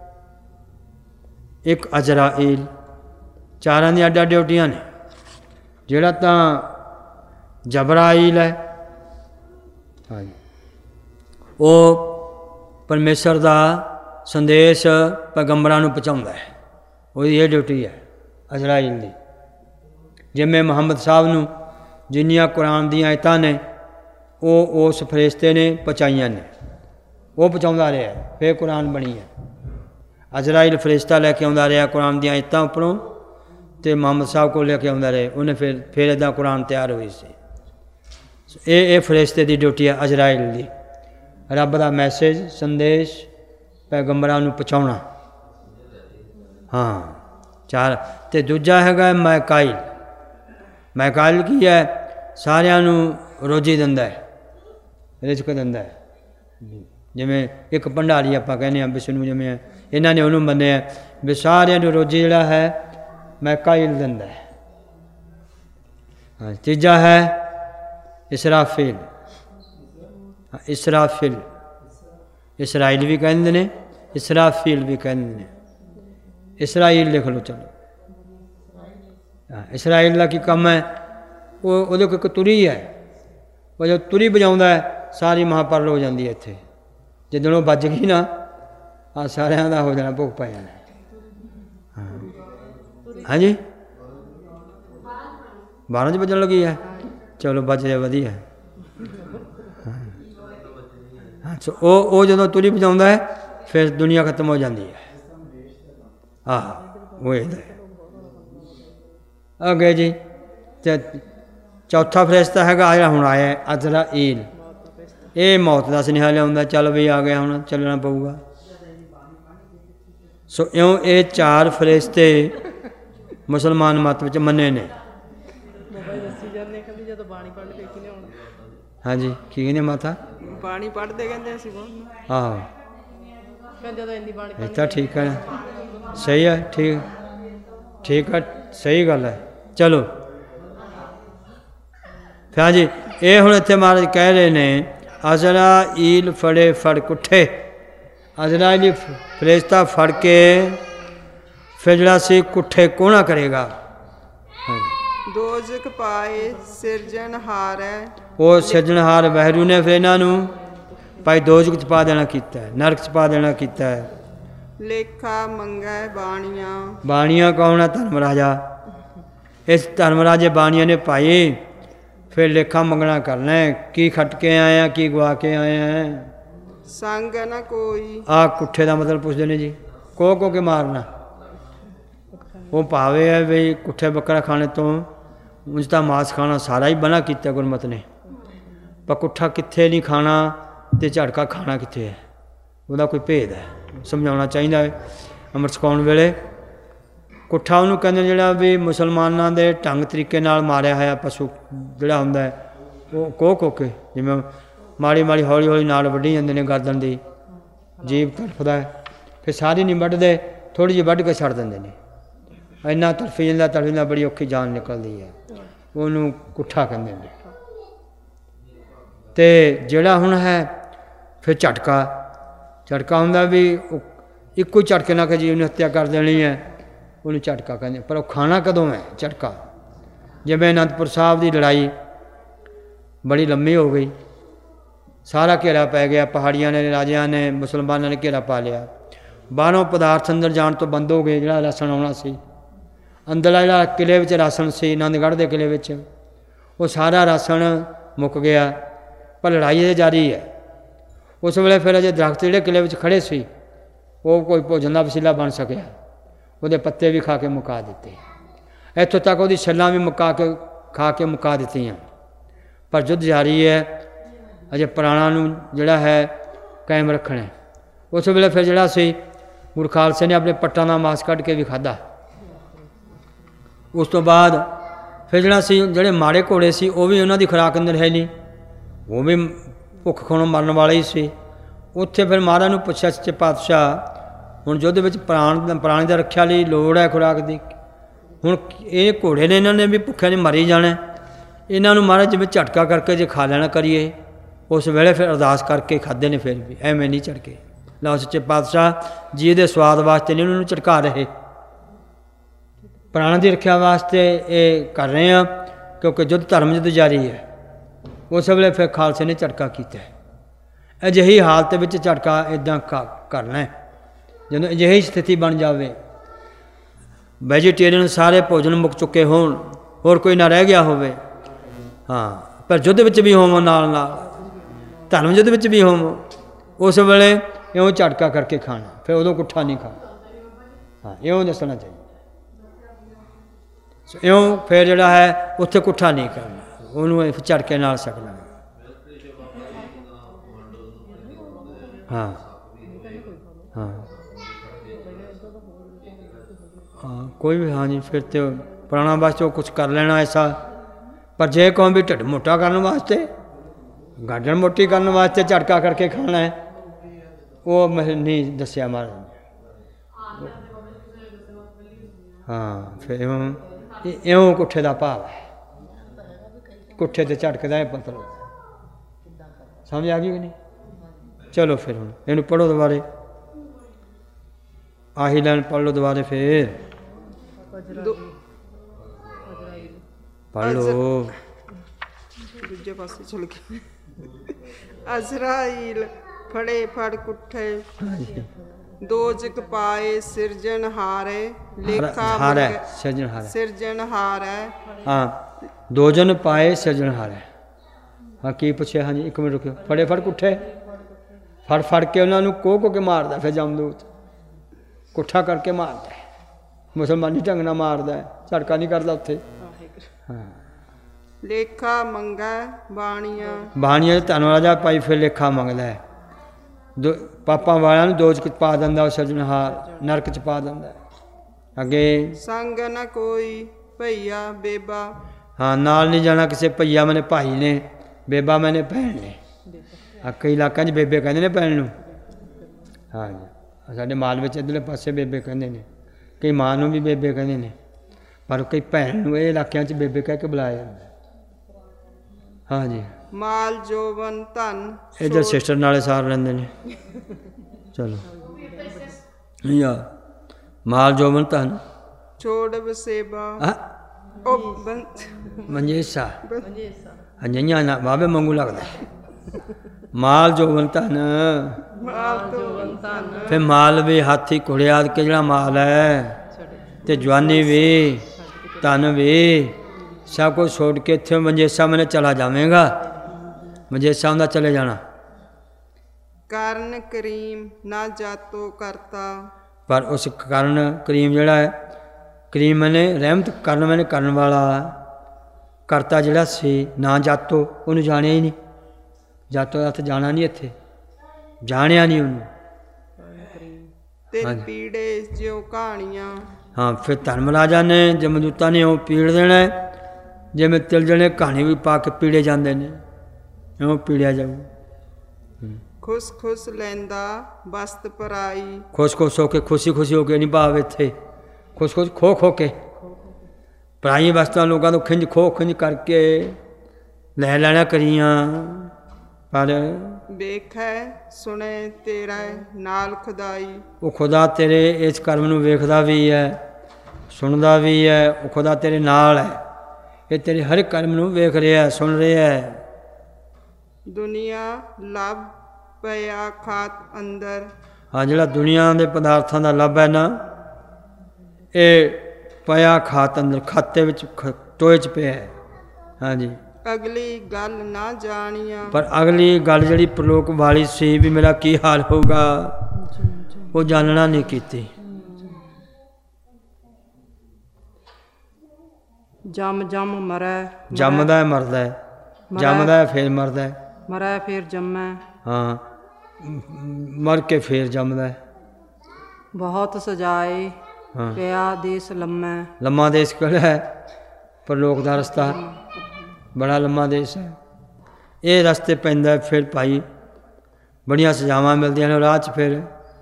एक अजराइल। चारां दी अड्ड अड्ड ड्यूटियां ने। जिहड़ा तां जबराइल है, हाँ जी, वो परमेश्वर का संदेश पैगंबरां नूं पहुँचाउंदा है, ਉਹਦੀ ਇਹ ਡਿਊਟੀ ਹੈ ਅਜ਼ਰਾਈਲ ਦੀ। ਜਿਵੇਂ ਮੁਹੰਮਦ ਸਾਹਿਬ ਨੂੰ ਜਿੰਨੀਆਂ ਕੁਰਾਨ ਦੀਆਂ ਆਇਤਾਂ ਨੇ ਉਹ ਉਸ ਫਰਿਸ਼ਤੇ ਨੇ ਪਹੁੰਚਾਈਆਂ ਨੇ, ਉਹ ਪਹੁੰਚਾਉਂਦਾ ਰਿਹਾ, ਫਿਰ ਕੁਰਾਨ ਬਣੀ ਹੈ। ਅਜ਼ਰਾਈਲ ਫਰਿਸ਼ਤਾ ਲੈ ਕੇ ਆਉਂਦਾ ਰਿਹਾ ਕੁਰਾਨ ਦੀਆਂ ਆਇਤਾਂ ਉੱਪਰੋਂ, ਅਤੇ ਮੁਹੰਮਦ ਸਾਹਿਬ ਕੋਲ ਲੈ ਕੇ ਆਉਂਦਾ ਰਿਹਾ, ਉਹਨੇ ਫਿਰ ਫਿਰ ਇੱਦਾਂ ਕੁਰਾਨ ਤਿਆਰ ਹੋਈ ਸੀ। ਇਹ ਇਹ ਫਰਿਸ਼ਤੇ ਦੀ ਡਿਊਟੀ ਹੈ ਅਜ਼ਰਾਈਲ ਦੀ, ਰੱਬ ਦਾ ਮੈਸੇਜ ਸੰਦੇਸ਼ ਪੈਗੰਬਰਾਂ ਨੂੰ ਪਹੁੰਚਾਉਣਾ। हाँ चार। तो दूजा हैगा मैकाइल। मैकाइल की है सारिਆਂ ਨੂੰ ਰੋਜੀ ਦਿੰਦਾ ਹੈ, ਰਿਜ਼ਕ ਦਿੰਦਾ ਹੈ। ਜਿਵੇਂ ਇੱਕ ਭੰਡਾਰੀ ਆਪਾਂ ਕਹਿੰਦੇ ਹਾਂ ਵਿਸ਼ਨੂੰ, ਜਿਵੇਂ ਇਹਨਾਂ ਨੇ ਉਹਨੂੰ ਮੰਨਿਆ ਵੀ ਸਾਰਿਆਂ ਨੂੰ ਰੋਜੀ ਜਿਹੜਾ ਹੈ ਮੈਕਾइल ਦਿੰਦਾ ਹੈ। ਹਾਂ ਤੀਜਾ ਹੈ ਇਸਰਾਫੀਲ। ਇਸਰਾਫੀਲ ਇਸਰਾਈਲ ਵੀ ਕਹਿੰਦੇ ਨੇ, ਇਸਰਾਫੀਲ ਵੀ ਕਹਿੰਦੇ ਨੇ। इसराइल लिख लो चलो। हाँ इसराइल का की कम है, वो वो एक तुरी है, वो जो तुरी बजाउंदा है सारी महापरल हो जाती है। इत्थे जिद्दण वो बज गई ना आ सारिਆਂ ਦਾ हो जाना, भुग पै जाना। हाँ हाँ जी बारह च बजन लगी है, चलो बज जाए वधिया। हाँ सो वो वो जो तुरी बजाउंदा है फिर दुनिया खत्म हो जाती है। आह वो अगे जी। तो चौथा फरिश्ता है ਜਿਹੜਾ ਹੁਣ ਆਇਆ अज़राइल। ਇਹ मौत का सुनेहा लिया, चल भी आ गया ਹੁਣ चलना पऊगा। सो इउं ये चार फरिश्ते मुसलमान मत विच मन्ने ने। हाँ जी की कहने माता ਬਾਣੀ ਪੜ੍ਹਦੇ ਕਹਿੰਦੇ ਅਸੀਂ ਬਹੁਤ। आहो इतना ठीक है, सही है, ठीक ठीक है, सही गल है। चलो फिर हाँ जी ये हुण इत्थे महाराज कह रहे ने अज़राइल फड़े फड़ कुठे। अज़राइल फरिश्ता फड़ के फिर जिहड़ा सी कुठे कोना करेगा। ਦੋਜ਼ਖ ਪਾਏ ਸਿਰਜਣਹਾਰ ਹੈ। वो सिरजनहार वैरू ने फिर इन्हां नूं भाई दोजख च पा देना कीता है, नरक च पा देना कीता है। ਲੇਖਾ ਮੰਗੈ ਬਾਣੀਆਂ। बाणियाँ कौन है? धर्मराजा। इस धर्मराजे बाणिया ने भाई फिर लेखा मंगना करना है, की खट के आए हैं, की गवा के आए हैं। ਸੰਗ ਨਾ ਕੋਈ। आ कुठे का मतलब पूछते हैं जी, को को के मारना। वो भावे है भी कुठे बकरा खाने तो उस तो मांस खाना सारा ही बना किया गुरमत ने, पर कुठा कित्थे नहीं खाना तो झटका खाना कित्थे है, वह कोई भेद है, समझाना चाहिए है। अमृत छकाउण वेले कुठा उन्होंने कहते जिहड़ा भी मुसलमानों के ढंग तरीके नाल मारिया होया पशु जिहड़ा हुंदा है वो कोह कोह के जिवें माड़ी माड़ी हौली हौली नाल वड्ढी जांदे ने गर्दन दी, जीभ तड़फदा है, फिर सारी नहीं वड्ढदे, थोड़ी जी वड्ढ के छड्ड दिंदे ने। इन्ना तड़फी जांदा तड़फी जांदा बड़ी औखी जान निकलदी है, उन्होंने कुठा कहंदे ने। ते जिहड़ा हुण है फिर झटका झटका हुंदा भी इक्को झटके ना कि जी उन्हें हत्या कर देनी है, उन्हें झटका कहते। पर वो खाना कदों है झटका? जिवें अनंदपुर साहब की लड़ाई बड़ी लंबी हो गई, सारा घेरा पै गया, पहाड़ियां ने राजियां ने मुसलमानों ने घेरा पा लिया, बाहरों पदार्थ अंदर जाण तो बंद हो गए, जिहड़ा राशन आउणा सी अंदरला जिहड़ा किले विच राशन सी आनंदगढ़ के किले विच वो सारा राशन मुक गया, पर लड़ाई ये जारी है। उस वेले फिर अजे दरख्त जिहड़े किले विच खड़े सी वो कोई भोजन का वसीला बन सकिया, वो पत्ते भी खा के मुका दिते, इत्थों तक वो छल्लां भी मुका के खा के मुका दित्तियां। पर युद्ध जारी है, अजे प्राणा नूं जिहड़ा है कायम रखना है। उस वेले फिर जिहड़ा सी गुरु खालसे ने अपने पट्टां दा मांस कढ़ के भी खाधा, ਉਸ ਤੋਂ ਬਾਅਦ ਫਿਰ ਜਿਹੜਾ ਸੀ ਜਿਹੜੇ ਮਾੜੇ ਘੋੜੇ ਸੀ ਉਹ ਵੀ ਉਹਨਾਂ ਦੀ ਖੁਰਾਕ ਅੰਦਰ ਹੈ ਨਹੀਂ, ਉਹ ਵੀ ਭੁੱਖ ਖੋਣੋਂ ਮਰਨ ਵਾਲੇ ਹੀ ਸੀ। ਉੱਥੇ ਫਿਰ ਮਹਾਰਾਜ ਨੂੰ ਪੁੱਛਿਆ ਸੱਚੇ ਪਾਤਸ਼ਾਹ ਹੁਣ ਯੁੱਧ ਵਿੱਚ ਪ੍ਰਾਣ ਪ੍ਰਾਣੀ ਦਾ ਰੱਖਿਆ ਲਈ ਲੋੜ ਹੈ ਖੁਰਾਕ ਦੀ, ਹੁਣ ਇਹ ਘੋੜੇ ਨੇ ਇਹਨਾਂ ਨੇ ਵੀ ਭੁੱਖਿਆਂ ਨੇ ਮਰੀ ਜਾਣਾ, ਇਹਨਾਂ ਨੂੰ ਮਹਾਰਾਜ ਜਿਵੇਂ ਝਟਕਾ ਕਰਕੇ ਜੇ ਖਾ ਲੈਣਾ ਕਰੀਏ। ਉਸ ਵੇਲੇ ਫਿਰ ਅਰਦਾਸ ਕਰਕੇ ਖਾਧੇ ਨੇ, ਫਿਰ ਵੀ ਐਵੇਂ ਨਹੀਂ ਝਟਕੇ। ਲਓ ਸੱਚੇ ਪਾਤਸ਼ਾਹ ਜੀ ਇਹਦੇ ਸਵਾਦ ਵਾਸਤੇ ਨਹੀਂ ਉਹਨਾਂ ਨੂੰ ਝਟਕਾ ਰਹੇ, ਪ੍ਰਾਣਾਂ ਦੀ ਰੱਖਿਆ ਵਾਸਤੇ ਇਹ ਕਰ ਰਹੇ ਹਾਂ, ਕਿਉਂਕਿ ਯੁੱਧ ਧਰਮ ਯੁੱਧ ਜਾਰੀ ਹੈ। ਉਸ ਵੇਲੇ ਫਿਰ ਖਾਲਸੇ ਨੇ ਝਟਕਾ ਕੀਤਾ। ਅਜਿਹੀ ਹਾਲਤ ਵਿੱਚ ਝਟਕਾ ਇੱਦਾਂ ਕਰਨਾ ਹੈ ਜਦੋਂ ਅਜਿਹੀ ਸਥਿਤੀ ਬਣ ਜਾਵੇ, ਵੈਜੀਟੇਰੀਅਨ ਸਾਰੇ ਭੋਜਨ ਮੁੱਕ ਚੁੱਕੇ ਹੋਣ, ਹੋਰ ਕੋਈ ਨਾ ਰਹਿ ਗਿਆ ਹੋਵੇ, ਹਾਂ, ਪਰ ਯੁੱਧ ਵਿੱਚ ਵੀ ਹੋਵੋ ਨਾਲ ਨਾਲ, ਧਰਮ ਯੁੱਧ ਵਿੱਚ ਵੀ ਹੋਵੋ, ਉਸ ਵੇਲੇ ਇਉਂ ਝਟਕਾ ਕਰਕੇ ਖਾਣਾ, ਫਿਰ ਉਦੋਂ ਕੁੱਠਾ ਨਹੀਂ ਖਾਣਾ। ਹਾਂ, ਇਉਂ ਦੱਸਣਾ ਚਾਹੀਦਾ, ਇਉਂ ਫਿਰ ਜਿਹੜਾ ਹੈ ਉੱਥੇ ਕੁੱਠਾ ਨਹੀਂ ਕਰਨਾ, ਉਹਨੂੰ ਝਟਕੇ ਨਾਲ ਸਕਣਾ। ਹਾਂ ਹਾਂ ਹਾਂ ਕੋਈ ਵੀ, ਹਾਂਜੀ ਫਿਰ ਤੇ ਪੁਰਾਣਾ ਵਾਸਤੇ ਉਹ ਕੁਛ ਕਰ ਲੈਣਾ ਐਸਾ, ਪਰ ਜੇ ਕਹੋ ਵੀ ਢਿੱਡ ਮੋਟਾ ਕਰਨ ਵਾਸਤੇ, ਗਾਡਰ ਮੋਟੀ ਕਰਨ ਵਾਸਤੇ ਝਟਕਾ ਕਰਕੇ ਖਾਣਾ ਹੈ, ਉਹ ਮੈਂ ਨਹੀਂ ਦੱਸਿਆ ਮਹਾਰਾਜ ਨੇ। ਹਾਂ ਫਿਰ ਇਉਂ ਇਉਂ ਕੁੱਠੇ ਦਾ ਭਾਵ ਹੈ, ਕੁੱਠੇ ਤੇ ਝਟਕਦਾ ਹੈ ਮਤਲਬ, ਸਮਝ ਆ ਗਈ ਕਿ ਨਹੀਂ? ਚਲੋ ਫਿਰ ਹੁਣ ਇਹਨੂੰ ਪੜ੍ਹੋ ਦੁਬਾਰੇ, ਆਹੀ ਲਾਈਨ ਪੜ੍ਹ ਲਓ ਦੁਬਾਰੇ, ਫਿਰ ਪੜ੍ਹ ਲਓ। ਦੂਜੇ ਪਾਸੇ ਚਲ ਗਏ। ਅਜ਼ਰਾਈਲ ਫੜੇ ਫੜ ਕੁੱਠੇ, ਦੋਜਕ ਪਾਏ ਸਿਰਜਣ ਹਾਰੇ, ਲੇਖਾ ਹਾਰੈ ਸਿਰਜਣ ਹਾਰੈ, ਸਿਰਜਣ ਹਾਰੈ। ਹਾਂ, ਦੋ ਜਨ ਪਾਏ ਸਿਰਜਣ ਹਾਰੈ। ਹਾਂ ਕੀ ਪੁੱਛਿਆ? ਹਾਂਜੀ ਇੱਕ ਮਿੰਟ ਰੁਕਿਓ। ਫੜੇ ਫੜ ਕੁੱਠੇ, ਫੜ ਫੜ ਕੇ ਉਹਨਾਂ ਨੂੰ ਕੋਹ ਕੋ ਕੇ ਮਾਰਦਾ, ਫਿਰ ਜਮਦੂਤ ਕੁੱਠਾ ਕਰਕੇ ਮਾਰਦਾ, ਮੁਸਲਮਾਨੀ ਢੰਗ ਨਾਲ ਮਾਰਦਾ, ਝੜਕਾ ਨਹੀਂ ਕਰਦਾ ਉੱਥੇ। ਹਾਂ, ਲੇਖਾ ਮੰਗਾ ਬਾਣੀਆਂ, ਬਾਣੀਆਂ ਧਨ ਰਾਜਾ ਭਾਈ ਫਿਰ ਲੇਖਾ ਮੰਗਦਾ ਹੈ, ਦੋ ਪਾਪਾਂ ਵਾਲਿਆਂ ਨੂੰ ਦੋਜ ਚ ਪਾ ਦਿੰਦਾ, ਉਹ ਸਿਰਜਣਹਾਰ ਨਰਕ ਚ ਪਾ ਦਿੰਦਾ। ਅੱਗੇ ਸੰਗ ਨਾ ਕੋਈ ਭਈਆ ਬੇਬਾ, ਹਾਂ ਨਾਲ ਨਹੀਂ ਜਾਣਾ ਕਿਸੇ ਭਈਆ ਮੈਨੇ ਭਾਈ ਨੇ, ਬੇਬਾ ਮੈਨੇ ਭੈਣ ਨੇ। ਆ ਕਈ ਇਲਾਕਿਆਂ 'ਚ ਬੇਬੇ ਕਹਿੰਦੇ ਨੇ ਭੈਣ ਨੂੰ, ਹਾਂਜੀ ਸਾਡੇ ਮਾਲ ਵਿੱਚ ਇੱਧਰਲੇ ਪਾਸੇ ਬੇਬੇ ਕਹਿੰਦੇ ਨੇ, ਕਈ ਮਾਂ ਨੂੰ ਵੀ ਬੇਬੇ ਕਹਿੰਦੇ ਨੇ, ਪਰ ਕਈ ਭੈਣ ਨੂੰ ਇਹ ਇਲਾਕਿਆਂ 'ਚ ਬੇਬੇ ਕਹਿ ਕੇ ਬੁਲਾਇਆ ਜਾਂਦਾ। ਹਾਂਜੀ ਮਾਲ ਜੋਬਨ ਧਨ, ਇੱਧਰ ਸਿਸਟਰ ਨਾਲੇ ਸਾਰ ਲੈਂਦੇ ਨੇ। ਚਲੋ ਯਾ ਮਾਲ ਜੋਬਨ ਧਨ ਛੋੜ ਵਸੇਬਾ, ਹਾਂ ਉਹ ਬੰ ਮੰਜੇਸਾ ਅੰਜਈਆਂ ਨਾ ਬਾਬੇ ਮੰਗੂ ਲੱਗਦਾ। ਮਾਲ ਜੋਬਨ ਧਨ, ਮਾਲ ਜੋਬਨ ਧਨ, ਫਿਰ ਮਾਲ ਵੀ ਹਾਥੀ ਘੋੜਿਆ ਕੇ ਜਿਹੜਾ ਮਾਲ ਹੈ, ਤੇ ਜਵਾਨੀ ਵੀ ਧਨ ਵੀ ਸਭ ਕੁਝ ਛੋੜ ਕੇ ਇੱਥੇ ਮੰਜੇਸਾ ਮੈਨੇ ਚਲਾ ਜਾਵੇਗਾ। ਮੰਜੇਸਾ ਹੁੰਦਾ ਚਲੇ ਜਾਣਾ। ਕਰਨ ਕਰੀਮ ਨਾ ਜਾਤੋ ਕਰਤਾ, ਪਰ ਉਸ ਕਰਨ ਕਰੀਮ ਜਿਹੜਾ ਹੈ, ਕਰੀਮ ਮੈਨੇ ਰਹਿਮਤ ਕਰਨ ਮੈਨੇ ਕਰਨ ਵਾਲਾ, ਕਰਤਾ ਜਿਹੜਾ ਸੀ ਨਾ ਜਾਤੋ, ਉਹਨੂੰ ਜਾਣਿਆ ਹੀ ਨਹੀਂ। ਜਾਤੋ ਦਾ ਤਾਂ ਜਾਣਾ ਨਹੀਂ, ਇੱਥੇ ਜਾਣਿਆ ਨਹੀਂ ਉਹਨੂੰ। ਤਿੰਨ ਪੀੜੇ ਜਿਉ ਕਹਾਣੀਆਂ, ਹਾਂ ਫਿਰ ਧਰਮ ਰਾਜਾ ਨੇ ਜਮਦੂਤਾਂ ਨੇ ਉਹ ਪੀੜ ਦੇਣਾ, ਜਿਵੇਂ ਤਿਲ ਜਣੇ ਕਹਾਣੀ ਵੀ ਪਾ ਕੇ ਪੀੜੇ ਜਾਂਦੇ ਨੇ, ਇਉਂ ਪੀੜਿਆ ਜਾਊ। ਖੁਸ਼ ਖੁਸ਼ ਲੈਂਦਾ ਬਸਤ ਪਰਾਈ, ਖੁਸ਼ ਖੁਸ਼ ਹੋ ਕੇ, ਖੁਸ਼ੀ ਖੁਸ਼ੀ ਹੋ ਕੇ ਨਹੀਂ ਭਾਵ ਇੱਥੇ, ਖੁਸ਼ ਖੁਸ਼ ਖੋ ਖੋ ਕੇ ਪਰਾਈ ਵਸਤਾਂ ਲੋਕਾਂ ਤੋਂ ਖਿੰਝ ਖੋ ਖਿੰਝ ਕਰਕੇ ਲੈ ਲੈਣਾ ਕਰੀਆਂ। ਪਰ ਵੇਖੈ ਸੁਣੇ ਤੇਰਾ ਨਾਲ ਖੁਦਾਈ, ਉਹ ਖੁਦਾ ਤੇਰੇ ਇਸ ਕਰਮ ਨੂੰ ਵੇਖਦਾ ਵੀ ਹੈ, ਸੁਣਦਾ ਵੀ ਹੈ, ਉਹ ਖੁਦਾ ਤੇਰੇ ਨਾਲ ਹੈ, ਇਹ ਤੇਰੇ ਹਰ ਕਰਮ ਨੂੰ ਵੇਖ ਰਿਹਾ, ਸੁਣ ਰਿਹਾ ਹੈ। ਦੁਨੀਆ ਲੱਭ ਪਿਆ ਖਾਤ ਅੰਦਰ, ਹਾਂ ਜਿਹੜਾ ਦੁਨੀਆ ਦੇ ਪਦਾਰਥਾਂ ਦਾ ਲੱਭ ਹੈ ਨਾ, ਇਹ ਪਿਆ ਖਾਤ ਅੰਦਰ, ਖਾਤੇ ਵਿੱਚ ਟੋਏ 'ਚ ਪਿਆ ਹੈ। ਹਾਂਜੀ ਅਗਲੀ ਗੱਲ ਨਾ ਜਾਣੀਆਂ, ਪਰ ਅਗਲੀ ਗੱਲ ਜਿਹੜੀ ਪ੍ਰਲੋਕ ਵਾਲੀ ਸੀ ਵੀ ਮੇਰਾ ਕੀ ਹਾਲ ਹੋਊਗਾ, ਉਹ ਜਾਣਨਾ ਨਹੀਂ ਕੀਤੀ। ਜਮ ਜਮ ਮਰੈ, ਜੰਮਦਾ ਹੈ ਮਰਦਾ ਹੈ, ਜੰਮਦਾ ਹੈ ਫਿਰ ਮਰਦਾ ਹੈ, ਮਰੈ ਫਿਰ ਜੰਮੈ, ਹਾਂ ਮਰ ਕੇ ਫਿਰ ਜੰਮਦਾ ਹੈ। ਬਹੁਤ ਸਜਾਏ ਹਾਂ ਪਿਆ ਦੇਸ ਲੰਮੈ ਲੰਮਾ ਦੇਸ਼ ਕਿਹੜਾ ਹੈ? ਪਰਲੋਕ ਦਾ ਰਸਤਾ ਬੜਾ ਲੰਮਾ ਦੇਸ਼ ਹੈ। ਇਹ ਰਸਤੇ ਪੈਂਦਾ ਫਿਰ ਭਾਈ ਬੜੀਆਂ ਸਜ਼ਾਵਾਂ ਮਿਲਦੀਆਂ ਨੇ ਰਾਹ 'ਚ। ਫਿਰ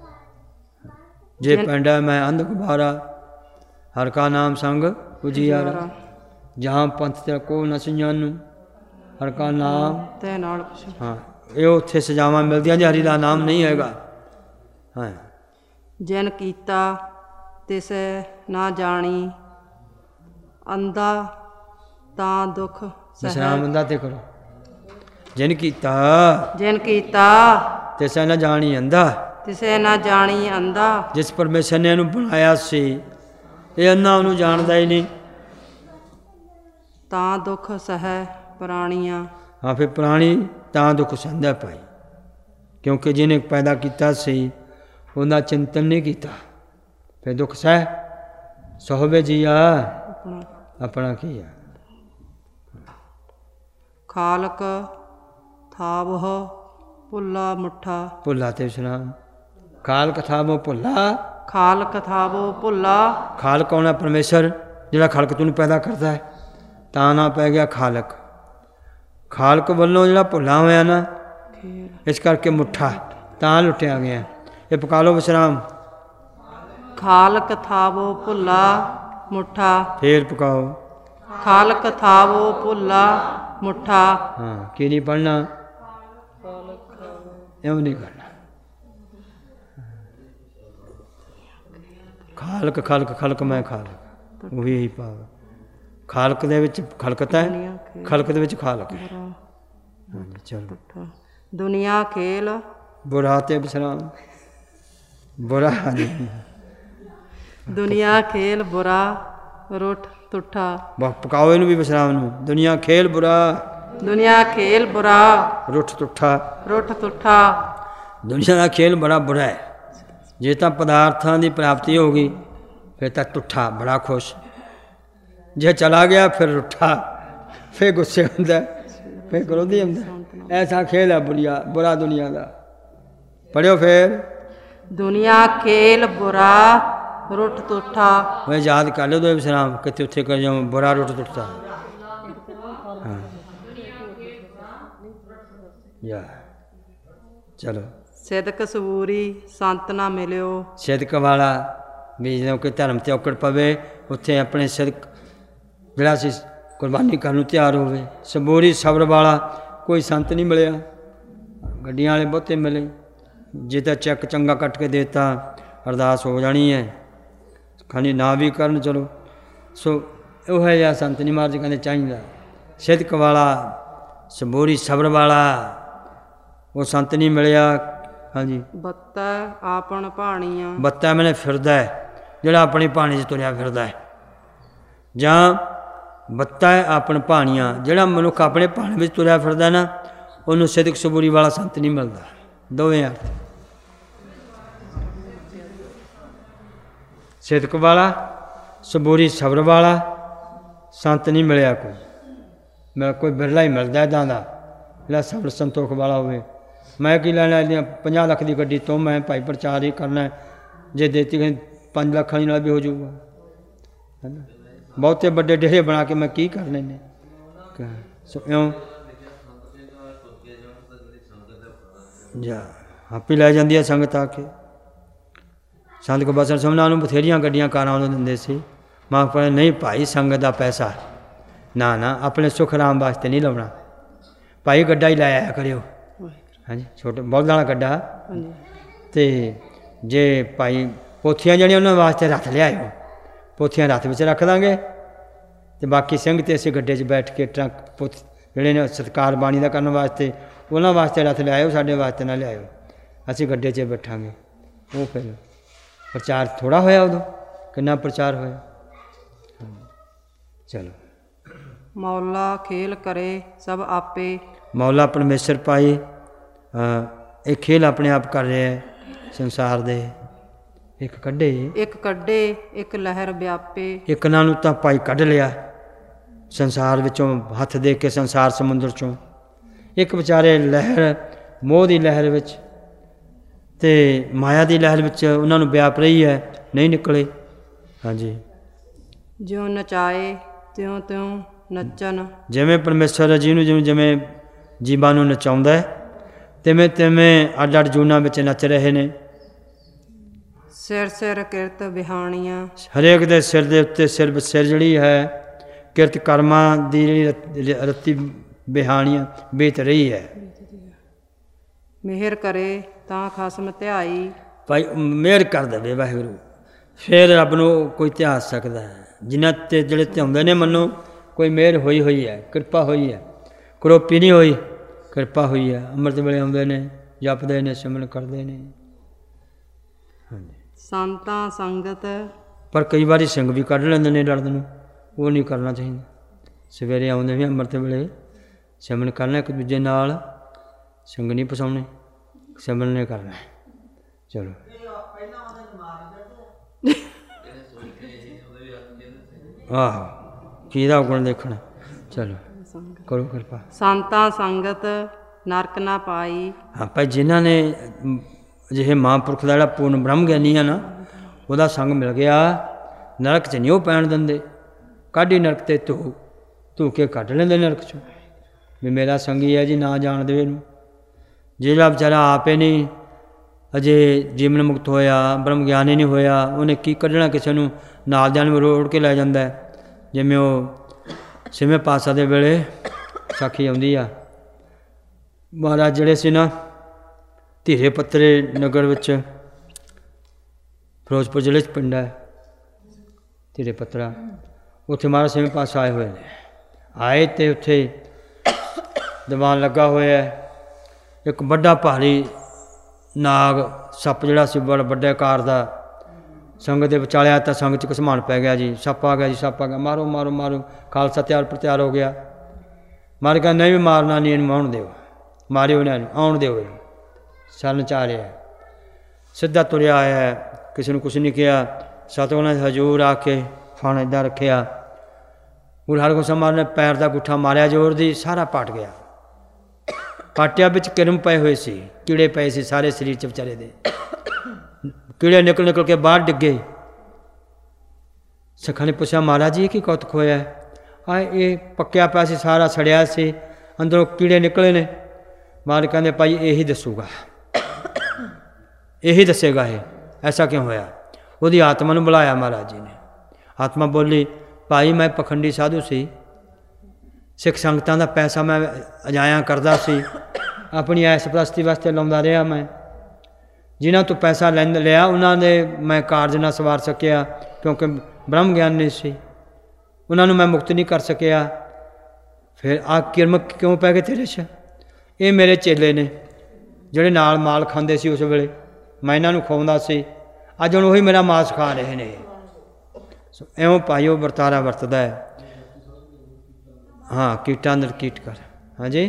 ਜੇ ਪੈਂਦਾ ਮੈਂ ਅੰਧ ਗੁਬਾਰਾ ਹਰ ਕਾ ਨਾਮ ਸੰਗ ਉਜੀਆਰਾ, ਜਹਾਂ ਪੰਥ ਤੇ ਕੋ ਨ ਸੁਣਾਨੂ ਹਰ ਕਾ ਨਾਮ ਤੇ ਨਾਲ ਹਾਂ ਇਹ ਉੱਥੇ ਸਜ਼ਾਵਾਂ ਮਿਲਦੀਆਂ ਜੇ ਹਰੀ ਦਾ ਨਾਮ ਨਹੀਂ ਹੈਗਾ। ਹਾਂ ਜਿਨ ਕੀਤਾ ਤਿਸੈ ਨਾ ਜਾਣੀ, ਅੰਧਾ ਤਾਂ ਦੁਖ ਵਿਸਰਾਮ ਬੰਦਾ ਤੇ ਕਰੋ। ਜਿਨ ਕੀਤਾ ਜਿਨ ਕੀਤਾ ਤਿਸੈ ਨਾ ਜਾਣੀ ਅੰਧਾ, ਤਿਸੈ ਨਾ ਜਾਣੀ ਅੰਧਾ। ਜਿਸ ਪਰਮੇਸ਼ਰ ਨੇ ਇਹਨੂੰ ਬਣਾਇਆ ਸੀ ਇਹ ਅੰਨਾ ਉਹਨੂੰ ਜਾਣਦਾ ਹੀ ਨਹੀਂ। ਤਾਂ ਦੁੱਖ ਸਹਿ ਪ੍ਰਾਣੀਆਂ, ਹਾਂ ਫਿਰ ਪ੍ਰਾਣੀ ਤਾਂ ਦੁੱਖ ਸਹਿੰਦਾ ਭਾਈ, ਕਿਉਂਕਿ ਜਿਹਨੇ ਪੈਦਾ ਕੀਤਾ ਸੀ ਉਹਦਾ ਚਿੰਤਨ ਨਹੀਂ ਕੀਤਾ। ਫਿਰ ਦੁੱਖ ਸਹਿ ਸੋਹਵੇ ਜੀਆ ਆਪਣਾ ਕੀ ਆ। ਖਾਲਕ ਥਾਵਹ ਭੁੱਲਾ ਮੁੱਠਾ, ਭੁੱਲਾ ਤੇ ਵਿਸ਼ਰਾਮ। ਖਾਲ ਕਥਾ ਮੋ ਭੁੱਲਾ, ਖਾਲਕ ਥਾਵੋ ਭੁੱਲਾ। ਖਾਲਕ ਕੌਣ ਹੈ? ਪਰਮੇਸ਼ਰ ਜਿਹੜਾ ਖਲਕ ਤੈਨੂੰ ਪੈਦਾ ਕਰਦਾ ਹੈ। ਤਾਂ ਨਾ ਪੈ ਗਿਆ ਖਾਲਕ। ਖਾਲਕ ਵੱਲੋਂ ਜਿਹੜਾ ਭੁੱਲਾ ਹੋਇਆ ਨਾ ਇਸ ਕਰਕੇ ਮੁੱਠਾ ਤਾਂ ਲੁੱਟਿਆ ਗਿਆ। ਇਹ ਪਕਾ ਲਓ ਵਿਸ਼ਰਾਮ। ਖਾਲਕ ਥਾਵੋ ਭੁੱਲਾ ਮੁੱਠਾ, ਫੇਰ ਪਕਾਓ। ਖਾਲਕ ਥਾਵੋ ਭੁੱਲਾ ਮੁੱਠਾ। ਹਾਂ ਕੀ ਨਹੀਂ ਪੜ੍ਹਨਾ, ਇਉਂ ਨਹੀਂ ਕਰਨਾ। ਖਾਲਕ ਖਲਕ ਖਲਕ ਮੈਂ ਖਾਲਕ ਉਹ ਇਹੀ ਭਾਵ। ਖਾਲਕ ਦੇ ਵਿੱਚ ਖਲਕਤ ਹੈ, ਖਲਕ ਦੇ ਵਿੱਚ ਖਾਲਕ ਹੈ। ਹਾਂਜੀ ਚਲੋ। ਦੁਨੀਆ ਖੇਲ ਬੁਰਾ ਤੇ ਵਿਸ਼ਰਾਮ। ਬੁਰਾ ਹਾਂਜੀ ਦੁਨੀਆ ਖੇਲ ਬੁਰਾ ਰੁੱਠ ਤੁੱਠਾ। ਬਸ ਪਕਾਓ ਇਹਨੂੰ ਵੀ ਵਿਸ਼ਰਾਮ ਨੂੰ। ਦੁਨੀਆ ਖੇਲ ਬੁਰਾ, ਦੁਨੀਆ ਖੇਲ ਬੁਰਾ ਰੁੱਠ ਤੁੱਠਾ। ਰੁੱਠ ਤੁੱਠਾ। ਦੁਨੀਆ ਦਾ ਖੇਲ ਬੜਾ ਬੁਰਾ ਹੈ। ਜੇ ਤਾਂ ਪਦਾਰਥਾਂ ਦੀ ਪ੍ਰਾਪਤੀ ਹੋ ਗਈ ਫਿਰ ਤਾਂ ਤੁੱਠਾ ਬੜਾ ਖੁਸ਼, ਜੇ ਚਲਾ ਗਿਆ ਫਿਰ ਰੁੱਠਾ, ਫਿਰ ਗੁੱਸੇ ਹੁੰਦਾ, ਫਿਰ ਕ੍ਰੋਧੀ ਹੁੰਦਾ। ਐਸਾ ਖੇਲ ਹੈ ਬੁਰੀਆ ਬੁਰਾ ਦੁਨੀਆ ਦਾ। ਪੜ੍ਹਿਓ ਫਿਰ। ਦੁਨੀਆ ਖੇਲ ਬੁਰਾ ਰੁੱਠ ਤੁੱਠਾ। ਮੈਂ ਯਾਦ ਕਰ ਲਿਓ ਦੋ ਵਿਸ਼ਰਾਮ ਕਿਤੇ ਉੱਥੇ ਕਰ ਜਾਵਾਂ ਬੁਰਾ ਰੁੱਠ ਤੁੱਠਾ। ਹਾਂ ਯਾ ਚਲੋ। ਸਿਦਕ ਸਬੂਰੀ ਸੰਤ ਨਾ ਮਿਲਿਓ। ਸਿਦਕ ਵਾਲਾ ਵੀ ਜਦੋਂ ਕੋਈ ਧਰਮ ਤੇ ਔਕੜ ਪਵੇ ਉੱਥੇ ਆਪਣੇ ਸਿਦਕ ਜਿਹੜਾ ਅਸੀਂ ਕੁਰਬਾਨੀ ਕਰਨ ਨੂੰ ਤਿਆਰ ਹੋਵੇ। ਸਬੂਰੀ ਸਬਰ ਵਾਲਾ ਕੋਈ ਸੰਤ ਨਹੀਂ ਮਿਲਿਆ। ਗੱਡੀਆਂ ਵਾਲੇ ਬਹੁਤੇ ਮਿਲੇ, ਜੇ ਤਾਂ ਚੈੱਕ ਚੰਗਾ ਕੱਟ ਕੇ ਦੇਤਾ ਅਰਦਾਸ ਹੋ ਜਾਣੀ ਹੈ। ਖਾਣੀ ਨਾ ਵੀ ਕਰਨ ਚਲੋ। ਸੋ ਉਹ ਜਿਹਾ ਸੰਤ ਨਹੀਂ ਮਹਾਰਾਜ ਕਹਿੰਦੇ ਚਾਹੀਦਾ। ਸਿਦਕ ਵਾਲਾ ਸਬੂਰੀ ਸਬਰ ਵਾਲਾ ਉਹ ਸੰਤ ਨਹੀਂ ਮਿਲਿਆ। ਹਾਂਜੀ ਬੱਤਾ ਆਪਣ ਭਾਣੀਆਂ। ਬੱਤਾ ਮੈਨੇ ਫਿਰਦਾ ਹੈ ਜਿਹੜਾ ਆਪਣੀ ਪਾਣੀ 'ਚ ਤੁਰਿਆ ਫਿਰਦਾ ਹੈ, ਜਾਂ ਬੱਤਾ ਹੈ ਆਪਣ ਭਾਣੀਆਂ ਜਿਹੜਾ ਮਨੁੱਖ ਆਪਣੇ ਭਾਣੇ ਵਿੱਚ ਤੁਰਿਆ ਫਿਰਦਾ ਨਾ ਉਹਨੂੰ ਸਿਦਕ ਸਬੂਰੀ ਵਾਲਾ ਸੰਤ ਨਹੀਂ ਮਿਲਦਾ। ਦੋਵੇਂ ਅਰਥ। ਸਿਦਕ ਵਾਲਾ ਸਬੂਰੀ ਸਬਰ ਵਾਲਾ ਸੰਤ ਨਹੀਂ ਮਿਲਿਆ ਕੋਈ। ਮੈਂ ਕੋਈ ਬਿਰਲਾ ਹੀ ਮਿਲਦਾ ਇੱਦਾਂ ਦਾ ਜਿਹੜਾ ਸਬਰ ਸੰਤੋਖ ਵਾਲਾ ਹੋਵੇ। ਮੈਂ ਕੀ ਲੈਣਾ ਇਹਦੀਆਂ ਪੰਜਾਹ ਲੱਖ ਦੀ ਗੱਡੀ ਤੋਂ, ਮੈਂ ਭਾਈ ਪ੍ਰਚਾਰ ਹੀ ਕਰਨਾ। ਜੇ ਦੇਤੀ ਪੰਜ ਲੱਖ ਵਾਲੀ ਨਾਲ ਵੀ ਹੋ ਜਾਊਗਾ ਹੈ ਨਾ। ਬਹੁਤੇ ਵੱਡੇ ਡੇਰੇ ਬਣਾ ਕੇ ਮੈਂ ਕੀ ਕਰਨੇ ਨੇ। ਸੋ ਇਉਂ ਜਾ ਆਪੇ ਲੈ ਜਾਂਦੀ ਹੈ ਸੰਗਤ ਆ ਕੇ। ਸੰਤ ਕੋ ਬਸਰ ਸਮਨਾ ਨੂੰ ਬਥੇਰੀਆਂ ਗੱਡੀਆਂ ਕਾਰਾਂ ਉਹਨੂੰ ਦਿੰਦੇ ਸੀ। ਮਾਂ ਪਰ ਨਹੀਂ ਭਾਈ ਸੰਗਤ ਦਾ ਪੈਸਾ ਨਾ ਨਾ ਆਪਣੇ ਸੁਖ ਆਰਾਮ ਵਾਸਤੇ ਨਹੀਂ ਲਾਉਣਾ ਭਾਈ, ਗੱਡਾ ਹੀ ਲੈ ਆਇਆ ਕਰਿਓ। ਹਾਂਜੀ ਛੋਟੇ ਬਹੁਤ ਵਾਲਾ ਗੱਡਾ। ਅਤੇ ਜੇ ਭਾਈ ਪੋਥੀਆਂ ਜਿਹੜੀਆਂ ਉਹਨਾਂ ਵਾਸਤੇ ਰੱਖ ਲਿਆਇਓ, ਪੋਥੀਆਂ ਰੱਥ ਵਿੱਚ ਰੱਖ ਦਾਂਗੇ ਅਤੇ ਬਾਕੀ ਸਿੰਘ ਅਤੇ ਅਸੀਂ ਗੱਡੇ 'ਚ ਬੈਠ ਕੇ ਟਰੱਕ ਪੋਥ ਜਿਹੜੇ ਨੇ ਸਤਿਕਾਰ ਬਾਣੀ ਦਾ ਕਰਨ ਵਾਸਤੇ ਉਹਨਾਂ ਵਾਸਤੇ ਰੱਥ ਲਿਆਇਓ, ਸਾਡੇ ਵਾਸਤੇ ਨਾ ਲਿਆਇਓ। ਅਸੀਂ ਗੱਡੇ 'ਚ ਬੈਠਾਂਗੇ। ਉਹ ਫਿਰ ਪ੍ਰਚਾਰ ਥੋੜ੍ਹਾ ਹੋਇਆ ਉਦੋਂ, ਕਿੰਨਾ ਪ੍ਰਚਾਰ ਹੋਇਆ। ਚਲੋ। ਮੌਲਾ ਖੇਲ ਕਰੇ ਸਭ ਆਪੇ। ਮੌਲਾ ਪਰਮੇਸ਼ਰ ਭਾਈ ਇਹ ਖੇਲ ਆਪਣੇ ਆਪ ਕਰ ਰਿਹਾ ਹੈ ਸੰਸਾਰ ਦੇ। ਇੱਕ ਕੱਢੇ ਇੱਕ ਕੱਢੇ ਇੱਕ ਲਹਿਰ ਵਿਆਪੇ। ਇੱਕ ਨਾਲ ਨੂੰ ਤਾਂ ਭਾਈ ਕੱਢ ਲਿਆ ਸੰਸਾਰ ਵਿੱਚੋਂ, ਹੱਥ ਦੇ ਕੇ ਸੰਸਾਰ ਸਮੁੰਦਰ 'ਚੋਂ। ਇੱਕ ਵਿਚਾਰੇ ਲਹਿਰ ਮੋਹ ਦੀ ਲਹਿਰ ਵਿੱਚ ਅਤੇ ਮਾਇਆ ਦੀ ਲਹਿਰ ਵਿੱਚ ਉਹਨਾਂ ਨੂੰ ਵਿਆਪ ਰਹੀ ਹੈ, ਨਹੀਂ ਨਿਕਲੇ। ਹਾਂਜੀ। ਜਿਉ ਨਚਾਏ ਤਿਉ ਤਿਉ ਨੱਚਣ। ਜਿਵੇਂ ਪਰਮੇਸ਼ਰ ਜਿਹਨੂੰ ਜਿਵੇਂ ਜਿਵੇਂ ਜੀਵਾਂ ਨੂੰ ਨਚਾਉਂਦਾ ਹੈ, ਤਿਵੇਂ ਤਿਵੇਂ ਅੱਡ ਅੱਡ ਜੂਨਾਂ ਵਿੱਚ ਨੱਚ ਰਹੇ ਨੇ। ਸਿਰ ਸਿਰ ਕਿਰਤ ਬਿਹਾਣੀਆਂ। ਹਰੇਕ ਦੇ ਸਿਰ ਦੇ ਉੱਤੇ ਸਿਰ ਸਿਰ ਜਿਹੜੀ ਹੈ ਕਿਰਤ ਕਰਮਾਂ ਦੀ ਜਿਹੜੀ ਰੱਤੀ ਬਿਹਾਣੀਆਂ ਬੀਤ ਰਹੀ ਹੈ। ਮਿਹਰ ਕਰੇ ਤਾਂ ਖਸਮ ਧਿਆਈ। ਭਾਈ ਮਿਹਰ ਕਰ ਦੇਵੇ ਵਾਹਿਗੁਰੂ, ਫਿਰ ਰੱਬ ਨੂੰ ਕੋਈ ਧਿਆ ਸਕਦਾ ਹੈ। ਜਿਨ੍ਹਾਂ 'ਤੇ ਜਿਹੜੇ ਧਿਆਉਂਦੇ ਨੇ ਮੰਨੋ ਕੋਈ ਮਿਹਰ ਹੋਈ ਹੋਈ ਹੈ, ਕਿਰਪਾ ਹੋਈ ਹੈ, ਕਰੋਪੀ ਨਹੀਂ ਹੋਈ, ਕਿਰਪਾ ਹੋਈ ਹੈ। ਅੰਮ੍ਰਿਤ ਵੇਲੇ ਆਉਂਦੇ ਨੇ, ਜਪਦੇ ਨੇ, ਸਿਮਰਨ ਕਰਦੇ ਨੇ। ਹਾਂਜੀ। ਸੰਤਾਂ ਸੰਗਤ। ਪਰ ਕਈ ਵਾਰੀ ਸਿੰਘ ਵੀ ਕੱਢ ਲੈਂਦੇ ਨੇ ਲੜਨ ਨੂੰ, ਉਹ ਨਹੀਂ ਕਰਨਾ ਚਾਹੀਦਾ। ਸਵੇਰੇ ਆਉਂਦੇ ਵੀ ਅੰਮ੍ਰਿਤ ਵੇਲੇ ਸਿਮਰਨ ਕਰਨਾ ਇੱਕ ਦੂਜੇ ਨਾਲ, ਸਿੰਘ ਨਹੀਂ ਫਸਾਉਣੇ, ਸਿਮਰਨ ਨੇ ਕਰਨਾ। ਚਲੋ ਆਹੋ ਕਿਹਦਾ ਗੁਣ ਦੇਖਣਾ। ਚਲੋ ਕਰੋ ਕਿਰਪਾ। ਸੰਤਾਂ ਸੰਗਤ ਨਰਕ ਨਾ ਪਾਈ। ਹਾਂ ਭਾਈ, ਜਿਨ੍ਹਾਂ ਨੇ ਅਜਿਹੇ ਮਹਾਂਪੁਰਖ ਦਾ ਜਿਹੜਾ ਪੂਰਨ ਬ੍ਰਹਮ ਗਿਆਨੀ ਆ ਨਾ, ਉਹਦਾ ਸੰਗ ਮਿਲ ਗਿਆ, ਨਰਕ 'ਚ ਨਹੀਂ ਉਹ ਪੈਣ ਦਿੰਦੇ। ਕਾਢੀ ਨਰਕ 'ਤੇ ਧੂ ਧੂ ਕੇ ਕੱਢ ਲੈਂਦੇ ਨਰਕ 'ਚੋਂ ਵੀ ਮੇਰਾ ਸੰਗੀ ਹੈ ਜੀ, ਨਾ ਜਾਣ ਦੇਵੇ ਇਹਨੂੰ। ਜਿਹੜਾ ਵਿਚਾਰਾ ਆਪੇ ਨਹੀਂ ਅਜੇ ਜੀਵਨ ਮੁਕਤ ਹੋਇਆ, ਬ੍ਰਹਮ ਗਿਆਨੀ ਨਹੀਂ ਹੋਇਆ, ਉਹਨੇ ਕੀ ਕੱਢਣਾ ਕਿਸੇ ਨੂੰ, ਨਾਲ ਦਿਆਂ ਨੂੰ ਰੋੜ ਕੇ ਲੈ ਜਾਂਦਾ। ਜਿਵੇਂ ਉਹ ਛੇਵੇਂ ਪਾਤਸ਼ਾਹ ਦੇ ਵੇਲੇ ਸਾਖੀ ਆਉਂਦੀ ਆ, ਮਹਾਰਾਜ ਜਿਹੜੇ ਸੀ ਨਾ ਧੀਰੇ ਪੱਤਰੇ ਨਗਰ ਵਿੱਚ, ਫਿਰੋਜ਼ਪੁਰ ਜ਼ਿਲ੍ਹੇ 'ਚ ਪਿੰਡ ਹੈ ਧੀਰੇ ਪੱਤਰਾ, ਉੱਥੇ ਮਹਾਰਾਜ ਛੇਵੇਂ ਪਾਤਸ਼ਾਹ ਆਏ ਹੋਏ ਨੇ। ਆਏ ਅਤੇ ਉੱਥੇ ਦੀਵਾਨ ਲੱਗਾ ਹੋਇਆ, ਇੱਕ ਵੱਡਾ ਭਾਰੀ ਨਾਗ ਸੱਪ ਜਿਹੜਾ ਸੀ ਬੜਾ ਵੱਡੇ ਆਕਾਰ ਦਾ ਸੰਗਤ ਦੇ ਵਿਚਾਲੇ ਆਇਆ, ਤਾਂ ਸੰਗਤ 'ਚ ਘਸਮਾਨ ਪੈ ਗਿਆ ਜੀ, ਸੱਪ ਆ ਗਿਆ ਜੀ, ਸੱਪ ਆ ਗਿਆ, ਮਾਰੋ ਮਾਰੋ ਮਾਰੋ। ਖਾਲਸਾ ਤਿਆਰ ਪਰ ਤਿਆਰ ਹੋ ਗਿਆ। ਮਾਰ ਕਹਿੰਦਾ ਨਹੀਂ ਵੀ ਮਾਰਨਾ ਨਹੀਂ, ਇਹਨੂੰ ਆਉਣ ਦਿਓ, ਮਾਰਿਓ ਇਹਨਾਂ ਨੂੰ, ਆਉਣ ਦਿਓ, ਇਹਨੂੰ ਸਰਨ 'ਚ ਆ ਰਿਹਾ। ਸਿੱਧਾ ਤੁਰਿਆ ਆਇਆ, ਕਿਸੇ ਨੂੰ ਕੁਛ ਨਹੀਂ ਕਿਹਾ। ਸਤਿਗੁਰਾਂ ਨੇ ਹਜ਼ੂਰ ਆ ਕੇ ਫਣ ਇੱਦਾਂ ਰੱਖਿਆ, ਗੁਰੂ ਹਰਗੋਬਿੰਦ ਸਾਹਿਬ ਨੇ ਪੈਰ ਦਾ ਗੁੱਠਾ ਮਾਰਿਆ ਜ਼ੋਰ ਦੀ, ਸਾਰਾ ਪਾਟ ਗਿਆ। ਪਾਟਿਆ ਵਿੱਚ ਕਿਰਮ ਪਏ ਹੋਏ ਸੀ, ਕੀੜੇ ਪਏ ਸੀ ਸਾਰੇ ਸਰੀਰ 'ਚ ਵਿਚਾਰੇ ਦੇ, ਕੀੜੇ ਨਿਕਲ ਨਿਕਲ ਕੇ ਬਾਹਰ ਡਿੱਗੇ। ਸਿੱਖਾਂ ਨੇ ਪੁੱਛਿਆ ਮਹਾਰਾਜ ਜੀ ਕੀ ਕੌਤਕ ਹੋਇਆ? ਆ ਇਹ ਪੱਕਿਆ ਪਿਆ ਸੀ, ਸਾਰਾ ਸੜਿਆ ਸੀ, ਅੰਦਰੋਂ ਕੀੜੇ ਨਿਕਲੇ ਨੇ। ਮਹਾਰਾਜ ਕਹਿੰਦੇ ਭਾਈ ਇਹੀ ਦੱਸੂਗਾ, ਇਹੀ ਦੱਸੇਗਾ ਇਹ ਐਸਾ ਕਿਉਂ ਹੋਇਆ। ਉਹਦੀ ਆਤਮਾ ਨੂੰ ਬੁਲਾਇਆ ਮਹਾਰਾਜ ਜੀ ਨੇ। ਆਤਮਾ ਬੋਲੀ ਭਾਈ ਮੈਂ ਪਖੰਡੀ ਸਾਧੂ ਸੀ, ਸਿੱਖ ਸੰਗਤਾਂ ਦਾ ਪੈਸਾ ਮੈਂ ਅਜਾਇਆ ਕਰਦਾ ਸੀ, ਆਪਣੀ ਐਸ ਪ੍ਰਸਤੀ ਵਾਸਤੇ ਲਾਉਂਦਾ ਰਿਹਾ। ਮੈਂ ਜਿਨ੍ਹਾਂ ਤੋਂ ਪੈਸਾ ਲੈ ਲਿਆ ਉਹਨਾਂ ਦੇ ਮੈਂ ਕਾਰਜ ਨਾ ਸਵਾਰ ਸਕਿਆ, ਕਿਉਂਕਿ ਬ੍ਰਹਮ ਗਿਆਨ ਨਹੀਂ ਸੀ, ਉਹਨਾਂ ਨੂੰ ਮੈਂ ਮੁਕਤ ਨਹੀਂ ਕਰ ਸਕਿਆ। ਫਿਰ ਆ ਕਿਰਮ ਕਿਉਂ ਪੈ ਗਏ ਤੇਰੇ 'ਚ? ਇਹ ਮੇਰੇ ਚੇਲੇ ਨੇ ਜਿਹੜੇ ਨਾਲ ਮਾਲ ਖਾਂਦੇ ਸੀ ਉਸ ਵੇਲੇ, ਮੈਂ ਇਹਨਾਂ ਨੂੰ ਖਵਾਉਂਦਾ ਸੀ, ਅੱਜ ਹੁਣ ਉਹੀ ਮੇਰਾ ਮਾਸ ਖਾ ਰਹੇ ਨੇ। ਇਉਂ ਭਾਈ ਉਹ ਵਰਤਾਰਾ ਵਰਤਦਾ ਹੈ। ਹਾਂ ਕੀਟਾਂ ਅੰਦਰ ਕੀਟ ਕਰ। ਹਾਂਜੀ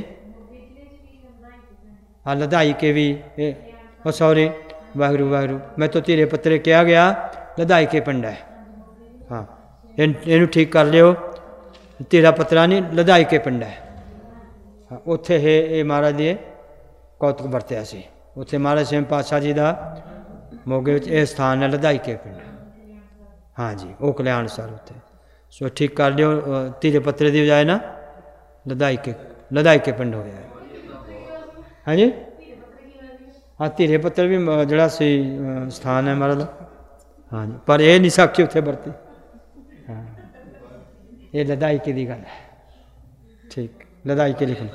ਹਾਂ ਲਦਾਈ ਕੇ ਵੀ ਇਹ ਉਹ ਸੌਰੀ ਵਾਹਿਗੁਰੂ ਵਾਹਿਗੁਰੂ ਮੈਂ ਤੋਂ ਧੀਰੇ ਪੱਤਰੇ ਕਿਹਾ ਗਿਆ, ਲਦਾਈ ਕੇ ਪਿੰਡ ਹੈ। ਹਾਂ ਇਹ ਇਹਨੂੰ ਠੀਕ ਕਰ ਲਿਓ, ਧੀਰਾ ਪੱਤਰਾ ਨਹੀਂ ਲਦਾਈ ਕੇ ਪਿੰਡ ਹੈ। ਹਾਂ ਉੱਥੇ ਇਹ ਇਹ ਮਹਾਰਾਜ ਦੇ ਕੌਤਕ ਵਰਤਿਆ ਸੀ। ਉੱਥੇ ਮਹਾਰਾਜ ਛੇਵੇਂ ਪਾਤਸ਼ਾਹ ਜੀ ਦਾ ਮੋਗੇ ਵਿੱਚ ਇਹ ਸਥਾਨ ਹੈ ਲਦਾਈ ਕੇ ਪਿੰਡ। ਹਾਂਜੀ ਉਹ ਕਲਿਆਣ ਸਰ ਉੱਥੇ। ਸੋ ਠੀਕ ਕਰ ਲਿਓ, ਧੀਰੇ ਪੱਤਰੇ ਦੀ ਬਜਾਏ ਨਾ ਲਦਾਈ ਕੇ ਲਦਾਈ ਕੇ ਪਿੰਡ ਹੋਇਆ। ਹਾਂਜੀ ਹਾਂ ਧੀਰੇ ਪੱਤਰ ਵੀ ਜਿਹੜਾ ਸੀ ਸਥਾਨ ਹੈ ਮਹਾਰਾਜ ਦਾ। ਹਾਂਜੀ ਪਰ ਇਹ ਨਹੀਂ ਸਾਖੀ ਉੱਥੇ ਵਰਤੀ। ਹਾਂ ਇਹ ਲਦਾਈ ਕੇ ਦੀ ਗੱਲ ਹੈ। ਠੀਕ ਲਦਾਈ ਕੇ ਲਿਖਣ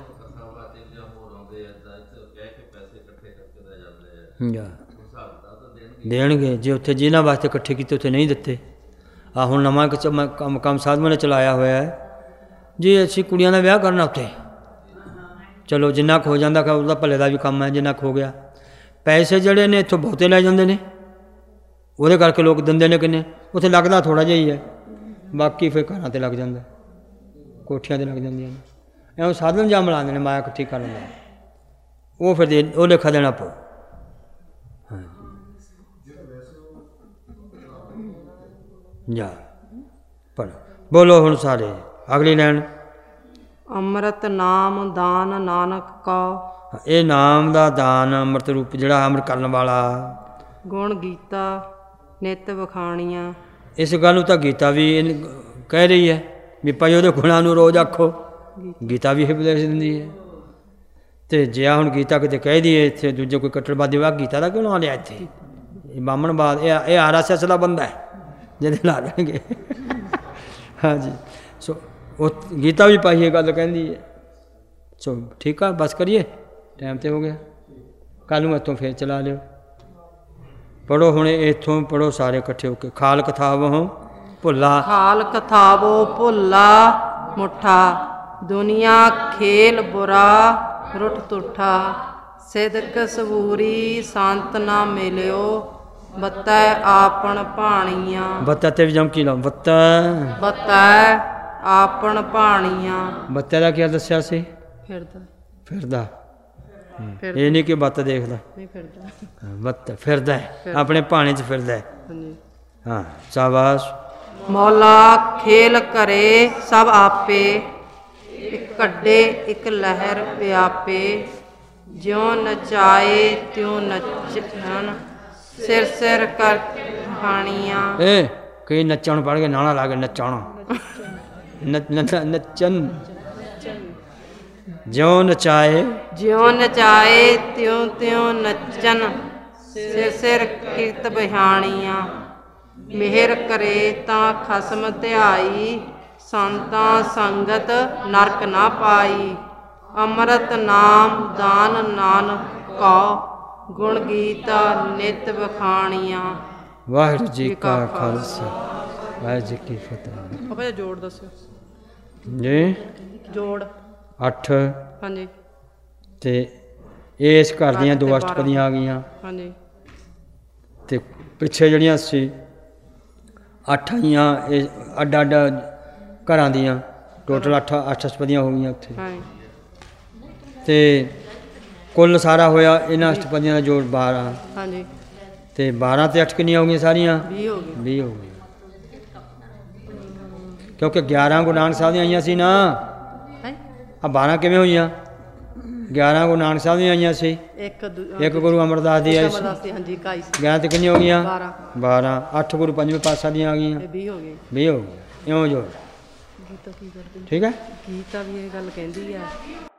ਦੇਣਗੇ ਜੇ ਉੱਥੇ ਜਿਨ੍ਹਾਂ ਵਾਸਤੇ ਇਕੱਠੇ ਕੀਤੇ ਉੱਥੇ ਨਹੀਂ ਦਿੱਤੇ। ਆ ਹੁਣ ਨਵਾਂ ਕੰਮ ਕੰਮ ਸਾਧੂਆਂ ਨੇ ਚਲਾਇਆ ਹੋਇਆ ਹੈ ਜੀ, ਅਸੀਂ ਕੁੜੀਆਂ ਦਾ ਵਿਆਹ ਕਰਨਾ ਉੱਥੇ, ਚਲੋ ਜਿੰਨਾ ਕੁ ਹੋ ਜਾਂਦਾ ਉਹਦਾ ਭਲੇ ਦਾ ਵੀ ਕੰਮ ਹੈ, ਜਿੰਨਾ ਕੁ ਹੋ ਗਿਆ। ਪੈਸੇ ਜਿਹੜੇ ਨੇ ਇੱਥੋਂ ਬਹੁਤੇ ਲੈ ਜਾਂਦੇ ਨੇ, ਉਹਦੇ ਕਰਕੇ ਲੋਕ ਦਿੰਦੇ ਨੇ ਕਿੰਨੇ, ਉੱਥੇ ਲੱਗਦਾ ਥੋੜ੍ਹਾ ਜਿਹਾ ਹੀ ਹੈ, ਬਾਕੀ ਫਿਰ ਘਰਾਂ 'ਤੇ ਲੱਗ ਜਾਂਦਾ, ਕੋਠੀਆਂ 'ਤੇ ਲੱਗ ਜਾਂਦੀਆਂ ਨੇ। ਐਉਂ ਸਾਧਨ ਜਾਂ ਮਿਲਾਉਂਦੇ ਨੇ ਮਾਇਆ ਇਕੱਠੀ ਕਰ ਲੈਂਦੇ, ਉਹ ਫਿਰ ਦੇ ਉਹ ਲੇਖਾ ਦੇਣਾ ਪਊ। ਹਾਂ ਜਾ ਪੜ੍ਹ ਬੋਲੋ ਹੁਣ ਸਾਰੇ ਅਗਲੀ ਲੈਣ। ਅੰਮ੍ਰਿਤ ਨਾਮ ਦਾਨ ਨਾਨਕ ਕਾ। ਇਹ ਨਾਮ ਦਾ ਦਾਨ ਅੰਮ੍ਰਿਤ ਰੂਪ ਜਿਹੜਾ ਅੰਮ੍ਰਿਤ ਕਰਨ ਵਾਲਾ। ਗੁਣ ਗੀਤਾ ਨਿਤ ਵਖਾਣੀਆਂ। ਇਸ ਗੱਲ ਨੂੰ ਤਾਂ ਗੀਤਾ ਵੀ ਇਹਨ- ਕਹਿ ਰਹੀ ਹੈ ਵੀ ਭਾਈ ਉਹਦੇ ਗੁਣਾਂ ਨੂੰ ਰੋਜ਼ ਆਖੋ। ਗੀਤਾ ਵੀ ਇਹ ਉਪਦੇਸ਼ ਦਿੰਦੀ ਹੈ। ਅਤੇ ਜੇ ਆ ਹੁਣ ਗੀਤਾ ਕਿਤੇ ਕਹਿ ਦਈਏ ਇੱਥੇ ਦੂਜੇ ਕੋਈ ਕੱਟੜਵਾਦੀ ਵਾ ਗੀਤਾ ਦਾ ਕਿਉਂ ਨਾਂ ਲਿਆ ਇੱਥੇ? ਇਹ ਬਾਹਮਣਵਾਦ, ਇਹ ਇਹ ਆਰ ਐਸ ਐਸ ਦਾ ਬੰਦਾ ਹੈ ਜਿਹਦੇ ਲਾ ਦੇਣਗੇ। ਹਾਂਜੀ, ਸੋ ਉਹ ਗੀਤਾ ਵੀ ਪਾਈ ਇਹ ਗੱਲ ਕਹਿੰਦੀ ਹੈ। ਸੋ ਠੀਕ ਆ, ਬਸ ਕਰੀਏ, ਟਾਈਮ ਤੇ ਹੋ ਗਿਆ। ਕੱਲ੍ਹ ਨੂੰ ਇੱਥੋਂ ਫੇਰ ਚਲਾ ਲਿਓ। ਪੜ੍ਹੋ ਹੁਣ ਇੱਥੋਂ ਪੜ੍ਹੋ ਸਾਰੇ ਇਕੱਠੇ ਹੋ ਕੇ। ਖਾਲ ਕਥਾਵਹੁ ਭੁੱਲਾ ਖਾਲ ਕਥਾਵੋ ਭੁੱਲਾ ਮੁੱਠਾ, ਦੁਨੀਆ ਖੇਲ ਬੁਰਾ ਰੁੱਠ ਤੁਠਾ, ਸਿਦਕ ਸਬੂਰੀ ਸੰਤ ਨਾ ਮਿਲਿਓ, ਬਤੈ ਆਪਣ ਭਾਣੀਆਂ। ਬੱਤਾ ਤੇ ਵੀ ਜਮਕੀ ਲਾਓ, ਬੱਤਾ ਬਤੈ ਆਪਣ ਭਾਣੀਆਂ। ਬੱਤੇ ਦਾ ਕੀ ਦੱਸਿਆ ਸੀ? ਫਿਰਦਾ ਫਿਰਦਾ। ਫਿਰਦਾ ਇਹ ਨਹੀਂ ਕਿ ਬੱਤ ਦੇਖਦਾ, ਨਹੀਂ ਫਿਰਦਾ। ਹਾਂ, ਬੱਤ ਫਿਰਦਾ ਹੈ, ਆਪਣੇ ਭਾਣੇ 'ਚ ਫਿਰਦਾ ਹੈ। ਹਾਂਜੀ। ਹਾਂ, ਸ਼ਾਬਾਸ਼। ਮੌਲਾ ਖੇਲ ਕਰੇ ਸਭ ਆਪੇ, ਇੱਕ ਕੱਢੇ ਇੱਕ ਲਹਿਰ ਵਿਆਪੇ, ਜਿਉ ਨਚਾਏ ਤਿਉ ਨਚਣ, ਸਿਰ ਸਿਰ ਕਰ ਕਹਾਣੀਆਂ। ਇਹ ਕਈ ਨੱਚਣ ਪੜ ਕੇ ਨਾਣਾ ਲਾ ਕੇ ਨੱਚਣ ਨੱਚ ਨੱਚ- ਨੱਚਣ ਜਿਉਂ ਨਚਾਏ ਜਿਉ ਨਚਾਏ ਤਿਉ ਤਿਉ ਨੱਚਨ, ਸਿਰ ਸਿਰ ਕੀਰਤ ਬਿਹਾਣੀਆਂ। ਮਿਹਰ ਕਰੇ ਤਾਂ ਖਸਮ ਧਿਆਈ, ਸੰਤਾਂ ਸੰਗਤ ਨਰਕ ਨਾ ਪਾਈ। ਅੰਮ੍ਰਿਤ ਨਾਮ ਦਾਨ ਨਾਨਕ ਕਉ, ਗੁਣ ਗੀਤਾ ਨਿਤ ਬਖਾਣੀਆਂ। ਵਾਹਿਗੁਰੂ ਜੀ ਕਾ ਖਾਲਸਾ ਵਾਹਿਗੁਰੂ ਜੀ ਕੀ ਫਤਿਹ। ਬਾਬਾ ਜੀ ਜੋੜ ਦੱਸਿਓ। ਜੀ ਜੋੜ ਅੱਠ ਹਾਂਜੀ ਤੇ ਇਸ ਘਰ ਦੀਆਂ ਅੱਠ ਤੇ ਦੋ ਬਾਰਾਂ। ਅਸ਼ਟਪਦੀਆਂ ਆ ਗਈਆਂ ਹਾਂਜੀ ਤੇ ਪਿੱਛੇ ਜਿਹੜੀਆਂ ਸੀ ਅੱਠ ਆਈਆਂ, ਇਹ ਅੱਡ ਅੱਡ ਘਰਾਂ ਦੀਆਂ, ਟੋਟਲ ਅੱਠ ਅੱਠ ਅਸ਼ਟਪਦੀਆਂ ਹੋ ਗਈਆਂ ਉੱਥੇ। ਹਾਂਜੀ ਤੇ ਕੁੱਲ ਸਾਰਾ ਹੋਇਆ ਇਹਨਾਂ ਅਸ਼ਟਪਦੀਆਂ ਦਾ ਜੋੜ ਬਾਰਾਂ, ਹਾਂਜੀ ਤੇ ਬਾਰਾਂ ਤੇ ਅੱਠ ਕਿੰਨੀਆਂ ਹੋ ਗਈਆਂ ਸਾਰੀਆਂ? ਵੀਹ ਹੋ ਗਏ। ਵੀਹ ਹੋ ਗਈਆਂ, ਕਿਉਂਕਿ ਗਿਆਰਾਂ ਗੁਰੂ ਨਾਨਕ ਸਾਹਿਬ ਦੀਆਂ ਆਈਆਂ ਸੀ ਨਾ। ਹੈਂ? ਆ ਬਾਰਾਂ ਕਿਵੇਂ ਹੋਈਆਂ? ਗਿਆਰਾਂ ਗੁਰੂ ਨਾਨਕ ਸਾਹਿਬ ਦੀਆਂ ਆਈਆਂ ਸੀ, ਇੱਕ ਦੂ- ਇੱਕ ਗੁਰੂ ਅਮਰਦਾਸ ਦੀ ਆਈ ਸੀ। ਅਮਰਦਾਸ ਦੀ, ਹਾਂਜੀ ਇਕਾਈ ਸੀ। ਗਿਆਰਾਂ ਤੇ ਕਿੰਨੀਆਂ ਹੋ ਗਈਆਂ? ਬਾਰਾਂ। ਬਾਰਾਂ। ਅੱਠ ਗੁਰੂ ਪੰਜਵੇਂ ਪਾਤਸ਼ਾਹ ਦੀਆਂ ਆ ਗਈਆਂ, ਇਹ ਵੀਹ ਹੋ ਗਏ। ਵੀਹ ਹੋ ਗਈਆਂ। ਇਉਂ ਜੋੜ, ਗੀਤਾ ਕੀ ਕਰਦੇ? ਠੀਕ ਹੈ। ਗੀਤਾ ਵੀ ਇਹ ਗੱਲ ਕਹਿੰਦੀ ਆ